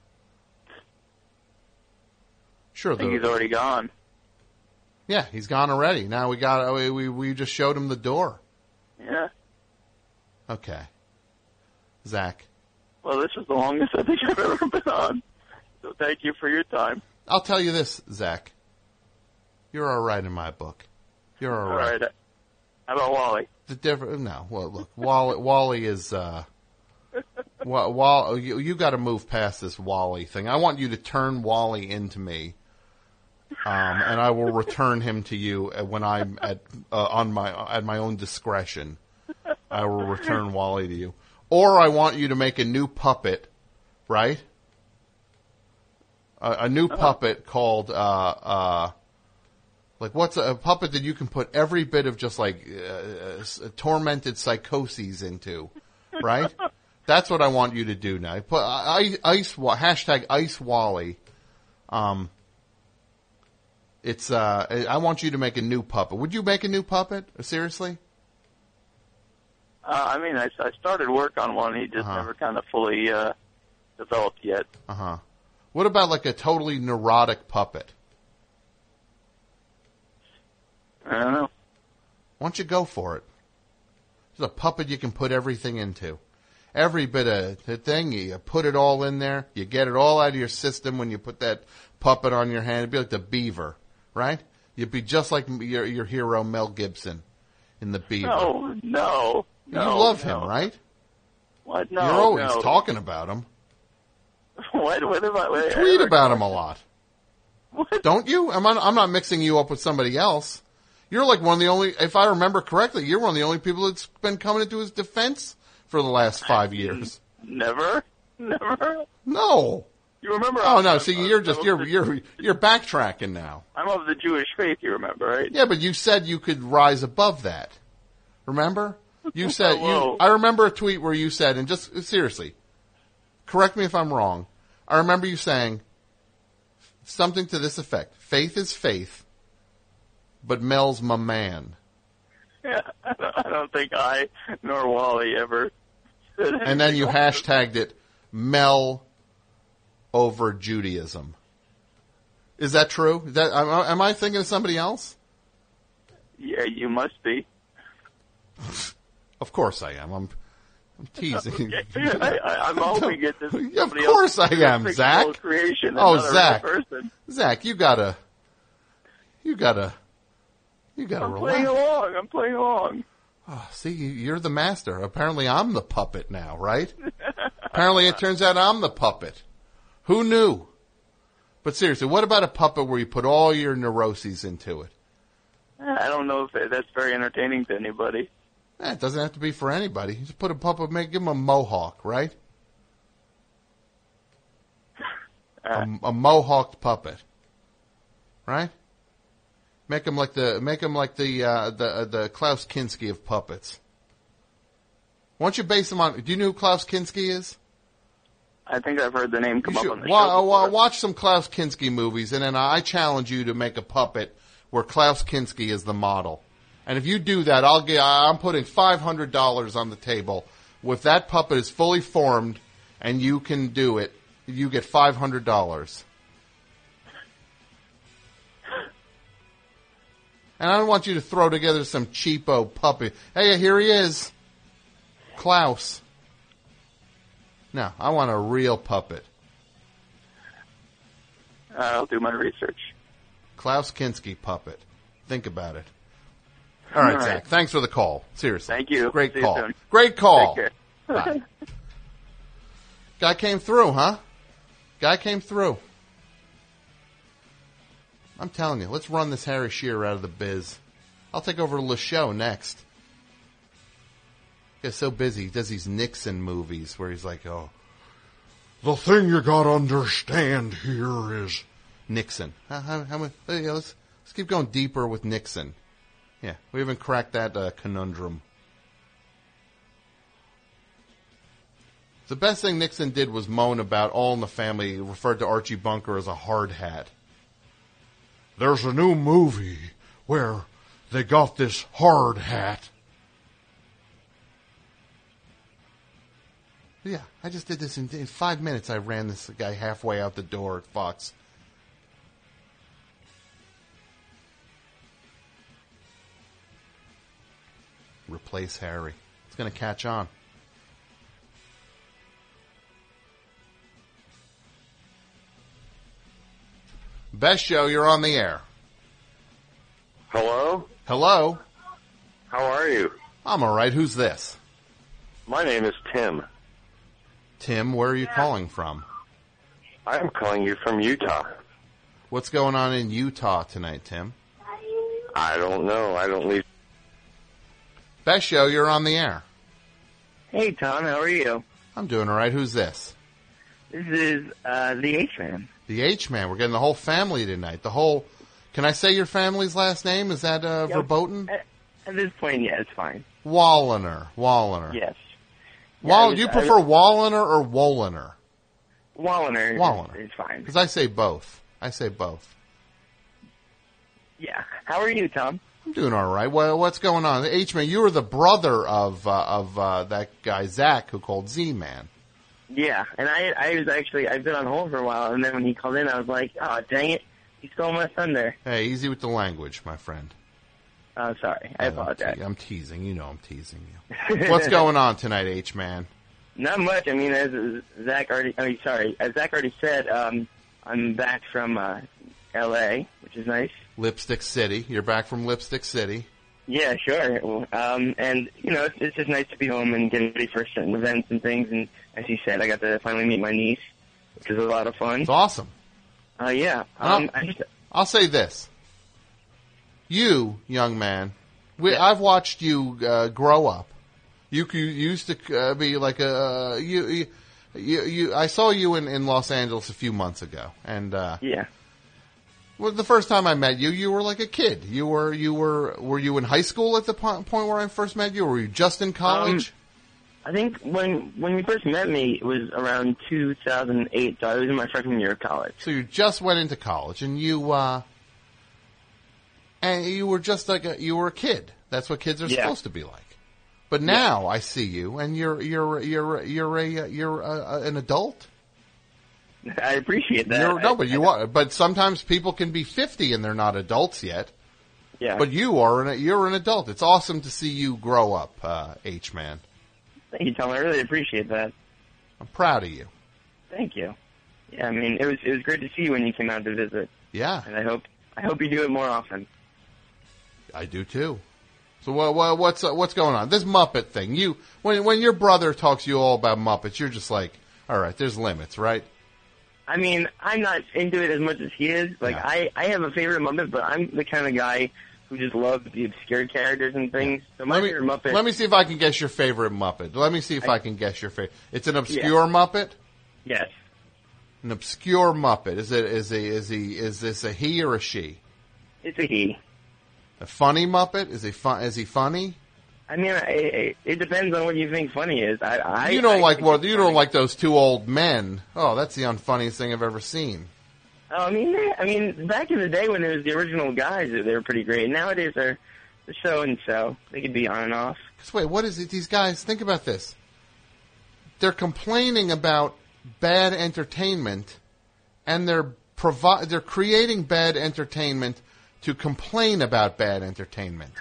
Sure. I think he's already gone. Yeah, he's gone already. Now we just showed him the door. Yeah. Okay. Zach. Well, this is the longest I think I've ever been on. So thank you for your time. I'll tell you this, Zach. You're all right in my book. You're all right. All right. How about Wally? No. Well, look, Wally is. You got to move past this Wally thing. I want you to turn Wally into me, and I will return him to you when I'm at my own discretion. I will return Wally to you, or I want you to make a new puppet, right? A new puppet called like what's a puppet that you can put every bit of just like tormented psychoses into, right? That's what I want you to do now. Put hashtag Ice Wally. It's I want you to make a new puppet. Would you make a new puppet? Seriously? I mean, I started work on one. He just never kind of fully developed yet. What about like a totally neurotic puppet? I don't know. Why don't you go for it? It's a puppet you can put everything into. Every bit of the thing, you put it all in there. You get it all out of your system when you put that puppet on your hand. It'd be like the Beaver, right? You'd be just like your hero Mel Gibson in the Beaver. No. You love him, right? What? No. You're always talking about him. What about? You tweet about him a lot. What? Don't you? I'm not mixing you up with somebody else. You're like one of the only, if I remember correctly, you're one of the only people that's been coming into his defense for the last 5 years. Never. No. You remember? Oh no. See, you're backtracking now. I'm of the Jewish faith. You remember, right? Yeah, but you said you could rise above that. Remember? You said Whoa. I remember a tweet where you said, and just seriously, correct me if I'm wrong. I remember you saying something to this effect: "Faith is faith, but Mel's my man." Yeah, I don't think I nor Wally ever said anything. And then you hashtagged it Mel over Judaism. Is that true? Am I thinking of somebody else? Yeah, you must be. Of course I am. I'm teasing. I'm hoping it's somebody Of course I am, Zach. Creation, Zach. Person. Zach, you gotta relax. I'm playing along. Oh, see, you're the master. Apparently I'm the puppet now, right? Apparently it turns out I'm the puppet. Who knew? But seriously, what about a puppet where you put all your neuroses into it? I don't know if that's very entertaining to anybody. It doesn't have to be for anybody. You just put a puppet, give him a mohawk, right? A mohawked puppet, right? Make him like the Klaus Kinski of puppets. Why don't you base him on? Do you know who Klaus Kinski is? I think I've heard the name come up on the show. Watch some Klaus Kinski movies, and then I challenge you to make a puppet where Klaus Kinski is the model. And if you do that, I'm putting $500 on the table. If that puppet is fully formed and you can do it, you get $500. And I don't want you to throw together some cheapo puppet. Hey, here he is. Klaus. No, I want a real puppet. I'll do my research. Klaus Kinski puppet. Think about it. All right, Zach. Thanks for the call. Seriously. Thank you. Great See call. you soon. Great call. Take care. Bye. Guy came through, huh? Guy came through. I'm telling you, let's run this Harry Shearer out of the biz. I'll take over Le Show next. He's so busy. He does these Nixon movies where he's like, oh, the thing you gotta understand here is Nixon. Let's keep going deeper with Nixon. Yeah, we haven't cracked that conundrum. The best thing Nixon did was moan about All in the Family, referred to Archie Bunker as a hard hat. There's a new movie where they got this hard hat. Yeah, I just did this in 5 minutes. I ran this guy halfway out the door at Fox. Replace Harry. It's going to catch on. Best show, you're on the air. Hello? Hello? How are you? I'm all right. Who's this? My name is Tim. Tim, where are you calling from? I'm calling you from Utah. What's going on in Utah tonight, Tim? I don't know. I don't leave. Best show, you're on the air. Hey, Tom, how are you? I'm doing all right. Who's this? This is the H-Man. The H-Man. We're getting the whole family tonight. The whole... Can I say your family's last name? Is that verboten? At this point, yeah, it's fine. Walliner. Yes. Do you prefer Walliner or Wolliner? Walliner. Walliner. It's fine. Because I say both. Yeah. How are you, Tom? I'm doing all right. Well, what's going on? H-Man, you were the brother of that guy, Zach, who called Z-Man. Yeah, and I was actually, I've been on hold for a while, and then when he called in, I was like, oh, dang it, he stole my thunder. Hey, easy with the language, my friend. Oh, sorry. I apologize. I'm teasing. You know I'm teasing you. What's going on tonight, H-Man? Not much. I mean, as Zach already said, I'm back from L.A., which is nice. Lipstick City. You're back from Lipstick City. Yeah, sure. And, you know, it's just nice to be home and get ready for certain events and things. And as you said, I got to finally meet my niece, which was a lot of fun. It's awesome. Yeah. I'll say this. You, young man, I've watched you grow up. You used to be like I saw you in Los Angeles a few months ago, and yeah. Well, the first time I met you, you were like a kid. Were you in high school at the point where I first met you, or were you just in college? I think when you first met me, it was around 2008, so I was in my freshman year of college. So you just went into college, and you were just like you were a kid. That's what kids are supposed to be like. But now I see you, and you're an adult. I appreciate that. But you are. But sometimes people can be 50 and they're not adults yet. Yeah. But you're an adult. It's awesome to see you grow up, H-Man. Thank you, Tom. I really appreciate that. I'm proud of you. Thank you. Yeah, I mean, it was great to see you when you came out to visit. Yeah. And I hope you do it more often. I do too. So what's going on? This Muppet thing. When your brother talks to you all about Muppets, you're just like, all right, there's limits, right? I mean, I'm not into it as much as he is. Like, I have a favorite Muppet, but I'm the kind of guy who just loves the obscure characters and things. So my favorite Muppet... Let me see if I can guess your favorite Muppet. Let me see if I can guess your favorite... It's an obscure Muppet? Yes. An obscure Muppet. Is this a he or a she? It's a he. A funny Muppet? Is he funny? I mean, it depends on what you think funny is. You don't like those two old men. Oh, that's the unfunniest thing I've ever seen. Oh, I mean, back in the day when it was the original guys, they were pretty great. Nowadays, they're so and so. They could be on and off. Wait, what is it? These guys, think about this. They're complaining about bad entertainment, and they're creating bad entertainment to complain about bad entertainment.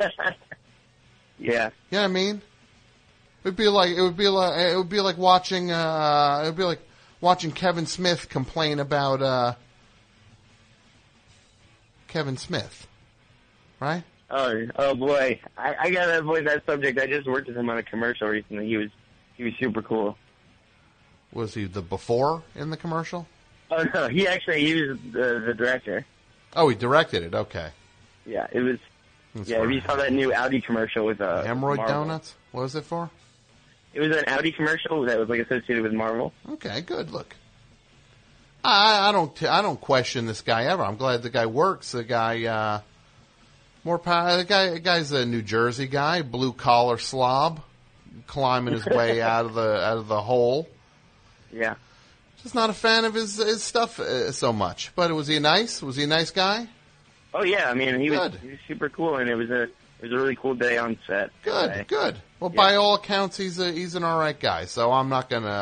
Yeah. You know what I mean? It would be like watching Kevin Smith complain about Kevin Smith, right? Oh boy, I gotta avoid that subject. I just worked with him on a commercial recently. He was super cool. Was he the before in the commercial? Oh no, he was the director. Oh, he directed it. Okay. Yeah, it was. That's if you saw that new Audi commercial with Emerald Marvel. Donuts. What was it for? It was an Audi commercial that was like associated with Marvel. Okay, good. Look, I don't question this guy ever. I'm glad the guy works. The guy, More power. The guy's a New Jersey guy, blue collar slob, climbing his way out of the hole. Yeah. Just not a fan of his stuff so much. But was he nice? Was he a nice guy? Oh yeah, I mean he was super cool, and it was a really cool day on set. Good, good. Well, by all accounts, he's an all right guy. So I'm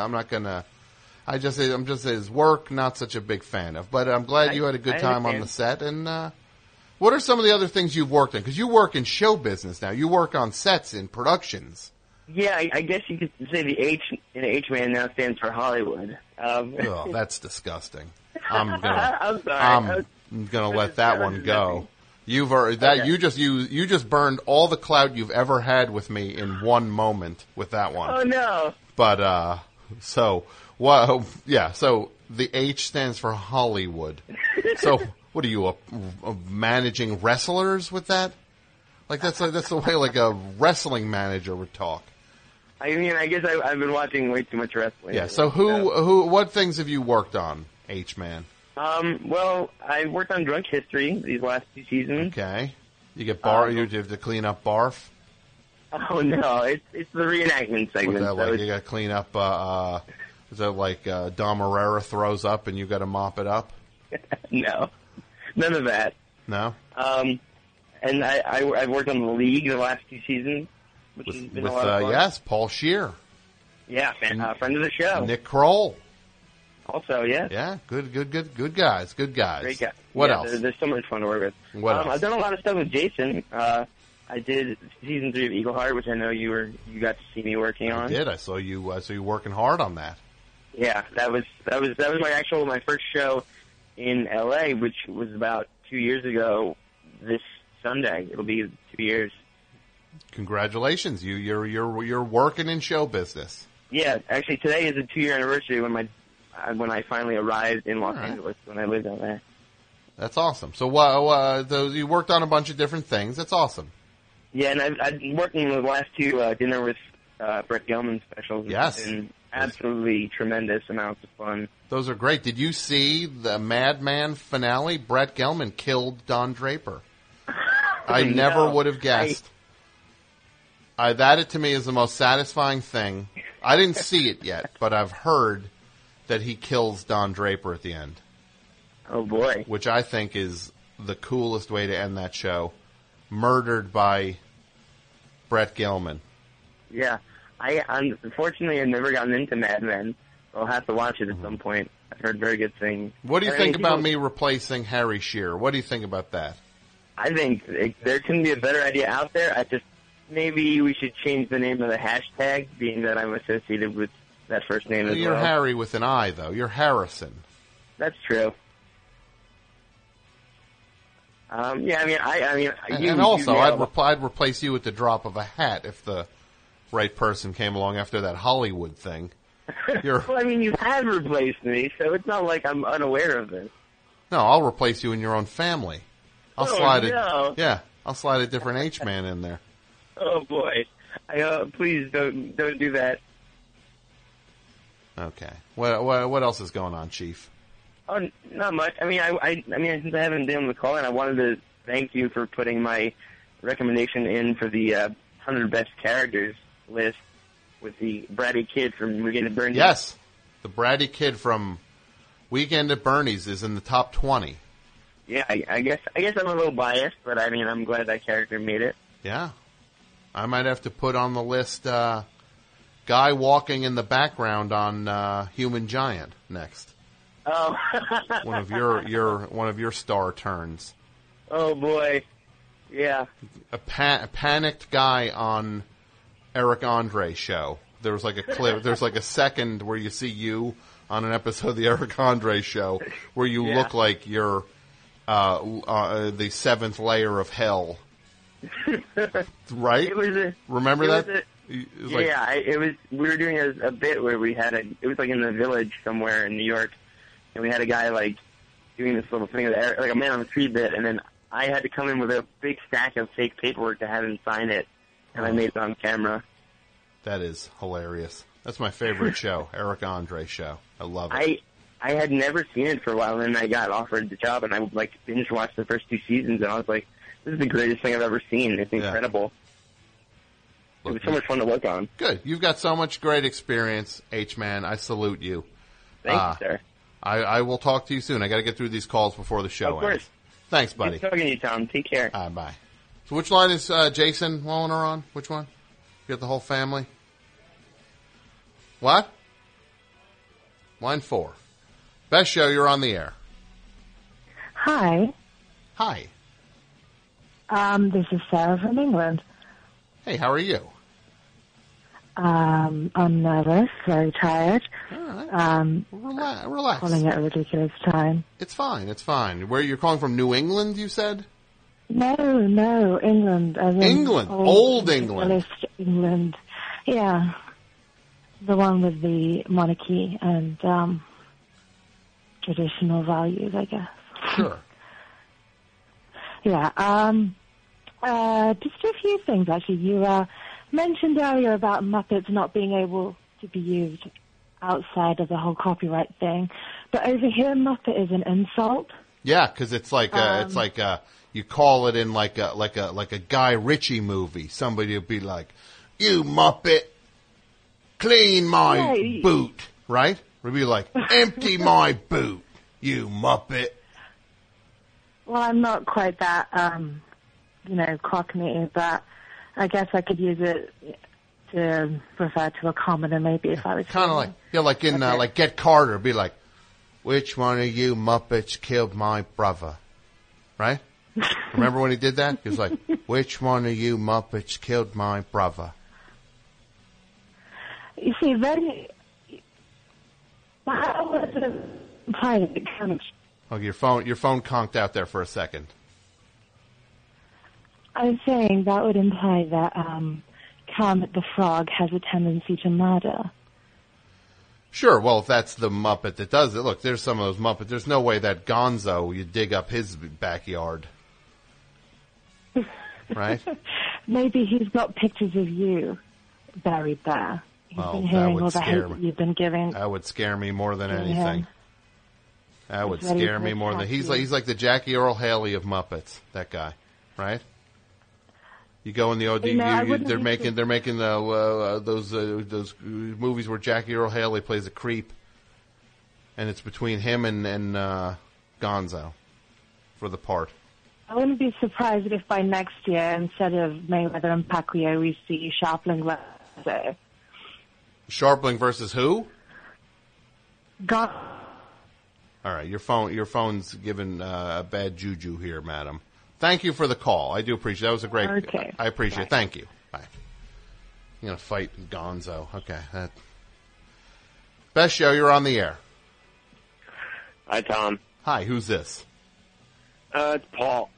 just his work, not such a big fan of. But I'm glad you had a good time on the set. And what are some of the other things you've worked in? Because you work in show business now. You work on sets in productions. Yeah, I guess you could say the H in H-Man now stands for Hollywood. Oh, that's disgusting. I'm sorry. I'm gonna let that one go. You've that you just burned all the clout you've ever had with me in one moment with that one. Oh no! But so what? Yeah. So the H stands for Hollywood. So what are you managing wrestlers with that? Like that's the way like a wrestling manager would talk. I mean, I guess I've been watching way too much wrestling. Yeah. So what things have you worked on, H-Man? Well, I worked on Drunk History these last 2 seasons. Okay. You get you have to clean up barf? Oh no, it's the reenactment segment. What's that like? You got to clean up. Is that like Dom Herrera throws up and you got to mop it up? No, none of that. No. And I've worked on The League the last 2 seasons, which has been a lot of fun. Yes, Paul Scheer. Yeah, friend of the show. Nick Kroll. Also, yeah. Yeah, good guys. Good guys. Great guy. What else? There's so much fun to work with. What else? I've done a lot of stuff with Jason. I did season 3 of Eagle Heart, which I know you got to see me working on. I did. I saw you working hard on that. Yeah, that was my first show in LA, which was about 2 years ago. This Sunday, it'll be 2 years. Congratulations, you're working in show business. Yeah, actually today is a 2-year anniversary when I finally arrived in Los Angeles when I lived out there. That's awesome. So you worked on a bunch of different things. That's awesome. Yeah, and I've been working the last 2 Dinner with Brett Gelman specials. Yes. It's been absolutely tremendous amounts of fun. Those are great. Did you see the Madman finale? Brett Gelman killed Don Draper. I never would have guessed. That to me is the most satisfying thing. I didn't see it yet, but I've heard that he kills Don Draper at the end. Oh boy! Which I think is the coolest way to end that show. Murdered by Brett Gelman. Yeah, unfortunately I've never gotten into Mad Men. I'll have to watch it at some point. I've heard very good things. What do you think about me replacing Harry Shearer? What do you think about that? I think there couldn't be a better idea out there. Maybe we should change the name of the hashtag, being that I'm associated with that first name as well. You're Harry with an I, though. You're Harrison. That's true. Yeah, I mean, and also, I'd replace you with the drop of a hat if the right person came along after that Hollywood thing. Well, I mean, you have replaced me, so it's not like I'm unaware of this. No, I'll replace you in your own family. I'll slide a different H-Man in there. Oh boy! Please don't do that. Okay. What else is going on, Chief? Oh, not much. I mean, since I haven't been on the call, and I wanted to thank you for putting my recommendation in for the 100 best characters list with the Bratty Kid from Weekend at Bernie's. Yes, the Bratty Kid from Weekend at Bernie's is in the top 20. Yeah, I guess I'm a little biased, but I mean, I'm glad that character made it. Yeah. I might have to put on the list guy walking in the background on Human Giant next. Oh. one of your star turns. Oh boy. Yeah. A panicked guy on Eric Andre show. There was like a clip. There's like a second where you see you on an episode of the Eric Andre show where you look like you're the seventh layer of hell. Right? Remember that? We were doing a bit where we had it was like in the Village somewhere in New York, and we had a guy like doing this little thing, like a Man on the Street bit, and then I had to come in with a big stack of fake paperwork to have him sign it, and I made it on camera. That is hilarious. That's my favorite show, Eric Andre show. I love it. I had never seen it for a while, and then I got offered the job, and I like binge watched the first 2 seasons, and I was like, this is the greatest thing I've ever seen. It's incredible. It was so much fun to work on. Good. You've got so much great experience, H-Man. I salute you. Thank you, sir. I will talk to you soon. I got to get through these calls before the show Of course. ends. Thanks, buddy. Good talking to you, Tom. Take care. Bye. So which line is Jason Wallner on? Which one? You got the whole family? What? Line 4. Best show, you're on the air. Hi. Hi. This is Sarah from England. Hey, how are you? I'm nervous, very tired. Relax. Calling at a ridiculous time. It's fine. Where you're calling from? New England, you said? No, England. As in England, old England. Royalist England. Yeah. The one with the monarchy and traditional values, I guess. Sure. Yeah. Just a few things, actually. You mentioned earlier about Muppets not being able to be used outside of the whole copyright thing, but over here, Muppet is an insult. Yeah, because it's like you call it in like a Guy Ritchie movie. Somebody will be like, "You Muppet, clean my boot," right? Or be like, "Empty my boot, you Muppet." Well, I'm not quite that, cockney, but I guess I could use it to refer to a commoner maybe if I was kind of like, like in like Get Carter, be like, "Which one of you Muppets killed my brother?" Right? Remember when he did that? He was like, "Which one of you Muppets killed my brother?" You see, then how was it private kind of? Oh, your phone conked out there for a second. I was saying that would imply that Kermit the Frog has a tendency to murder. Sure, well, if that's the Muppet that does it, look, there's some of those Muppets. There's no way that Gonzo, you dig up his backyard. Right? Maybe he's got pictures of you buried there. He's been hearing all the hate you've been giving. That would scare me more than anything. Him. That would scare me more than he's like the Jackie Earl Haley of Muppets. That guy, right? You go in the they're making those movies where Jackie Earl Haley plays a creep, and it's between him and Gonzo for the part. I wouldn't be surprised if by next year, instead of Mayweather and Pacquiao, we see Sharpling versus Sharpling versus who? Gon. All right, your phone's given a bad juju here, madam. Thank you for the call. I do appreciate it. That was a great. Okay. I appreciate it. Thank you. Bye. You're gonna fight Gonzo. Okay. Best show. You're on the air. Hi, Tom. Hi. Who's this? It's Paul.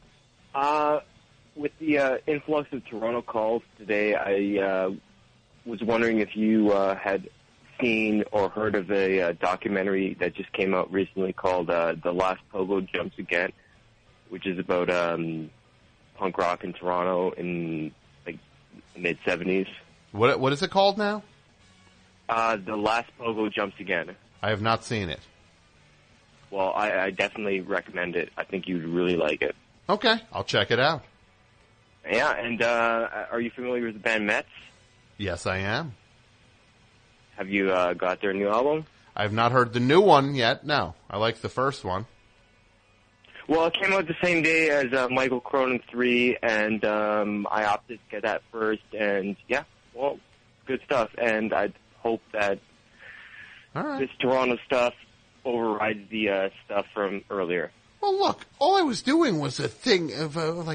With the influx of Toronto calls today, I was wondering if you had seen or heard of a documentary that just came out recently called "The Last Pogo Jumps Again," which is about punk rock in Toronto in like mid '70s. What is it called now? The Last Pogo Jumps Again. I have not seen it. Well, I definitely recommend it. I think you'd really like it. Okay, I'll check it out. Yeah, and are you familiar with the band Mets? Yes, I am. Have you got their new album? I have not heard the new one yet. No, I like the first one. Well, it came out the same day as Michael Cronin 3, and I opted to get that first. And yeah, well, good stuff. And I hope that this Toronto stuff overrides the stuff from earlier. Well, look, all I was doing was a thing of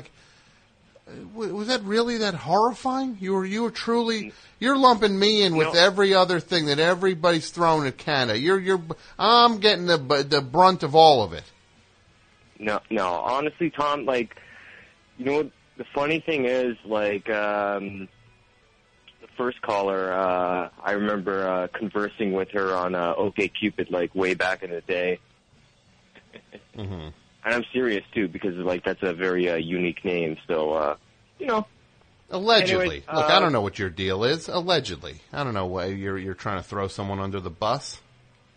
was that really that horrifying? You were truly, you're lumping me in with every other thing that everybody's thrown at Canada. I'm getting the brunt of all of it. No, honestly, Tom, like, you know, the funny thing is, like, the first caller, I remember conversing with her on OkCupid, like, way back in the day. Mm-hmm. And I'm serious, too, because, like, that's a very unique name, so, you know. Allegedly. Anyways, look, I don't know what your deal is. Allegedly. I don't know why you're trying to throw someone under the bus.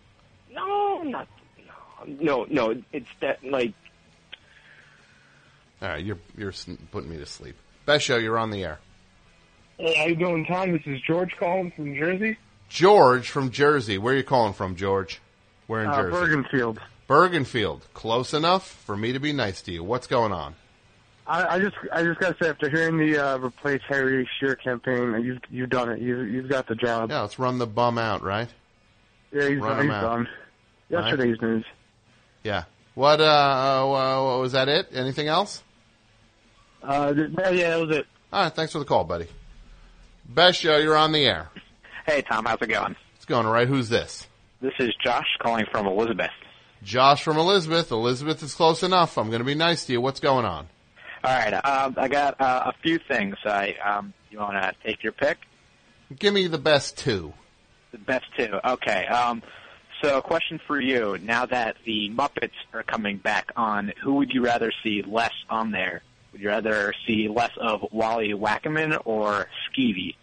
No, it's that, like, All right, you're putting me to sleep. Best show, you're on the air. Hey, how you doing, Tom? This is George calling from Jersey. George from Jersey. Where are you calling from, George? Where in Jersey? Bergenfield. Bergenfield. Close enough for me to be nice to you. What's going on? I just got to say, after hearing the Replace Harry Shearer campaign, you've done it. You've got the job. Yeah, let's run the bum out, right? Yeah, he's Run him out. done. Yesterday's news. Yeah. What was that it? Anything else? Yeah, that was it. All right, thanks for the call, buddy. Best show, you're on the air. Hey, Tom, how's it going? It's going all right. Who's this? This is Josh calling from Elizabeth. Josh from Elizabeth. Elizabeth is close enough. I'm going to be nice to you. What's going on? All right, I got a few things. You want to take your pick? Give me the best two. The best two. Okay. So, a question for you. Now that the Muppets are coming back on, who would you rather see less on there? Would you rather see less of Wally Wackerman or Skeevy?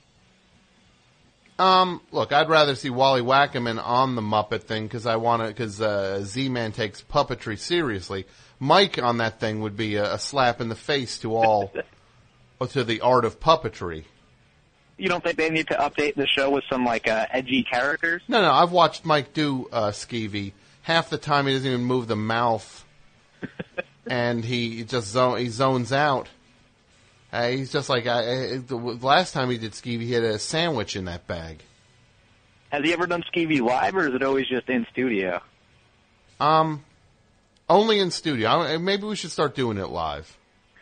Look, I'd rather see Wally Wackerman on the Muppet thing because Z-Man takes puppetry seriously. Mike on that thing would be a slap in the face to all, to the art of puppetry. You don't think they need to update the show with some, edgy characters? No, I've watched Mike do Skeevy. Half the time he doesn't even move the mouth, and he just zones out. He's just like, the last time he did Skeevy, he had a sandwich in that bag. Has he ever done Skeevy live, or is it always just in studio? Only in studio. Maybe we should start doing it live.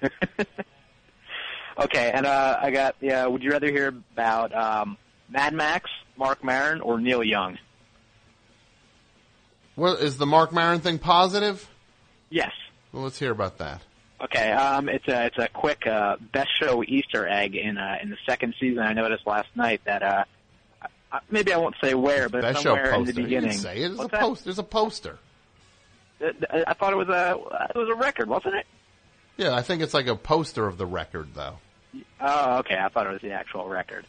Okay, and I got, would you rather hear about Mad Max, Mark Maron, or Neil Young? Well, is the Mark Maron thing positive? Yes. Well, let's hear about that. Okay, it's a quick best show Easter egg in the second season. I noticed last night that maybe I won't say where, but Best show somewhere in the poster. beginning. You can say it. What's that? There's a poster. I thought it was a record, wasn't it? Yeah, I think it's like a poster of the record, though. Oh, okay. I thought it was the actual record.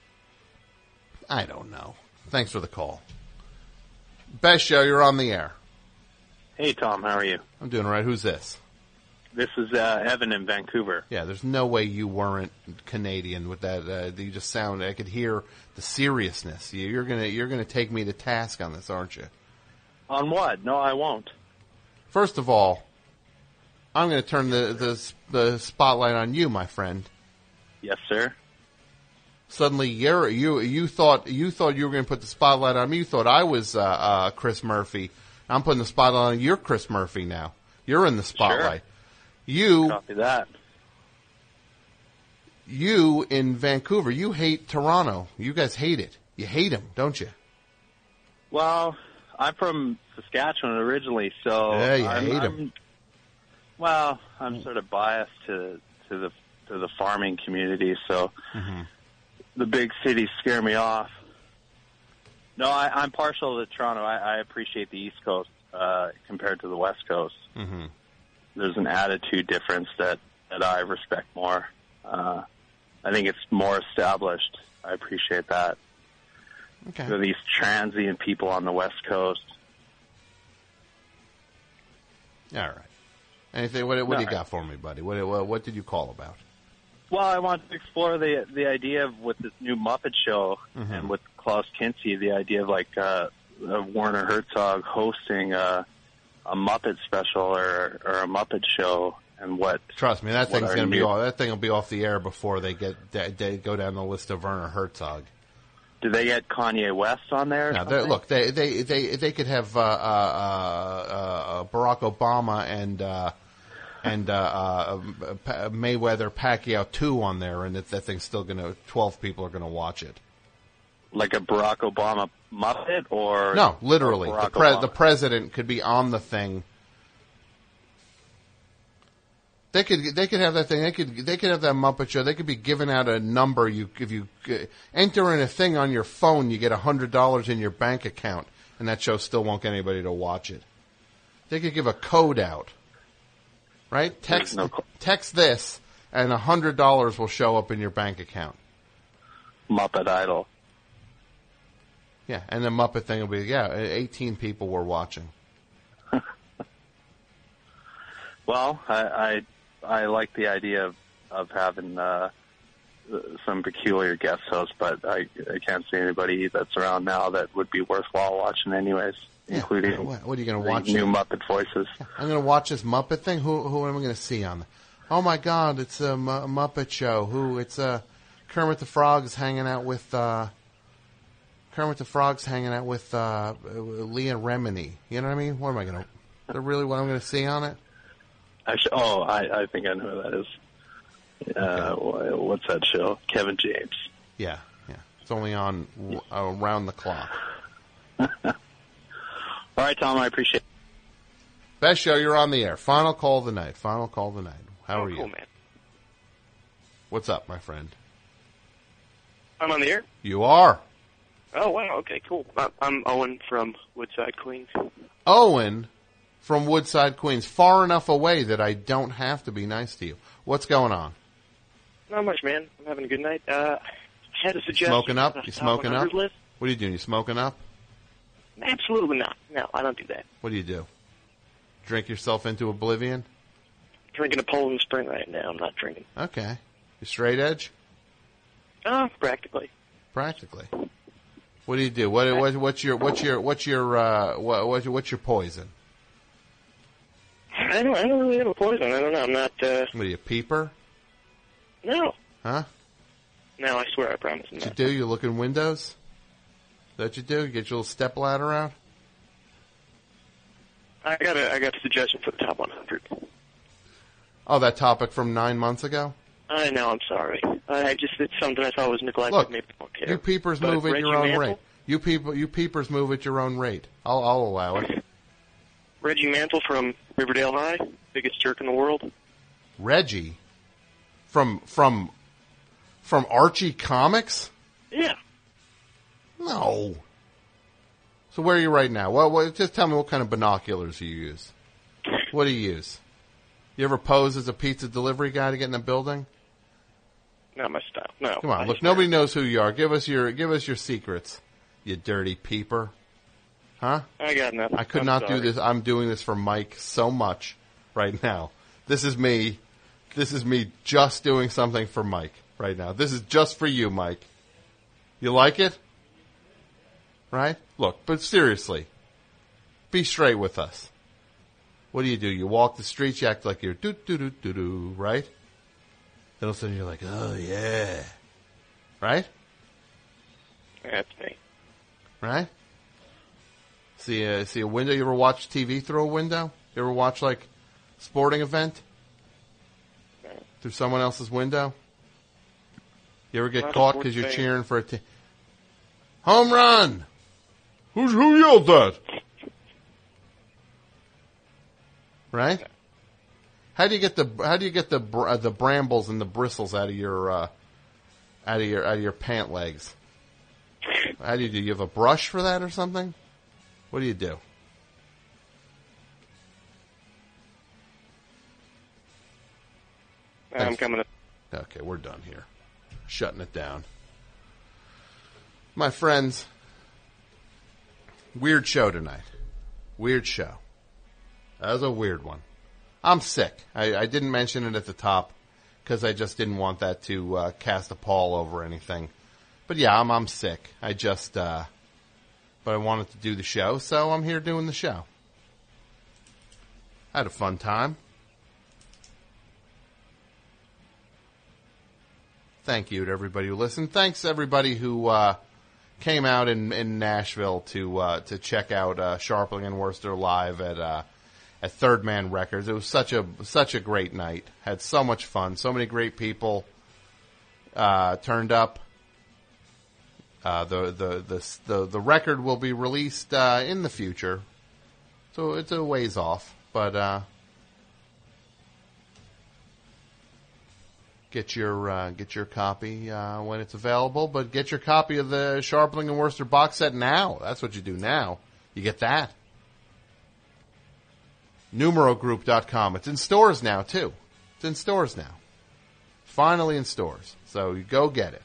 I don't know. Thanks for the call. Best show, you're on the air. Hey, Tom, how are you? I'm doing all right. Who's this? This is Evan in Vancouver. Yeah, there's no way you weren't Canadian with that. You just sound. I could hear the seriousness. You're gonna take me to task on this, aren't you? On what? No, I won't. First of all, I'm going to turn the spotlight on you, my friend. Yes, sir. Suddenly, you thought you were going to put the spotlight on me. You thought I was Chris Murphy. I'm putting the spotlight on you. You're Chris Murphy now. You're in the spotlight. Sure. Copy that. You in Vancouver, you hate Toronto. You guys hate it. You hate him, don't you? Well, I'm from Saskatchewan originally, so Yeah, you hate him. Well, I'm sort of biased to the farming community, so the big cities scare me off. No, I'm partial to Toronto. I appreciate the East Coast compared to the West Coast. Mm-hmm. There's an attitude difference that I respect more. I think it's more established. I appreciate that. Okay. So these transient people on the West Coast. All right. Anything? What do you got for me, buddy? What did you call about? Well, I want to explore the idea of with this new Muppet show and with Klaus Kinski, the idea of Werner Herzog hosting a Muppet special or a Muppet show, and what. Trust me, that what thing's our going to be new- that thing will be off the air before they go down the list of Werner Herzog. Do they get Kanye West on there? Or Now, something? look, they could have Barack Obama and Mayweather Pacquiao 2 on there, and that thing's still 12 people are going to watch it. Like a Barack Obama Muppet, or No, literally, or Barack the Obama? president could be on the thing. They could have that thing. They could have that Muppet show. They could be giving out a number. If you enter in a thing on your phone, you get $100 in your bank account, and that show still won't get anybody to watch it. They could give a code out, right? Text this, and $100 will show up in your bank account. Muppet Idol. Yeah, and the Muppet thing will be 18 people were watching. Well, I I like the idea of having some peculiar guest hosts, but I can't see anybody that's around now that would be worthwhile watching anyways, including What are you going to the watch? new Muppet voices. I'm going to watch this Muppet thing. Who am I going to see on? Oh my God! It's a Muppet show. It's Kermit the Frog's hanging out with Leah Remini. You know what I mean? What am I going to? Is that really what I'm going to see on it? Actually, I think I know who that is. What's that show? Kevin James. Yeah. It's only on around the clock. All right, Tom, I appreciate it. Best show, you're on the air. Final call of the night. How are you? Cool, man. What's up, my friend? I'm on the air? You are. Oh, wow. Okay, cool. I'm Owen from Woodside, Queens. Owen from Woodside, Queens. Far enough away that I don't have to be nice to you. What's going on? Not much, man. I'm having a good night. I had a suggestion. Smoking up? for the You top smoking 100 up? List. What are you doing? You smoking up? Absolutely not. No, I don't do that. What do you do? Drink yourself into oblivion? Drinking a Poland Spring right now. I'm not drinking. Okay. You straight edge? Practically. Practically. What do you do? What's your poison? I don't really have a poison. I don't know. I'm not. What are you, a peeper? No. Huh? No, I swear, I promise. What you do? You look in windows? Is that what you do? You get your little step ladder out? I got a suggestion for the top 100. Oh, that topic from 9 months ago? I know. I'm sorry. It's something I thought was neglected. Look, maybe I don't care. you peepers But move at Reggie your own Mantle? rate. You peepers move at your own rate. I'll allow it. Reggie Mantle from Riverdale High, biggest jerk in the world. Reggie? From Archie Comics? Yeah. No. So where are you right now? Well, just tell me what kind of binoculars you use. What do you use? You ever pose as a pizza delivery guy to get in the building? Not my style. No. Come on, look, nobody knows who you are. Give us your secrets, you dirty peeper. Huh? I got nothing. I could I'm not sorry. do this. I'm doing this for Mike so much right now. This is me just doing something for Mike right now. This is just for you, Mike. You like it? Right? Look, but seriously, be straight with us. What do? You walk the streets, you act like you're do-do-do-do-do, right? Then all of a sudden you're like, oh, yeah. Right? That's me. Right? See a window? You ever watch TV through a window? You ever watch, like, sporting event? Through someone else's window? You ever get Not a caught sports because you're fan. cheering for a team? Home run! Who yelled that? Right? How do you get the brambles and the bristles out of your pant legs? How do you do? You have a brush for that or something? What do you do? I'm coming up. Okay, we're done here. Shutting it down. My friends, weird show tonight. Weird show. That was a weird one. I'm sick. I didn't mention it at the top because I just didn't want that to cast a pall over anything. But yeah, I'm sick. But I wanted to do the show, so I'm here doing the show. I had a fun time. Thank you to everybody who listened. Thanks everybody who came out in Nashville to check out Sharpling and Worcester live at Third Man Records. It was such a great night. Had so much fun. So many great people turned up. The record will be released in the future, so it's a ways off. But get your copy when it's available. But get your copy of the Sharpling and Worcester box set now. That's what you do now. You get that. Numerogroup.com. It's in stores now too. It's in stores now. Finally in stores. So you go get it.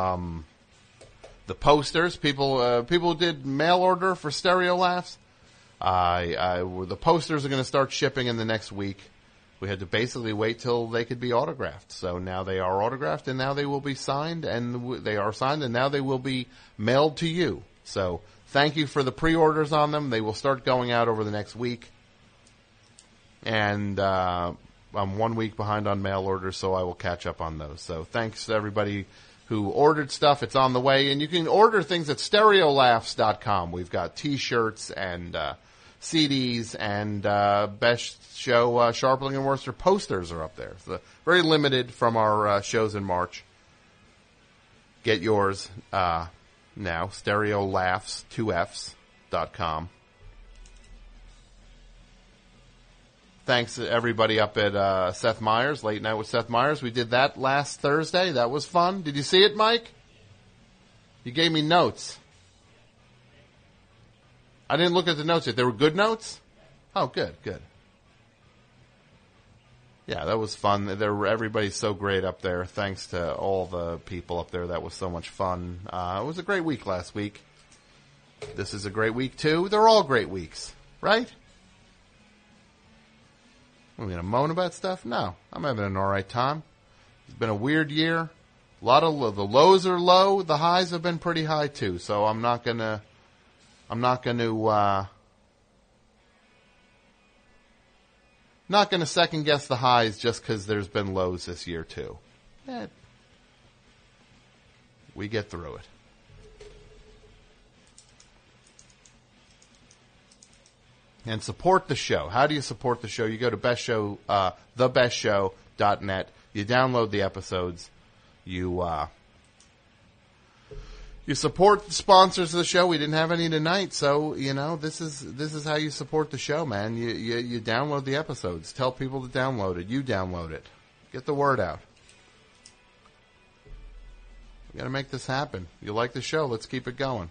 The posters, people who did mail order for Stereo Laughs. The posters are going to start shipping in the next week. We had to basically wait till they could be autographed. So now they are autographed, and now they will be signed, and they are signed, and now they will be mailed to you. So thank you for the pre-orders on them. They will start going out over the next week. And I'm 1 week behind on mail orders, so I will catch up on those. So thanks to everybody who ordered stuff. It's on the way. And you can order things at stereolaughs.com. We've got T-shirts and CDs and Best Show Sharpling and Worcester posters are up there. So very limited from our shows in March. Get yours now, stereolaughs2fs.com. Thanks to everybody up at Seth Meyers, Late Night with Seth Meyers. We did that last Thursday. That was fun. Did you see it, Mike? You gave me notes. I didn't look at the notes yet. They were good notes? Oh, good. Yeah, that was fun. Everybody's so great up there. Thanks to all the people up there. That was so much fun. It was a great week last week. This is a great week, too. They're all great weeks, right? Are we going to moan about stuff? No. I'm having an all right time. It's been a weird year. A lot of the lows are low. The highs have been pretty high, too. So I'm not going to second guess the highs just because there's been lows this year, too. We get through it. And support the show. How do you support the show? You go to thebestshow.net. You download the episodes. You support the sponsors of the show. We didn't have any tonight, so this is how you support the show, man. You download the episodes. Tell people to download it. You download it. Get the word out. We got to make this happen. You like the show? Let's keep it going.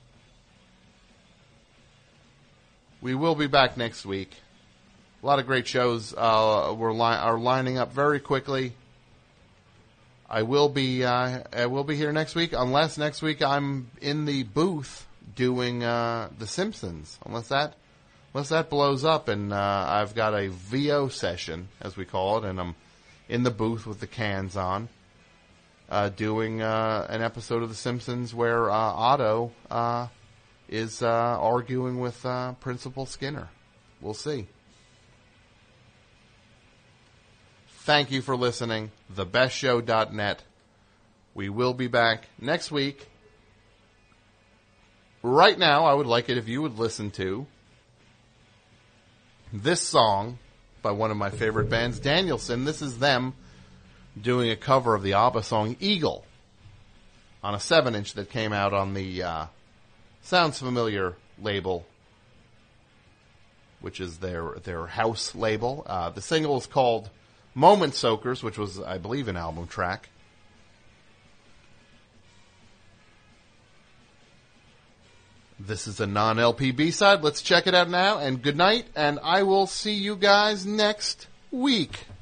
We will be back next week. A lot of great shows are lining up very quickly. I will be here next week, unless next week I'm in the booth doing The Simpsons. Unless that blows up and I've got a VO session, as we call it, and I'm in the booth with the cans on, doing an episode of The Simpsons where Otto is arguing with Principal Skinner. We'll see. Thank you for listening. TheBestShow.net. We will be back next week. Right now, I would like it if you would listen to this song by one of my favorite bands, Danielson. This is them doing a cover of the ABBA song Eagle on a 7-inch that came out on the Sounds Familiar label, which is their house label. The single is called Moment Soakers, which was, I believe, an album track. This is a non-LP B-side. Let's check it out now, and good night, and I will see you guys next week.